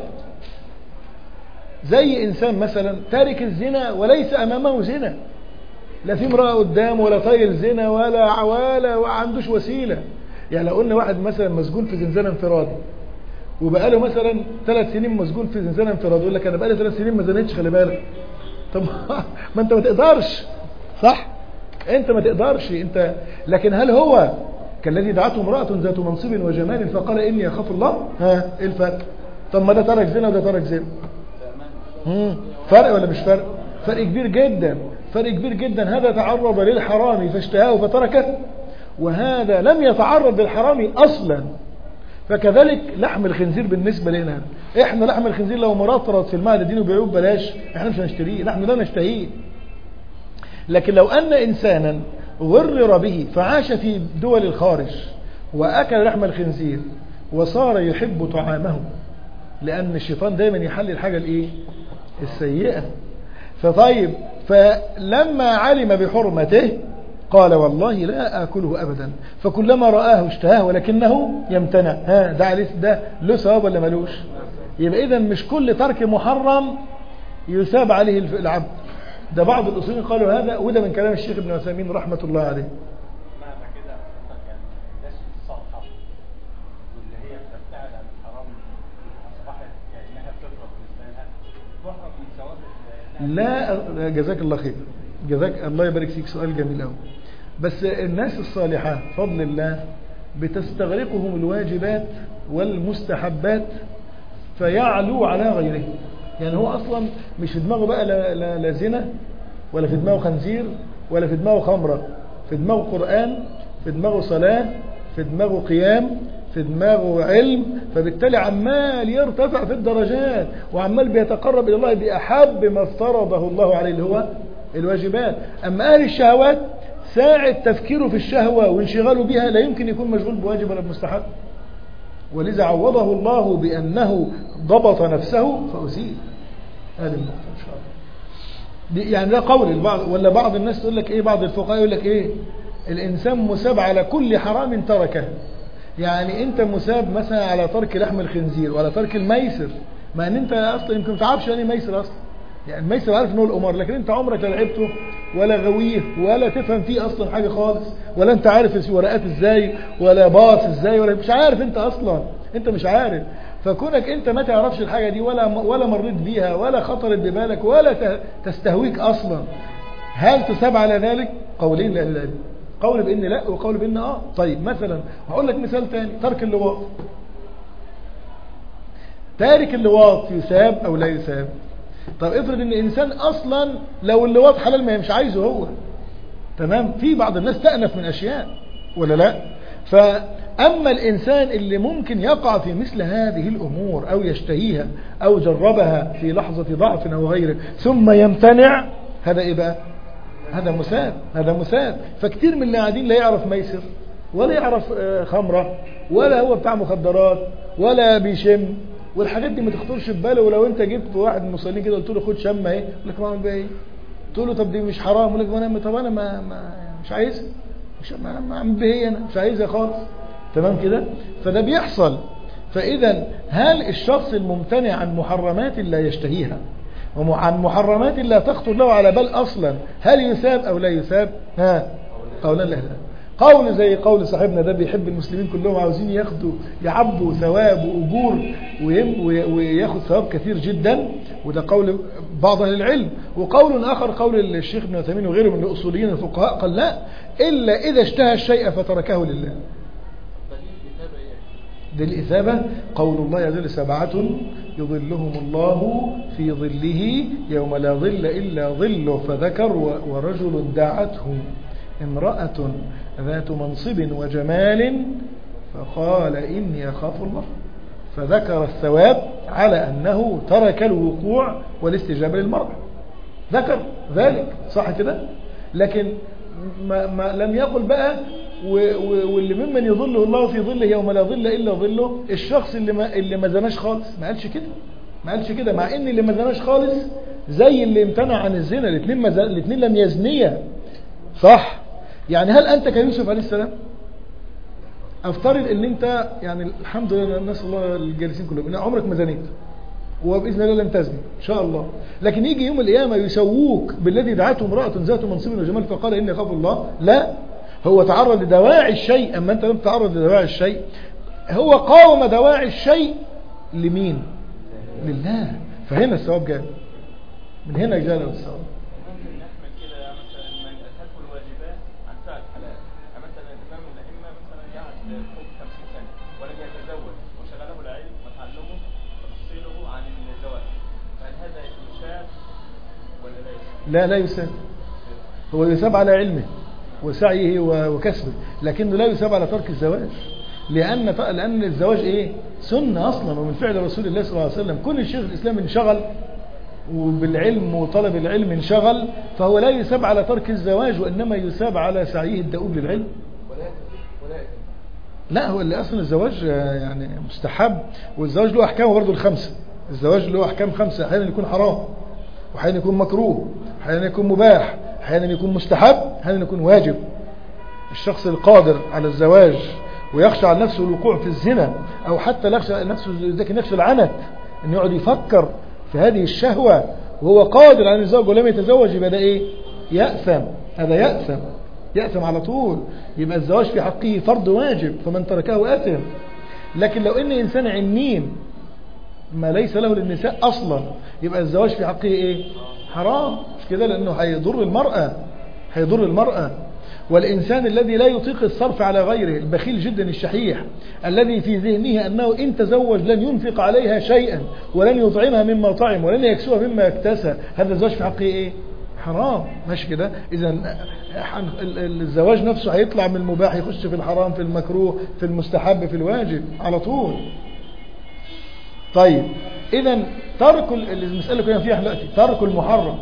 زي انسان مثلا تارك الزنا وليس امامه زنا، لا في امرأة قدامه ولا طايل زنا ولا عوالة وعندوش وسيلة. يعني لو قلنا واحد مثلا مسجون في زنزانة انفرادي وبقى له مثلا ثلاث سنين مسجون في زنزانة انفرادي، يقول لك انا بقى لي ثلاث سنين ما زنيتش، خلي بالك. طب ما انت ما تقدرش، صح؟ انت ما تقدرش انت. لكن هل هو كالذي دعته امرأة ذات منصب وجمال فقال اني اخاف الله؟ ها ايه الفرق؟ طب ما ده ترك زنا وده ترك زنا. امم فرق ولا مش فرق؟ فرق كبير جدا، فرق كبير جدا. هذا تعرض للحرام فاشتهاه فتركه، وهذا لم يتعرض للحرام اصلا. فكذلك لحم الخنزير بالنسبة لنا، احنا لحم الخنزير لو مرطرط في المعدة دي وبيعوه ببلاش احنا مش هنشتريه، نحن لا نشتهيه. لكن لو ان انسانا غرر به فعاش في دول الخارج واكل لحم الخنزير وصار يحب طعامه، لان الشيطان دايما يحلل الحاجة الايه؟ السيئة. فطيب فلما علم بحرمته قال والله لا آكله أبدا، فكلما رآه اشتهاه ولكنه يمتنع. ها ده عليه ده له ثواب ولا ملوش؟ يبقى إذا مش كل ترك محرم يثاب عليه العبد. ده بعض الأصوليين قالوا هذا، وده من كلام الشيخ ابن عثيمين رحمة الله عليه. معنى كده يعني الناس الصالحة واللي هي بتبتعد عن الحرام أصبحت كأنها فطرة بالنسبة لها تحرم من ثواب. لا جزاك الله خير، جزاك الله يبارك فيك، سؤال جميل قوي. بس الناس الصالحة فضل الله بتستغرقهم الواجبات والمستحبات فيعلو على غيره. يعني هو أصلا مش في دماغه بقى لا, لا, لا زنا ولا في دماغه خنزير ولا في دماغه خمرة، في دماغه قرآن، في دماغه صلاة، في دماغه قيام، في دماغه علم. فبالتالي عمال يرتفع في الدرجات وعمال بيتقرب إلى الله بأحب ما افترضه الله عليه اللي هو الواجبات. أما أهل الشهوات ساعة تفكيره في الشهوة وانشغاله بها لا يمكن يكون مشغول بواجب ولا بمستحب. ولذا عوضه الله بأنه ضبط نفسه فأزيد. هذه النقطة إن شاء الله. يعني ده قول البعض، ولا بعض الناس تقول لك إيه، بعض الفقهاء يقول لك إيه، الإنسان مساب على كل حرام تركه. يعني أنت مساب مثلا على ترك لحم الخنزير وعلى ترك الميسر، مع أن أنت أصلا يمكن ما تعرفش يعني ميسر أصلا. يعني الميسر عارف انه القمار، لكن انت عمرك لا لعبته ولا غويه ولا تفهم فيه اصلا حاجه خالص، ولا انت عارف ورقات ازاي ولا باص ازاي، ولا مش عارف انت اصلا، انت مش عارف. فكونك انت ما تعرفش الحاجه دي ولا ولا مريت بيها ولا خطرت ببالك ولا تستهويك اصلا، هل تثاب على ذلك؟ قولين لاهل العلم، قول بان لا وقول بان اه. طيب مثلا هقول لك مثال ثاني، ترك اللواط. تارك اللواط يثاب او لا يثاب؟ طب افرض ان انسان اصلا لو اللواط حلال ما مش عايزه هو، تمام؟ في بعض الناس تأنف من اشياء ولا لا؟ فاما الانسان اللي ممكن يقع في مثل هذه الامور او يشتهيها او جربها في لحظة ضعف او غيره ثم يمتنع، هذا ايه بقى؟ هذا مساد، هذا مساد. فكتير من اللي قاعدين لا يعرف ميسر ولا يعرف خمرة ولا هو بتاع مخدرات ولا بيشم والحاجات دي ما تخطرش في باله. ولو انت جبت واحد من المصلين كده قلت له خد شمه ايه يقول لك ما اعمل بيها ايه، تقول له طب دي مش حرام يقول لك انا طب انا ما, ما مش عايزها، مش ما اعمل بيها ايه، انا مش عايزها خالص. تمام كده. فده بيحصل. فاذا هل الشخص الممتنع عن محرمات لا يشتهيها وعن محرمات لا تخطر له على بال اصلا هل يثاب او لا يثاب؟ ها قولا لا. قول زي قول صاحبنا ده بيحب المسلمين كلهم عاوزين ياخدوا يعبوا ثواب واجور وياخد ثواب كثير جدا، وده قول بعض اهل العلم. وقول اخر قول الشيخ ابن عثيمين وغيره من الاصوليين الفقهاء قال لا الا اذا اشتهى الشيء فتركه لله. دي الإثابة قول الله يظل سبعة يظلهم الله في ظله يوم لا ظل إلا ظله، فذكر ورجل دعته امرأة ذات منصب وجمال فقال إني أخاف الله، فذكر الثواب على أنه ترك الوقوع والاستجابة للمرأة، ذكر ذلك صح كده. لكن ما, ما لم يقل بقى واللي ممن يظله الله في ظله يوم لا ظل إلا ظله الشخص اللي ما, اللي ما زناش خالص، ما قالش كده ما قالش كده مع ان اللي ما زناش خالص زي اللي امتنع عن الزنا، الاثنين الاثنين لم يزنيا صح. يعني هل انت كيوسف عليه السلام افترض ان انت يعني الحمد لله الناس الله الجالسين كلهم ان عمرك ما زنيت وباذن الله لن تزني ان شاء الله، لكن يجي يوم القيامه يسووك بالذي دعته امراه ذات منصب وجمال فقال اني اخاف الله، لا هو تعرض لدواعي الشيء، اما انت لم تتعرض لدواعي الشيء. هو قاوم دواعي الشيء لمين؟ لله. فهنا الثواب جاء من هنا جاء له الثواب. ممكن نحمل كده مثلا من اترك الواجبات عن فعل الحلال، مثلا الامام الائمه مثلا قعد فوق خمسين سنه ولم يتزوج وشغله العلم وتعلمه وتفصيله عن الزواج، فهل هذا يشاب ولا لا يشاب؟ لا لا يساب، هو يساب على علمه وسعيه وكسبه، لكنه لا يساب على ترك الزواج، لأن لأن الزواج إيه؟ سنة أصلا ومن فعل رسول الله صلى الله عليه وسلم. كل شيخ الإسلام انشغل وبالعلم وطلب العلم انشغل، فهو لا يساب على ترك الزواج وإنما يساب على سعيه الدؤوب للعلم. لا هو اللي أصلا الزواج يعني مستحب، والزواج له أحكامه برضه الخمسة. الزواج له أحكام خمسة، أحيانا يكون حرام وأحيانا يكون مكروه، أحيانا يكون مباح، أحيانا يكون مستحب، أحيانا يكون واجب. الشخص القادر على الزواج ويخشى على نفسه الوقوع في الزنا أو حتى يخشى نفسه ذاك نفسه العنت أن يقعد يفكر في هذه الشهوة وهو قادر على الزواج ولم يتزوج، يبقى ده إيه؟ يأثم. هذا يأثم يأثم على طول. يبقى الزواج في حقه فرض واجب فمن تركه أثم. لكن لو إن إنسان عنين ما ليس له للنساء أصلا يبقى الزواج في حقه إيه؟ حرام، مش كده؟ لأنه هيضر المرأة هيضر المرأة. والإنسان الذي لا يطيق الصرف على غيره، البخيل جدا الشحيح الذي في ذهنه أنه إن تزوج لن ينفق عليها شيئا ولن يطعمها مما طعم ولن يكسوها مما اكتسى، هذا الزواج في حقه إيه؟ حرام، ماشي كده؟ إذا الزواج نفسه هيطلع من المباح يخش في الحرام في المكروه في المستحب في الواجب على طول. طيب إذا ترك المسألة اللي كنا فيها دلوقتي ترك المحرم،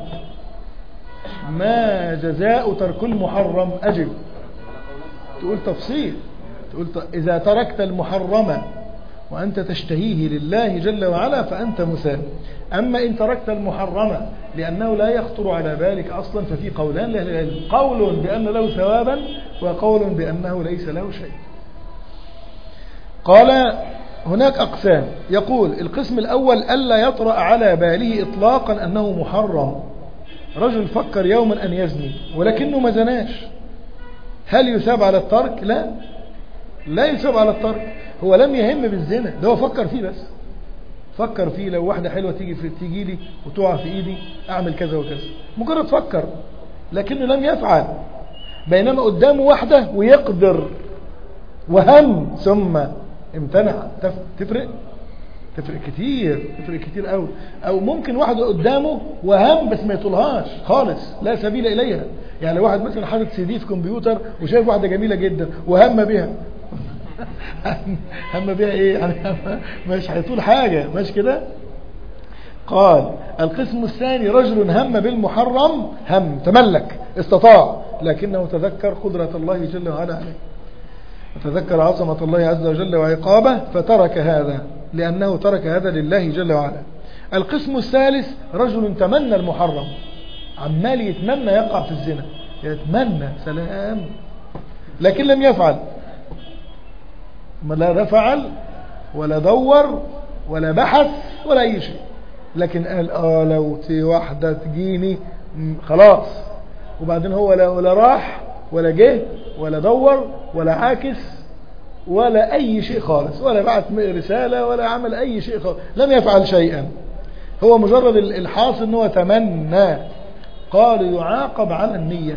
ما جزاء ترك المحرم؟ أجب تقول تفصيل، تقول إذا تركت المحرم وأنت تشتهيه لله جل وعلا فأنت مثاب. أما إن تركت المحرم لأنه لا يخطر على بالك أصلا ففي قولان لأهل العلم، قول بأن له ثوابا وقول بأنه ليس له شيء. قال هناك أقسام، يقول القسم الأول ألا يطرأ على باله إطلاقا أنه محرم. رجل فكر يوما أن يزني ولكنه ما زناش، هل يثاب على الترك؟ لا لا يثاب على الترك. هو لم يهم بالزنا، ده هو فكر فيه بس، فكر فيه لو واحدة حلوة تيجي في تيجي لي وتقع في إيدي أعمل كذا وكذا، مجرد فكر لكنه لم يفعل. بينما قدامه واحدة ويقدر وهم ثم امتنع، تفرق تفرق كتير تفرق كتير قوي. او ممكن واحد قدامه وهم بس ما يطولهاش خالص، لا سبيل اليها. يعني لو واحد مثلا حاطط سي دي في كمبيوتر وشايف واحده جميله جدا وهم بها هم بها ايه يعني؟ مش هيطول حاجه، مش كده؟ قال القسم الثاني رجل هم بالمحرم، هم تملك استطاع لكنه تذكر قدرة الله جل وعلا عليه، وتذكر عظمة الله عز وجل وعقابه فترك هذا لأنه ترك هذا لله جل وعلا. القسم الثالث رجل تمنى المحرم، عمال يتمنى يقع في الزنا، يتمنى سلام، لكن لم يفعل، لا فعل ولا دور ولا بحث ولا أي شيء، لكن قال آه لو تي واحدة تجيني خلاص. وبعدين هو لا ولا راح ولا جه ولا دور ولا عاكس ولا أي شيء خالص، ولا بعت رسالة ولا عمل أي شيء خالص، لم يفعل شيئا، هو مجرد الحاصل أنه تمنى. قال يعاقب على النية،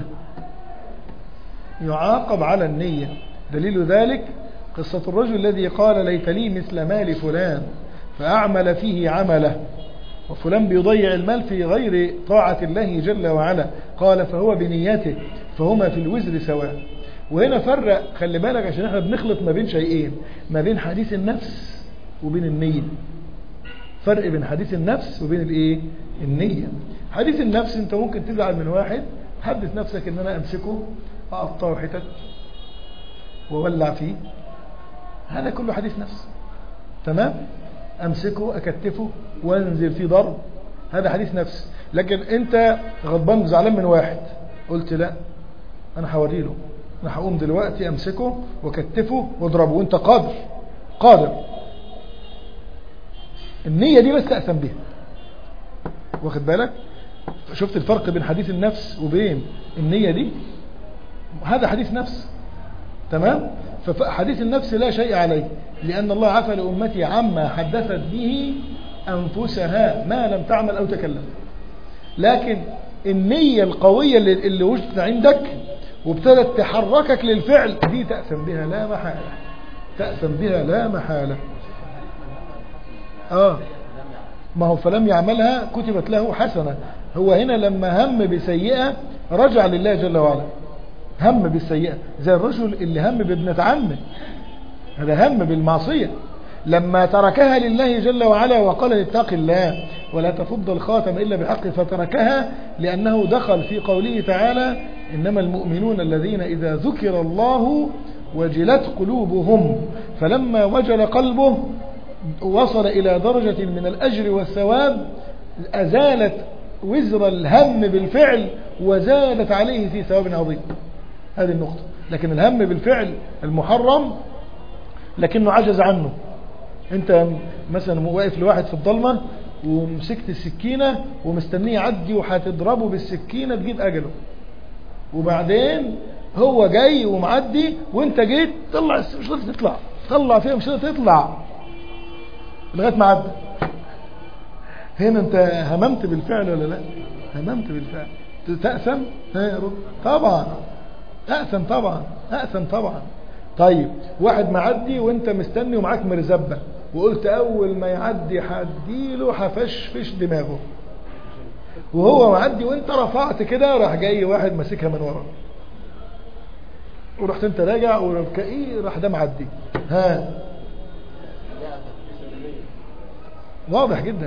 يعاقب على النية. دليل ذلك قصة الرجل الذي قال ليت لي مثل مال فلان فأعمل فيه عمله، وفلان بيضيع المال في غير طاعة الله جل وعلا، قال فهو بنيته فهما في الوزر سواء. وهنا فرق، خلي بالك عشان احنا بنخلط ما بين شيئين، ما بين حديث النفس وبين النية. فرق بين حديث النفس وبين الايه؟ النية. حديث النفس انت ممكن تزعل من واحد، حدث نفسك ان انا امسكه اقطعه حتت وولع فيه، هذا كله حديث نفس، تمام؟ امسكه اكتفه وانزل فيه ضرب، هذا حديث نفس. لكن انت غضبان زعلان من واحد، قلت لا انا هوري له، انا هقوم دلوقتي امسكه واكتفه واضربه، وانت قادر قادر. النية دي بس تأثم بها، واخد بالك؟ شفت الفرق بين حديث النفس وبين النية دي؟ هذا حديث نفس، تمام؟ فحديث النفس لا شيء عليه، لأن الله عفى لأمتي عما حدثت به أنفسها ما لم تعمل أو تكلم. لكن النية القوية اللي, اللي وجدت عندك وابتدت تحركك للفعل دي تأثم بها لا محالة، تأثم بها لا محالة. آه ما هو فلم يعملها كتبت له حسنة. هو هنا لما هم بسيئة رجع لله جل وعلا، هم بالسيئة زي الرجل اللي هم بابنة عمه، هذا هم بالمعصية، لما تركها لله جل وعلا وقال اتق الله ولا تفض الخاتم إلا بحق، فتركها لأنه دخل في قوله تعالى إنما المؤمنون الذين إذا ذكر الله وجلت قلوبهم، فلما وجل قلبه وصل إلى درجة من الأجر والثواب أزالت وزر الهم بالفعل وزادت عليه في ثواب عظيم. هذه النقطة. لكن الهم بالفعل المحرم لكنه عجز عنه. انت مثلا واقف لواحد في الضلمة ومسكت السكينة ومستنيه يعدي وهتضربه بالسكينة تجيب أجله، وبعدين هو جاي ومعدي وانت جيت طلع مش قادر تطلع، طلع فيها مش قادر تطلع لغاية ما عدى. هنا انت هممت بالفعل ولا لا؟ هممت بالفعل. تأثم؟ طبعا أأثم طبعا أأثم طبعا. طيب واحد معدي وانت مستني ومعاك مرزبة وقلت اول ما يعدي هديله هفشفش دماغه، وهو معدي وانت رفعت كده راح جاي واحد ماسكها من ورا ورحت انت راجع ورفكئي راح ده معدي. ها واضح جدا.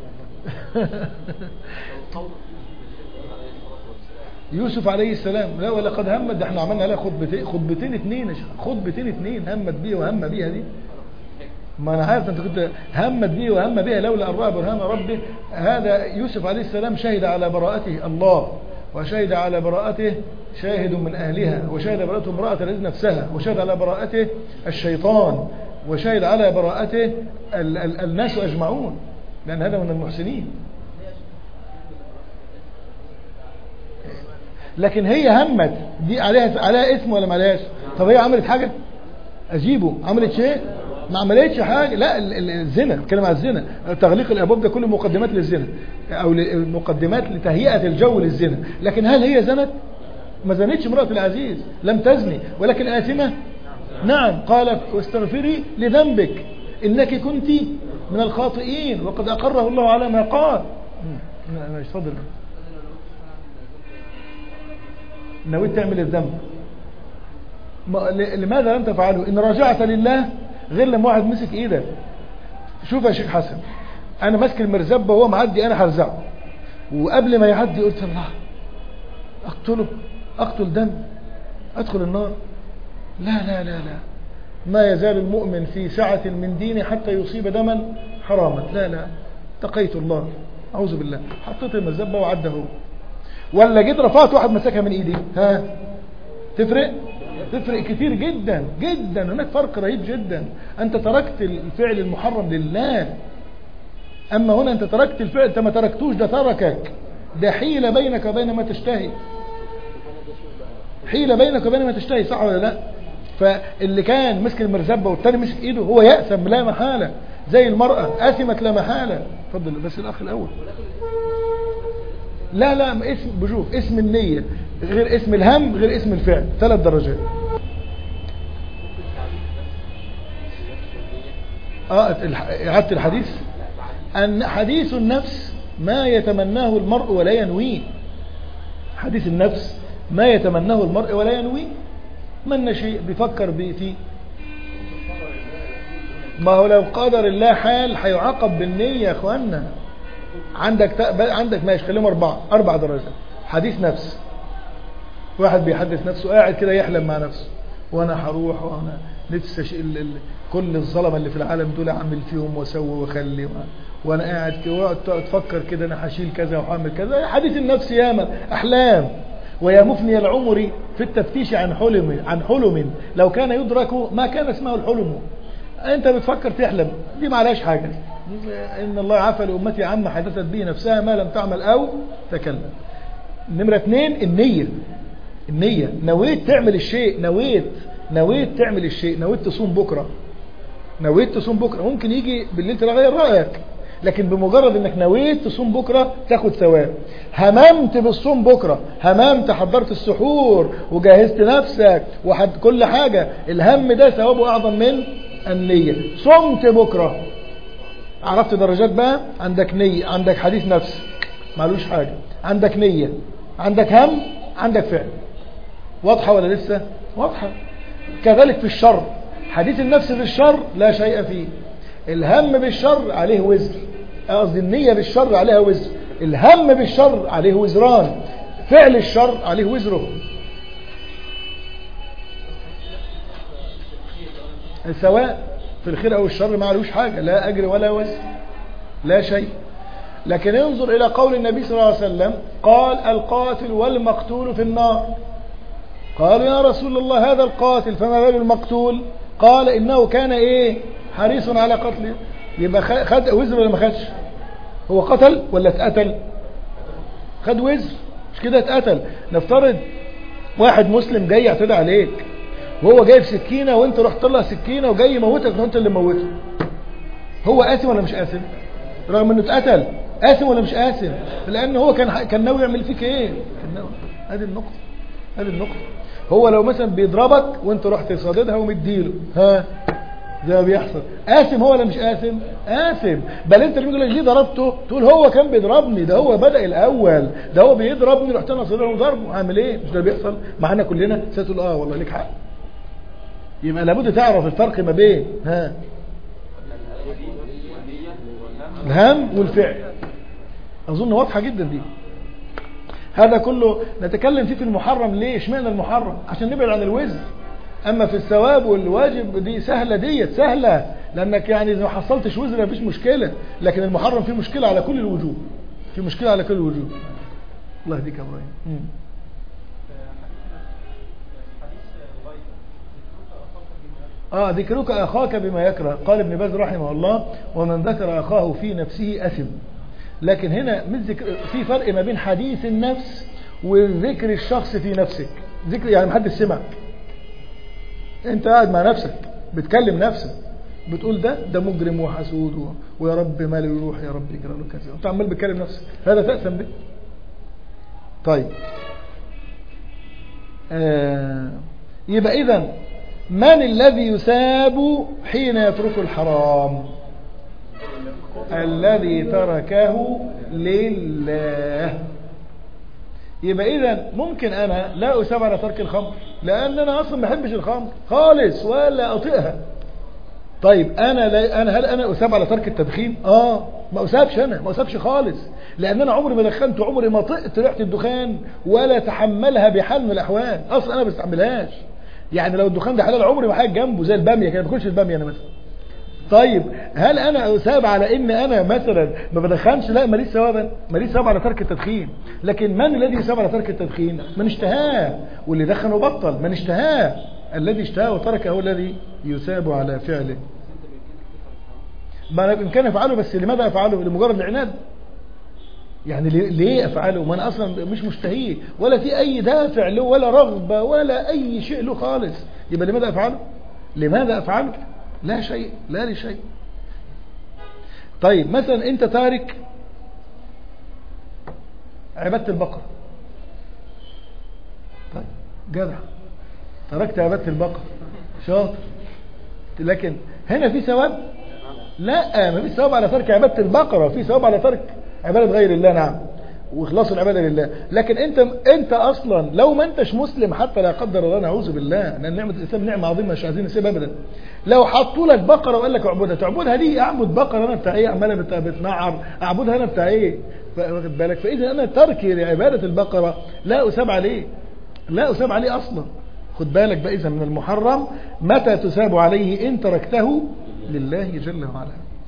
يوسف عليه السلام لا ولقد همت، ده احنا عملنا عليها خطبتين خطبتين اتنين خطبتين اتنين همت بيه وهم بيها دي. ما انا عارف انت كنت همت بيه وهم بيها لولا ان راى برهان ربه. هذا يوسف عليه السلام شهد على براءته الله، وشهد على براءته شاهد من اهلها، وشهد براءته امرأة العزيز نفسها، وشهد على براءته الشيطان، وشهد على براءته ال ال الناس اجمعون، لان هذا من المحسنين. لكن هي همت دي عليها عليها اسم ولا ما عليهاش؟ طب هي عملت حاجه؟ اجيبه عملت شيء؟ ما عملتش حاجه. لا الزنا، بتكلم على الزنا، تغليق الابواب ده كله مقدمات للزنا او مقدمات لتهيئه الجو للزنا. لكن هل هي زنت؟ ما زنتش امراه العزيز، لم تزني، ولكن آثمة. نعم قال واستغفري لذنبك انك كنت من الخاطئين وقد اقره الله على ما قال. مش فاضل. نويت تعمل الذنب، لماذا لم تفعله؟ ان رجعت لله غير لما واحد مسك ايدك. شوف يا شيخ حسن، انا ماسك المرزبه وهو معدي انا هرزعه، وقبل ما يعدي قلت الله اقتله، اقتل دم، ادخل النار. لا لا لا لا ما يزال المؤمن في سعة من دينه حتى يصيب دما حراما. لا لا اتقيت الله، أعوذ بالله، حطيت المزبة وعده. ولا جيت رفعت واحد مسكها من ايدي، ها تفرق؟ تفرق كتير جدا جدا. هناك فرق رهيب جدا. أنت تركت الفعل المحرم لله، أما هنا أنت تركت الفعل، أنت ما تركتوش، ده تركك، ده حيلة بينك وبين ما تشتهي، حيلة بينك وبين ما تشتهي، صح ولا لا؟ فاللي كان مسك المرزبة والتاني مسك ايده هو يأثم لا محالة، زي المرأة أثمت لا محالة. اتفضل بس الأخ الأول. لا لا اسم بشوف اسم النية غير اسم الهم غير اسم الفعل، ثلاث درجات. اه إعادة الحديث. أن حديث النفس ما يتمناه المرء ولا ينويه. حديث النفس ما يتمناه المرء ولا ينويه. من شيء بيفكر فيه، ما هو لو قدر الله حال هيعاقب بالنية يا اخوانا. عندك عندك ماشي خليهم أربعة أربع درجات. حديث نفس، واحد بيحدث نفسه قاعد كده يحلم مع نفسه، وانا هروح وانا نفسي ال... كل الظلمه اللي في العالم دول اعمل فيهم واسوي واخلي، وانا قاعد كده تفكر كده انا هشيل كذا وهعمل كذا. حديث النفس ياما احلام. ويا مفني العمر في التفتيش عن حلم عن حلم لو كان يدرك ما كان اسمه الحلم. انت بتفكر تحلم، دي ما عليهاش حاجه. ان الله عفى لامتي عما حدثت به نفسها ما لم تعمل او تكلم. نمره اثنين النيه. النيه، نويت تعمل الشيء، نويت نويت تعمل الشيء، نويت تصوم بكره، نويت تصوم بكره. ممكن يجي بالليل تغير رايك، لكن بمجرد انك نويت تصوم بكره تاخد ثواب. هممت بالصوم بكره، هممت حضرت السحور وجهزت نفسك وحد كل حاجه، الهم ده ثوابه اعظم من النيه. صمت بكره، عرفت درجات بقى. عندك نيه، عندك حديث نفس معلوش حاجه، عندك نيه، عندك هم، عندك فعل. واضحه ولا لسه؟ واضحه. كذلك في الشر، حديث النفس في الشر لا شيء فيه. الهم بالشر عليه وزر، قصدي النية بالشر عليها وزر، الهم بالشر عليه وزران، فعل الشر عليه وزره. سواء في الخير او الشر ما عليهوش حاجة، لا اجر ولا وزر، لا شيء. لكن انظر الى قول النبي صلى الله عليه وسلم، قال القاتل والمقتول في النار. قالوا يا رسول الله هذا القاتل فما بال المقتول؟ قال انه كان ايه؟ حريص على قتله. يبقى خد وزر ولا ما خدش؟ هو قتل ولا اتقتل؟ خد وزر، مش كده اتقتل. نفترض واحد مسلم جاي يعتدي عليك وهو جايب سكينه وانت رحت طلع سكينه وجاي يموتك وانت اللي موته، هو آثم ولا مش آثم؟ رغم انه اتقتل، آثم ولا مش آثم؟ لان هو كان كان ناوي يعمل فيك ايه؟ كان ناوي. ادي النقطه، ادي النقطه. هو لو مثلا بيضربك وانت رحت صاددها ومديله، ها زي ما بيحصل، آثم هو ولا مش آثم؟ آثم. بل انت اللي بيقول لك ليه ضربته؟ تقول هو كان بيضربني، ده هو بدأ الاول، ده هو بيضربني رحت انا صادره وضربه، هعمل ايه؟ مش ده بيحصل معانا كلنا؟ ستقول اه والله ليك حق. يبقى لابد تعرف الفرق ما بين ها الهم والفعل. اظن واضحه جدا دي. هذا كله نتكلم فيه في المحرم. ليه؟ اشمعنى المحرم؟ عشان نبعد عن الوزر. اما في الثواب والواجب دي سهله، ديت سهله، لانك يعني اذا ما حصلتش وزر مفيش مشكله. لكن المحرم فيه مشكله على كل الوجوه، فيه مشكله على كل الوجوه. الله يهديك يا ابراهيم. اه ذكرك اخاك بما يكره. قال ابن باز رحمه الله ومن ذكر اخاه في نفسه اثم. لكن هنا من ذكر، في فرق ما بين حديث النفس وذكر الشخص في نفسك. ذكر يعني محدش سمعك، انت قاعد مع نفسك بتكلم نفسك، بتقول ده ده مجرم وحسود ويا رب ماله يروح، يا رب يجرى له كذا، انت عمال بتكلم نفسك، هذا تأثم به. طيب آه يبقى اذا من الذي يثاب حين يترك الحرام؟ الذي تركه لله. يبقى اذا ممكن انا لا اثاب على ترك الخمر لان انا اصلا ما بحبش الخمر خالص ولا اطيقها. طيب انا لا انا هل انا اثاب على ترك التدخين؟ اه ما اثابش، انا ما اثابش خالص، لان انا عمري ما دخنت، عمري ما طقت ريحه الدخان ولا تحملها بحال من الاحوال، اصلا انا ما بستعملهاش. يعني لو الدخان ده حلال عمري ما حاجه جنبه زي الباميه كده، ما باكلش الباميه انا مثلا. طيب هل انا اثاب على ان انا مثلا ما بدخنش؟ لا، ماليش ثواب، ماليش ثواب على ترك التدخين. لكن من الذي يثاب على ترك التدخين؟ من اشتهاه، واللي دخن وبطل من اشتهاه. الذي اشتهاه وتركه هو الذي يثاب على فعله. ما بامكاني افعله، بس لماذا افعله؟ لمجرد العناد؟ يعني ليه افعله؟ ما انا اصلا مش مشتهيه، ولا في اي دافع له، ولا رغبه، ولا اي شيء له خالص. يبقى لماذا افعله؟ لماذا افعله؟ لا شيء، لا لشيء. طيب مثلا انت تارك عبادة البقرة، طيب جدع، تركت عبادة البقرة، شاطر. لكن هنا في ثواب؟ لا، ما في ثواب على ترك عبادة البقرة، في ثواب على ترك عبادة غير الله، نعم، واخلاص العبادة لله. لكن انت انت اصلا لو ما انتش مسلم، حتى لا قدر الله، نعوذ بالله، لان نعمة الاسلام نعمة عظيمة مش عايزين نسيبها ابدا. لو حطوا لك بقرة وقال لك اعبدها، تعبدها دي؟ اعبد بقرة انا بتاع ايه؟ عماله بتنعر، اعبدها انا بتاع ايه؟ واخد بالك؟ فاذا انا تركي لعبادة البقرة لا اساب عليه، لا اساب عليه اصلا. خد بالك بقى، اذا من المحرم متى تساب عليه؟ ان تركته لله جل وعلا.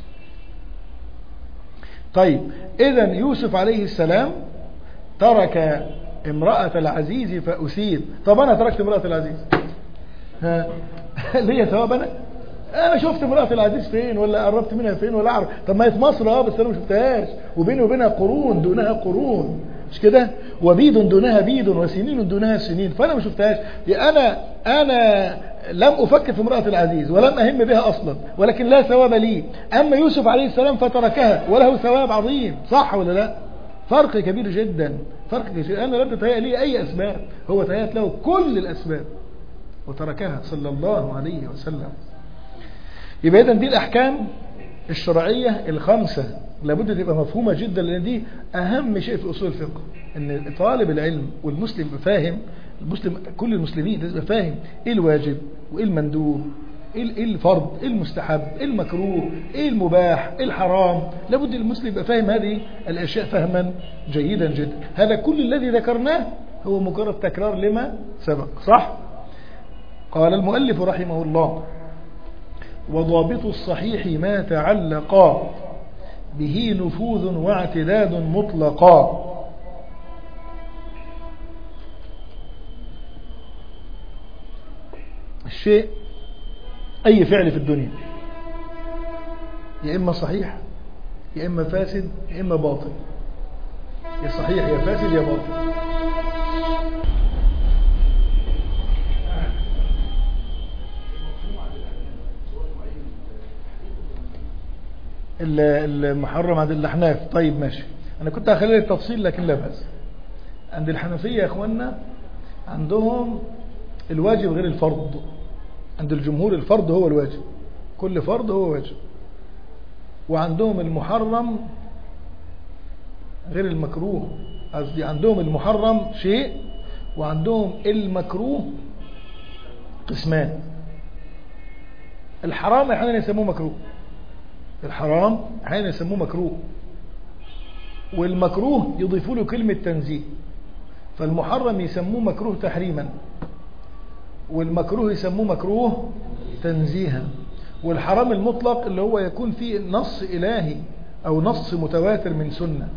طيب إذن يوسف عليه السلام ترك امرأة العزيز فأسيب. طب أنا تركت امرأة العزيز، ها ليه ثواب؟ أنا أنا شفت امرأة العزيز فين، ولا قربت منها فين، ولا أعرف؟ طب ما هي في مصر اه، بس أنا ما شفتهاش، وبيني وبينها قرون دونها قرون، مش كده؟ وبيد دونها بيد، وسنين دونها سنين، فأنا ما شفتهاش. أنا أنا لم أفكر في امرأة العزيز، ولم أهم بها أصلا، ولكن لا ثواب لي. أما يوسف عليه السلام فتركها وله ثواب عظيم، صح ولا لا؟ فرق كبير جدا، فرق كبير. أنا لم تتهيأ لي أي أسباب، هو تهيأت له كل الأسباب وتركها صلى الله عليه وسلم. يبقى إذن دي الأحكام الشرعية الخمسة لابد تبقى مفهومة جدا، لأن دي أهم شيء في أصول الفقه، أن طالب العلم والمسلم فاهم، المسلم كل المسلمين لازم فاهم ايه الواجب وايه المندوب، ايه الفرض، ايه المستحب، ايه المكروه، ايه المباح، ايه الحرام. لابد المسلم يبقى فاهم هذه الاشياء فهما جيدا جدا. هذا كل الذي ذكرناه هو مجرد تكرار لما سبق، صح؟ قال المؤلف رحمه الله: وضابط الصحيح ما تعلق به نفوذ واعتداد مطلقا. الشيء أي فعل في الدنيا يا إما صحيح يا إما فاسد يا إما باطل، يا صحيح يا فاسد يا باطل. المحرم عند الأحناف، طيب ماشي، أنا كنت هخلي التفصيل لكن لا بأس. عند الحنفية يا إخواننا عندهم الواجب غير الفرض. عند الجمهور الفرض هو الواجب، كل فرض هو واجب. وعندهم المحرم غير المكروه، قصدي عندهم المحرم شيء وعندهم المكروه قسمان. الحرام احيانا يسموه مكروه، الحرام احيانا يسموه مكروه، والمكروه يضيفوا له كلمة تنزيه. فالمحرم يسموه مكروه تحريما، والمكروه يسموه مكروه تنزيها. والحرام المطلق اللي هو يكون فيه نص إلهي أو نص متواتر من سنة.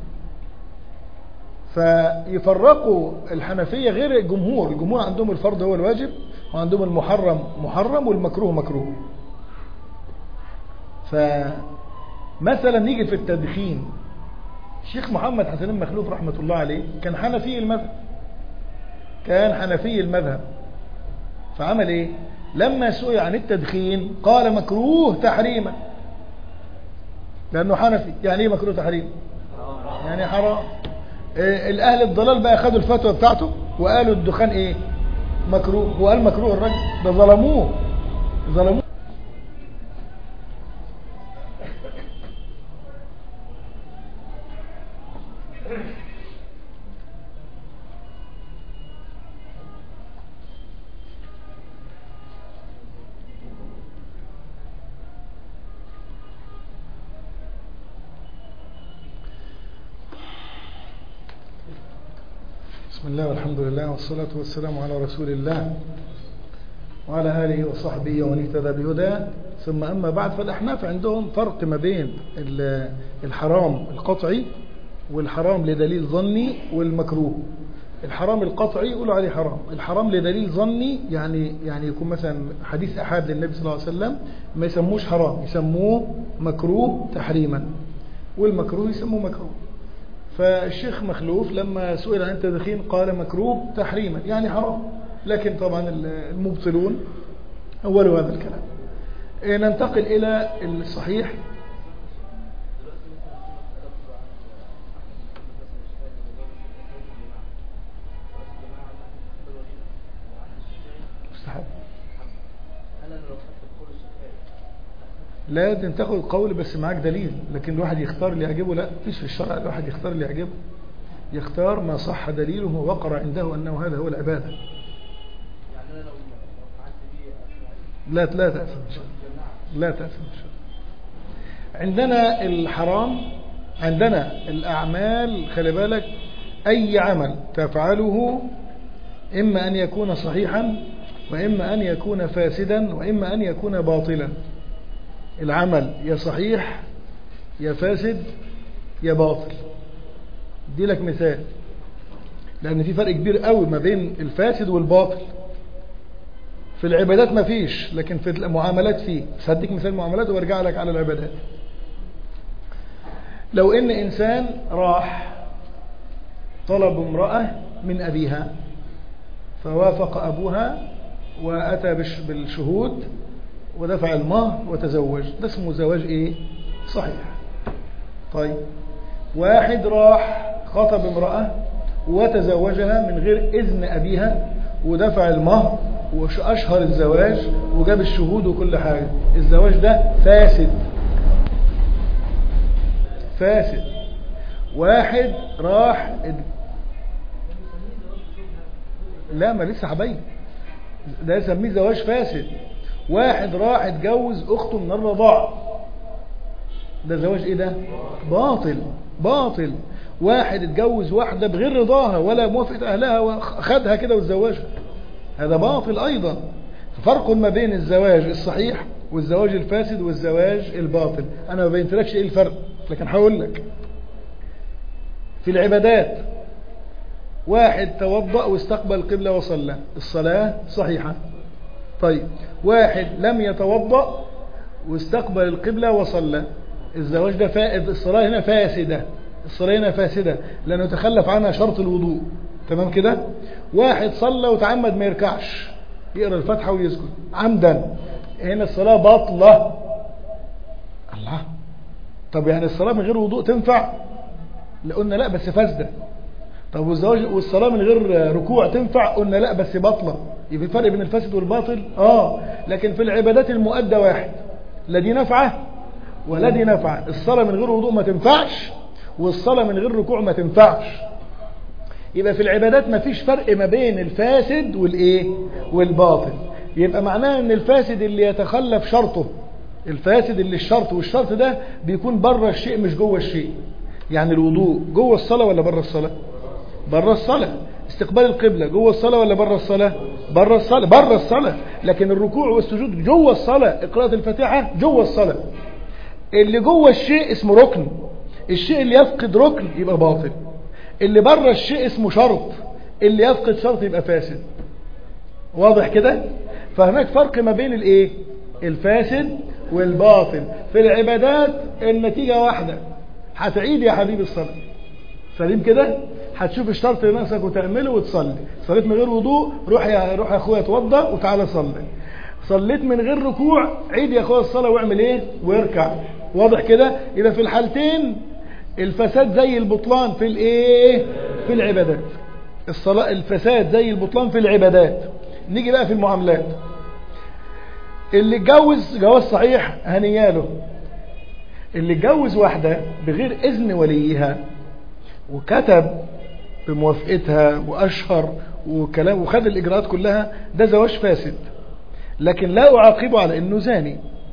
فيفرقوا الحنفية غير الجمهور، الجمهور عندهم الفرض هو الواجب، وعندهم المحرم محرم والمكروه مكروه. فمثلا نيجي في التدخين، الشيخ محمد حسن المخلوف رحمة الله عليه كان حنفي المذهب، كان حنفي المذهب. فعمل ايه؟ لما سئل عن التدخين قال مكروه تحريما، لانه حنفي. يعني ايه مكروه تحريما؟ يعني حرام. إيه الاهل الضلال بقى خدوا الفتوى بتاعته وقالوا الدخان ايه؟ مكروه، وقال مكروه الرجل، ده ظلموه ظلموه. بسم الله والحمد لله والصلاة والسلام على رسول الله. وعلى آله وصحبه ومن اهتدى بهداه. ثم أما بعد، فالأحناف عندهم فرق ما بين الحرام القطعي والحرام لدليل ظني والمكروه. الحرام القطعي يقولوا عليه حرام، الحرام لدليل ظني يعني يعني يكون مثلا حديث أحاد للنبي صلى الله عليه وسلم ما يسموش حرام، يسموه مكروه تحريما، والمكروه يسموه مكروه. فالشيخ مخلوف لما سئل عن التدخين قال مكروه تحريما يعني حرام، لكن طبعا المبطلون أولوا هذا الكلام. ننتقل إلى الصحيح. مستحب. لازم تاخد قول بس معاك دليل، لكن الواحد يختار اللي يعجبه، لا فيش في الشرع الواحد يختار اللي يعجبه، يختار ما صح دليله ووقر عنده أنه هذا هو العبادة. لا لا تأثم إن شاء الله، لا تأثم إن شاء الله. عندنا الحرام، عندنا الأعمال، خلي بالك أي عمل تفعله إما أن يكون صحيحا وإما أن يكون فاسدا وإما أن يكون باطلا. العمل يا صحيح يا فاسد يا باطل. دي لك مثال، لأن في فرق كبير قوي ما بين الفاسد والباطل. في العبادات ما فيش، لكن في المعاملات فيه. بس هديك مثال معاملات وارجع لك على العبادات. لو ان انسان راح طلب امرأة من ابيها فوافق ابوها واتى بالشهود ودفع المهر وتزوج، ده اسمه زواج ايه؟ صحيح. طيب واحد راح خطب امرأة وتزوجها من غير اذن ابيها ودفع المهر وأشهر الزواج وجاب الشهود وكل حاجة، الزواج ده فاسد فاسد. واحد راح لا ما لسه حبايب، ده يسميه زواج فاسد. واحد راح اتجوز أخته من الرضاعة، ده زواج ايه؟ ده باطل باطل. واحد اتجوز واحدة بغير رضاها ولا موافقة أهلها وخدها كده وتزوجها، هذا باطل أيضا. فرق ما بين الزواج الصحيح والزواج الفاسد والزواج الباطل. أنا ما بينتلكش إيه الفرق، لكن هقول لك. في العبادات واحد توضأ واستقبل القبلة وصلى، الصلاة صحيحة. طيب واحد لم يتوضأ واستقبل القبلة وصلى، الزواج ده فائد، الصلاة هنا فاسدة، الصلاة هنا فاسدة لأنه تخلف عنها شرط الوضوء. تمام كده؟ واحد صلى وتعمد ما يركعش، يقرأ الفاتحة ويسجد عمدا، هنا الصلاة باطلة. الله، طب يعني الصلاة من غير وضوء تنفع؟ قلنا لا بس فاسدة. طب والزواج والصلاة من غير ركوع تنفع؟ قلنا لا بس باطلة. يبقى فرق بين الفاسد والباطل. اه لكن في العبادات المؤدى واحد، لا دي نفعة ولا دي نفعة. الصلاة من غير وضوء ما تنفعش والصلاة من غير ركوع ما تنفعش. يبقى في العبادات ما فيش فرق ما بين الفاسد والايه والباطل. يبقى معناه ان الفاسد اللي يتخلف شرطه، الفاسد اللي الشرط والشرط ده بيكون بره الشيء مش جوه الشيء. يعني الوضوء جوه الصلاة ولا بره الصلاة؟ بره الصلاة. استقبال القبلة جوه الصلاة ولا بره الصلاة؟ بره الصلاة، بره الصلاة. لكن الركوع والسجود جوه الصلاة، قراءة الفاتحة جوه الصلاة. اللي جوه الشيء اسمه ركن، الشيء اللي يفقد ركن يبقى باطل. اللي بره الشيء اسمه شرط، اللي يفقد شرط يبقى فاسد. واضح كده؟ فهناك فرق ما بين الايه الفاسد والباطل. في العبادات النتيجة واحدة، هتعيد يا حبيبي الصلاة سليم كده، هتشوف الشرط اللي ناقصك وتعمله وتصلي. صليت من غير وضوء، روح يا روح يا اخويا اتوضى وتعالى صلي. صليت من غير ركوع، عيد يا اخويا الصلاة واعمل ايه واركع. واضح كده؟ يبقى في الحالتين الفساد زي البطلان في الايه في العبادات. الصلاة الفساد زي البطلان في العبادات. نيجي بقى في المعاملات. اللي اتجوز جواز صحيح هنياله. اللي اتجوز واحدة بغير اذن وليها وكتب بموافقتها واشهر وكلام وخد الاجراءات كلها، ده زواج فاسد، لكن لا اعاقبه على انه زاني.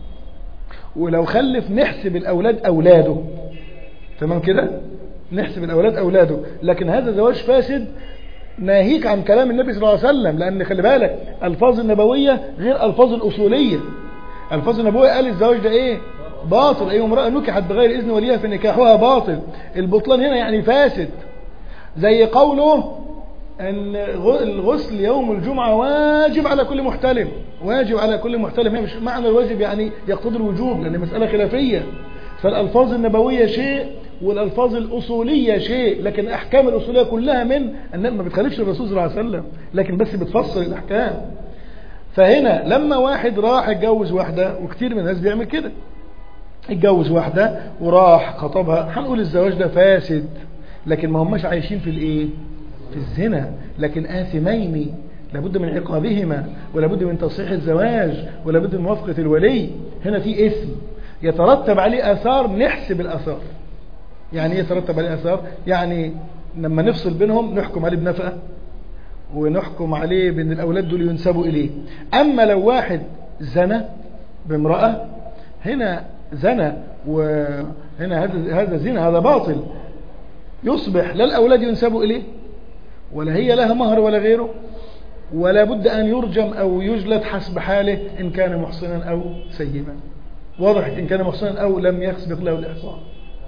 ولو خلف نحسب الاولاد اولاده. تمام كده؟ نحسب الاولاد اولاده، لكن هذا زواج فاسد ناهيك عن كلام النبي صلى الله عليه وسلم، لأن خلي بالك الألفاظ النبوية غير ألفاظ الأصولية. الألفاظ النبوية قال الزواج ده إيه؟ باطل. أي امرأة نكحت بغير إذن وليها فنكاحها باطل. البطلان هنا يعني فاسد، زي قوله أن الغسل يوم الجمعة واجب على كل محتلم. واجب على كل محتلم، هي مش معنى الواجب يعني يقتضي الوجوب، لأن مسألة خلافية. فالألفاظ النبوية شيء والألفاظ الأصولية شيء، لكن الأحكام الأصولية كلها من أن ما بتخالفش الرسول صلى الله عليه وسلم، لكن بس بتفصل الأحكام. فهنا لما واحد راح يتجوز واحدة، وكتير من الناس بيعمل كده، اتجوز واحدة وراح خطبها، هنقول الزواج ده فاسد، لكن ما هماش عايشين في الايه؟ في الزنا، لكن آثمين لابد من عقابهما، ولابد من تصحيح الزواج، ولابد من موافقة الولي. هنا في اسم يترتب عليه آثار، نحسب الآثار. يعني ايه يترتب عليه آثار؟ يعني لما نفصل بينهم نحكم عليه بنفقة، ونحكم عليه بأن الأولاد دول ينسبوا إليه. أما لو واحد زنى بامرأة، هنا زنى، وهنا هذا هذا زنا، هذا باطل، يصبح لا الأولاد ينسبوا إليه، ولا هي لها مهر ولا غيره، ولا بد أن يرجم أو يجلد حسب حاله إن كان محصنا أو سيما. واضح؟ إن كان محصنا أو لم يسبق له الإحصان.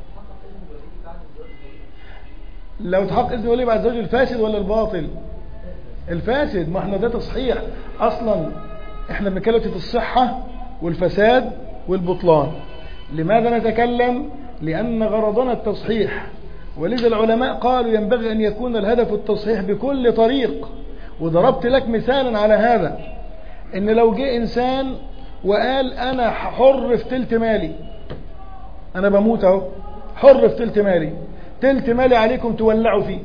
لو تحقق إذن ولي بعد الزواج الفاسد ولا الباطل؟ الفاسد. ما احنا ده تصحيح أصلا، احنا بنتكلم في الصحة والفساد والبطلان. لماذا نتكلم؟ لأن غرضنا التصحيح، ولذا العلماء قالوا ينبغي أن يكون الهدف التصحيح بكل طريق. وضربت لك مثالا على هذا، إن لو جاء إنسان وقال أنا حر في تلت مالي، أنا بموت أهو، حر في تلت مالي، تلت مالي عليكم تولعوا فيه،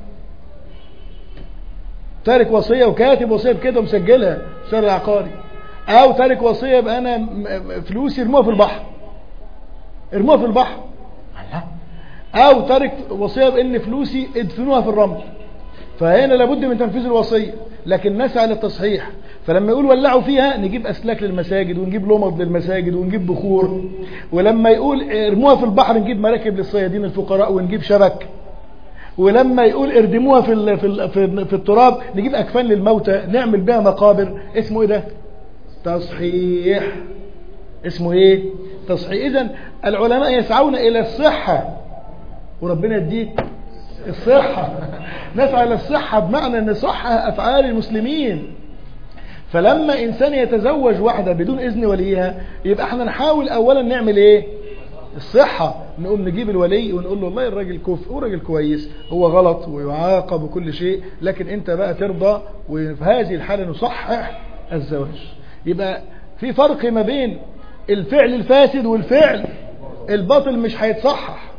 تارك وصية وكاتب وصية بكده ومسجلها في الشهر العقاري، أو تارك وصية يبقى أنا فلوسي ارموها في البحر، ارموها في البحر، أو تارك وصية بأن فلوسي ادفنوها في الرمل. فهنا لابد من تنفيذ الوصية، لكن نسعى للتصحيح. فلما يقول ولعوا فيها نجيب أسلاك للمساجد، ونجيب لمض للمساجد، ونجيب بخور. ولما يقول ارموها في البحر نجيب مراكب للصيادين الفقراء، ونجيب شبك. ولما يقول اردموها في ال في, ال في, ال في التراب نجيب أكفان للموتى نعمل بها مقابر. اسمه ايه ده؟ تصحيح. اسمه ايه؟ تصحيح. إذن العلماء يسعون إلى الصحة، وربنا يديك الصحة. نسعى للصحة بمعنى أن صحة أفعال المسلمين. فلما إنسان يتزوج واحدة بدون إذن وليها، يبقى احنا نحاول أولا نعمل إيه؟ الصحة. نقوم نجيب الولي ونقول له والله الراجل كفء وراجل كويس، هو غلط ويعاقب وكل شيء، لكن انت بقى ترضى، وفي هذه الحالة نصحح الزواج. يبقى في فرق ما بين الفعل الفاسد والفعل الباطل. مش هيتصحح،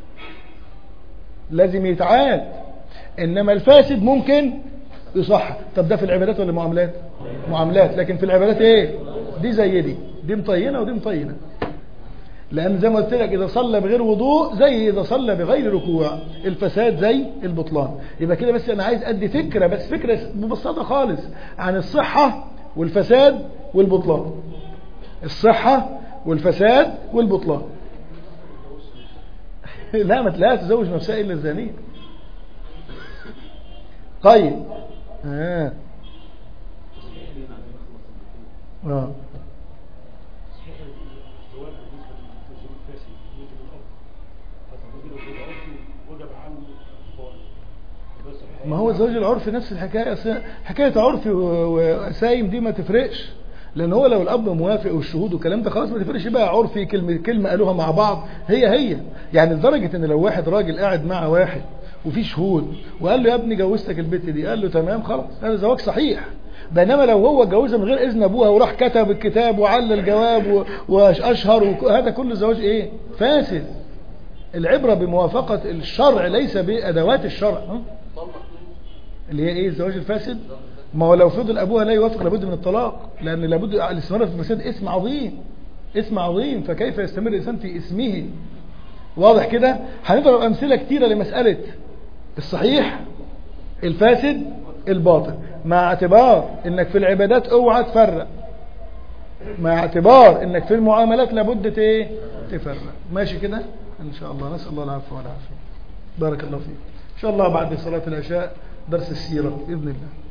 لازم يتعاد. انما الفاسد ممكن يصحح. طب ده في العبادات ولا معاملات؟ معاملات. لكن في العبادات ايه؟ دي زي دي، دي مطينة ودي مطينة. لأن زي ما قلت لك إذا صلى بغير وضوء زي إذا صلى بغير ركوع، الفساد زي البطلان. يبقى كده بس أنا عايز أدي فكرة، بس فكرة مبسطة خالص عن الصحة والفساد والبطلان. الصحة والفساد والبطلان. لا، ما لا تزوج نفسها إلا الزانية. طيب آه. آه. ما هو الزواج العرفي نفس الحكاية. حكاية عرفي وسايم دي ما تفرقش، لأن هو لو الأب موافق والشهود والكلام ده خلاص ما تفرقش بقى. عرفي كلمة كلمة قالوها مع بعض هي هي يعني، لدرجة إن لو واحد راجل قاعد مع واحد وفي شهود وقال له يا ابني جوزتك البت دي، قال له تمام خلاص، هذا زواج صحيح. بينما لو هو جوزها من غير إذن أبوها وراح كتب الكتاب وعلى الجواب وأشهر، هذا كله زواج إيه؟ فاسد. العبرة بموافقة الشرع ليس بأدوات الشرع. اللي هي ايه؟ الزواج الفاسد. ما هو لو فضل ابوها لا يوافق لابد من الطلاق، لان لابد الاستمرار في الفساد اسم عظيم، اسم عظيم، فكيف يستمر الانسان في اسمه؟ واضح كده؟ هنضرب امثله كتيره لمساله الصحيح الفاسد الباطل، مع اعتبار انك في العبادات اوعى تفرق، مع اعتبار انك في المعاملات لابد ايه؟ تفرق. ماشي كده ان شاء الله. نسال الله العفو والعافيه. بارك الله فيك. ان شاء الله بعد صلاه العشاء درس السيرة بإذن الله.